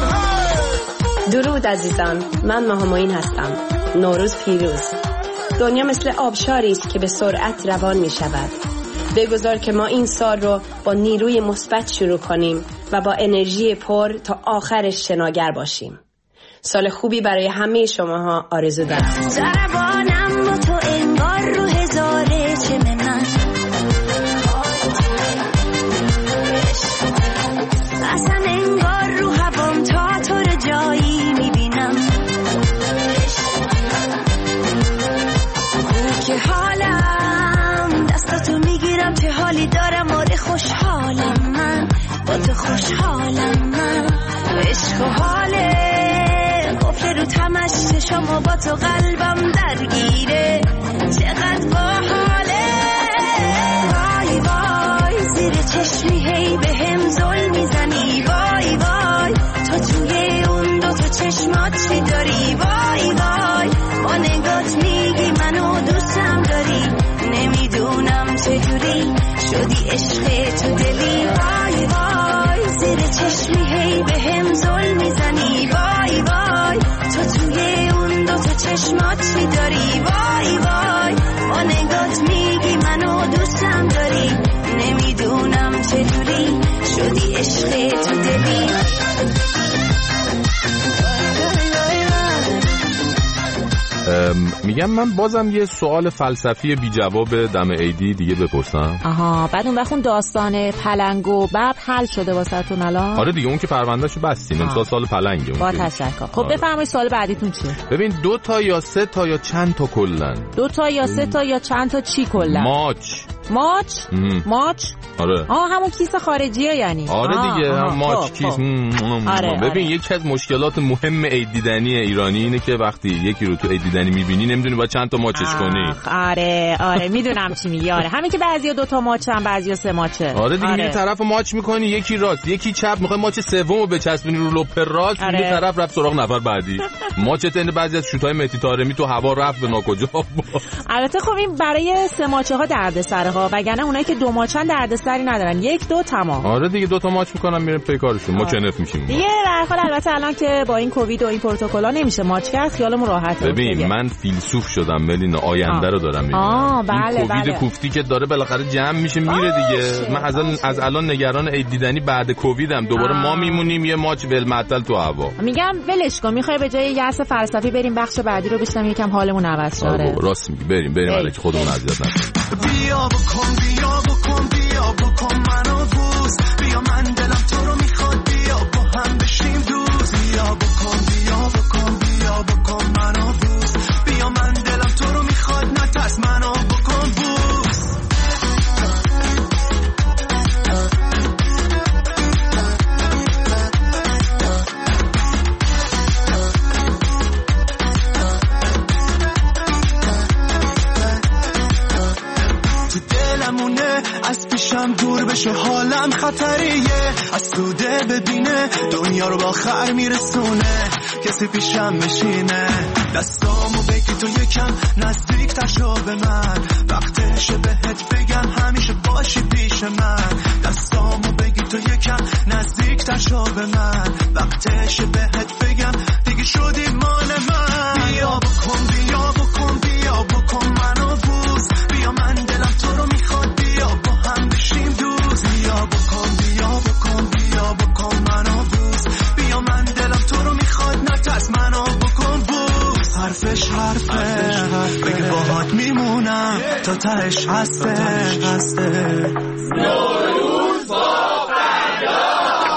درود عزیزان، من ماهاموین هستم. نوروز پیروز. دنیا مثل آبشاری است که به سرعت روان می شود. بگذار که ما این سال رو با نیروی مثبت شروع کنیم و با انرژی پر تا آخرش شناگر باشیم. سال خوبی برای همه شماها آرزو دارم. ضربانم با تو انگار رو هزاره چه من، اصلا انگار رو هوام تا تو رو جایی میبینم. که حالم دستاتو میگیرم، چه حالی دارم، آره خوشحالم من با تو، خوشحالم من. عشق و حاله قفل رو تمش چشم و با تو قلبم درگیره، چقدر باحاله. وای وای زیر چشمی هی به هم زل میزنی، وای وای تو توی اون دو تا چشمات چی داری، وای وای با نگات میگی منو دوستم داری، نمیدونم چجوری شدی عشق تو دلی. وای وای زیر چشمی هی به هم زل میزنی، وای وای تو توی اون دو تا چشمات چی داری، وای وای با نگات میگی منو دوستم داری، نمیدونم چجوری شدی عشق تو دلی. میگم من بازم یه سوال فلسفی بی جواب دم عیدی دیگه بپرسم. آها بعد اون وقت اون داستان پلنگ و ببر حل شده واسهتون الان؟ آره دیگه اون که پروندهشو بستین امسال سال پلنگه. با تشکر. خب آره. بفرمایید سوال بعدیتون چیه؟ ببین دو تا یا سه تا یا چند تا کلن؟ دو تا یا سه تا یا چند تا چی کلن؟ ماچ. ماچ؟ ماچ؟ آره. آه همون کیسه خارجیه یعنی. آره دیگه هم ماچ خب. کیس. آره. ببین آره. یکی از مشکلات مهم عید دیدنی ایرانی اینه که وقتی یکی رو تو عید دیدنی میبینی نمیدونی با چند تا ماچش کنی. آره آره میدونم چی میگی. آره همین که بعضیا دو تا ماچن بعضیا سه ماچه. آره دیگه میری طرف ماچ میکنی، یکی راست یکی چپ، میخوای ماچ سومو بچسبونی رو لپ راست، آره. میری طرف رفت سراغ نفر بعدی. ماچت این بعضی از شوتای مهدی طارمی تو هوا رفت به ناکجا. البته خب این برای سه ماچه ها دردسره ها، وگرنه اونایی که دو ماچن دردسری ندارن، یک دو تمام. آره دیگه دو تا ماچ میکنن میرن پی کارشون. ما کنف میشیم دیگه. در حال البته الان که با این کووید و این پروتکل‌ها نمیشه ماچ کرد، خیالمون راحته. ببین من فیلسوف شدم ملینا، آینده رو دارم میبینم. آه بله این کووید بله. کوفتی که داره بالاخره جمع میشه میره دیگه. من از الان از الان نگران عید دیدنی بعد کوویدم. دوباره ما میمونیم یه ماچ ول معطل تو هوا. میگم ولش کن، میخوای به جای یأس فلسفی بریم بخش بعدی رو بشنویم یکم حالمون عوض شه. راست میگی بریم بریم الکی خودمون اذیت نکنیم. بیا بکن بیا بکن بیا بکن منو بوس، بیا من دلم تو رو میخواد، بیا با هم بشیم دوست. بیا بکن بیا بکن بیا بکن منو بوس، بیا من دلم تو رو میخواد، نترس منو بکن بوس. تو دلمونه از پیشم دور بشه، حالم خطریه، از سوده ببینه دنیا رو با خر میرسونه، کسی پیشم بشینه دستامو بگی تو یکم نزدیک تر شو به من، وقتشه بهت بگم همیشه باشی پیش من، دستامو بگی تو یکم نزدیک تر شو به من، وقتشه بهت بگم دیگه شدی مال من. بیا بکن بیا بکن بیا بکن منو بوس، بیا من دلم تو رو میخواد، بیا با هم بشیم دوست. بیا بکن بیا بکن بیا بکن منو بوس، بیا من دلم تو رو میخواد، نترس منو بکن بوس. حرفش حرفه بگه باهات میمونم تا تهش هسته هسته. نوروز با فردا.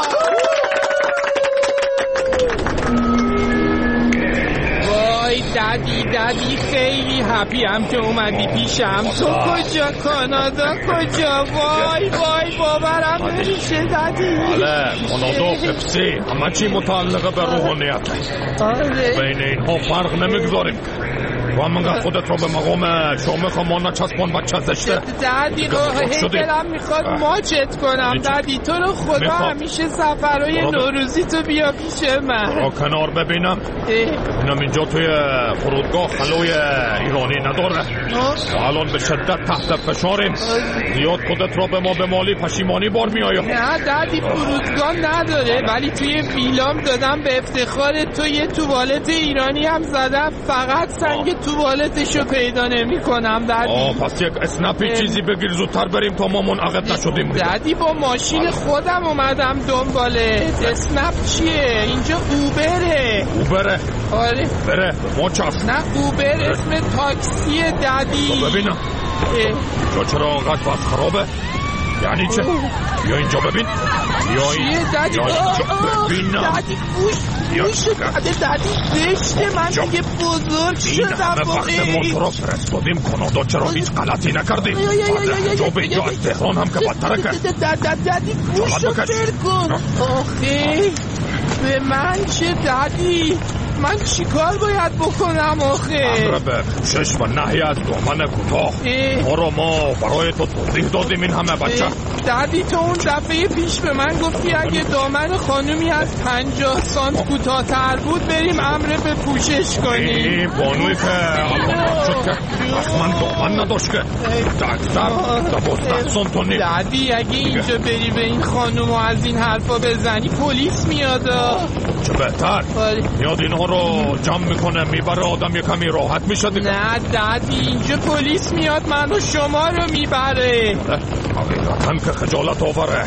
وای دادی دادی خیلی هپی هم که اومدی پیشم. تو کجا کانادا کجا؟ وای وای باورم نمیشه دادی. بله کانادا پپسی همه چی متعلقه به روحانیت. بین اینها فرق نمیگذاریم و من خودت رو به مقام شامخ ما نچسبان بچه زشته. دادی هی دلم میخواد ماچت کنم دادی، تو رو خدا همیشه سفرهای نوروزی تو بیا پیش من. را کنار ببینم اینم اینجا توی فرودگاه خلوی ایرانی نداره و الان به شدت تحت تحت فشاریم. زیاد خودت را به ما به مالی پشیمانی بار می آید. نه دادی فرودگاه نداره، ولی توی ویلام دادم به افتخار تو یه توالت ایرانی هم زدم، فقط سنگ توالتشو پیدا نمی کنم دادی. آه پس یک اسنپی چیزی بگیر زودتر بریم تا ما منعقد نشدیم. دادی با ماشین خودم اومدم دنباله. اسنپ چیه؟ اینجا اوبره. اوبره؟ آره بره ما چفت. نه اوبر اسم تاکسیه دادی. ببینم اینجا چرا آنقدر بس خرابه؟ یعنی چه؟ بیا اینجا ببین. بیا چیه دادی؟ ببینم دادی گوش گوش داده دادی زشته، من دیگه بزرگ شدم. این همه وقت ما تو را فرستادیم کانادا، چرا هیچ غلطی نکردیم؟ جو به اینجا از تهران هم که بدتره کرد. دادی گوشو پر کن. آخه به من چه دادی؟ من چیکار باید بکنم آخه؟ امر به پوشش و نهی از دامن کوتاه. ما را ما برای تو توضیح دادیم این همه بچه. دادی تو اون دفعه پیش به من گفتی اگه دامن خانومی از پنجاه سانت کوتاه‌تر بود بریم امر به پوشش کنیم. این بانوی که الان شد که اصلا دامن نداشت که اکثر دوازده سانت و نیم. دادی اگه اینجا بری به این خانوم و از این حرفا بزنی پلیس میاد. چه بهتر میاد اینها رو جمع میکنه میبره، آدم یه کمی راحت میشه دیگه. نه دادی اینجا پلیس میاد من و شما رو میبره. حقیقتا که خجالت آوره.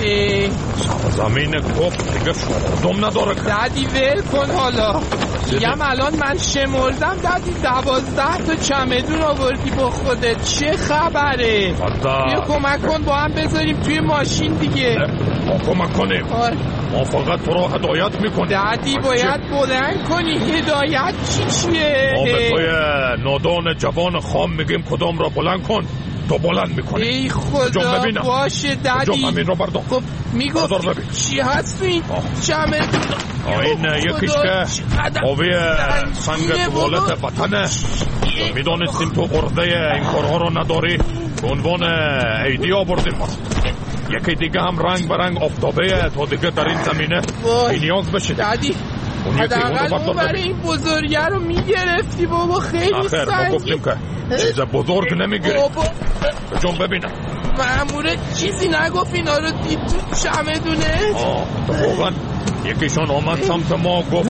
زمین گفت دیگه شما نداره. دادی ول کن حالا. میگم الان من شمردم دادی دوازده تا چمدون آوردی با خودت، چه خبره؟ بیا کمک کن با هم بذاریم توی ماشین دیگه. ما کمک کنیم؟ ما فقط تو رو هدایت میکنیم. دادی باید بلند کنی. هدایت چی چیه؟ ما به توی نادان جوان خام میگیم کدام را بلند کن، تو بلند میکنی. ای خدا باشه دادی. جام همین رو بردار. خب میگفت چی هست این چمدون؟ این یکیش که آبی سنگ توالت وطنه. میدانستیم تو ارده این کارها رو نداری، به عنوان ایدی آوردیم. یکی دیگه هم رنگ برنگ آفتابه تا دیگه در این زمینه بی نیاز بشید. دادی حداقل اون برای این بزرگه رو میگرفتی بابا، خیلی سنگی. آخر ما گفتیم که چیز بزرگ نمیگیری. جون ببینم مأموره چیزی نگفت اینا رو دید تو چمدونه؟ آه واقعا یکیشون آمد سمت ما گفت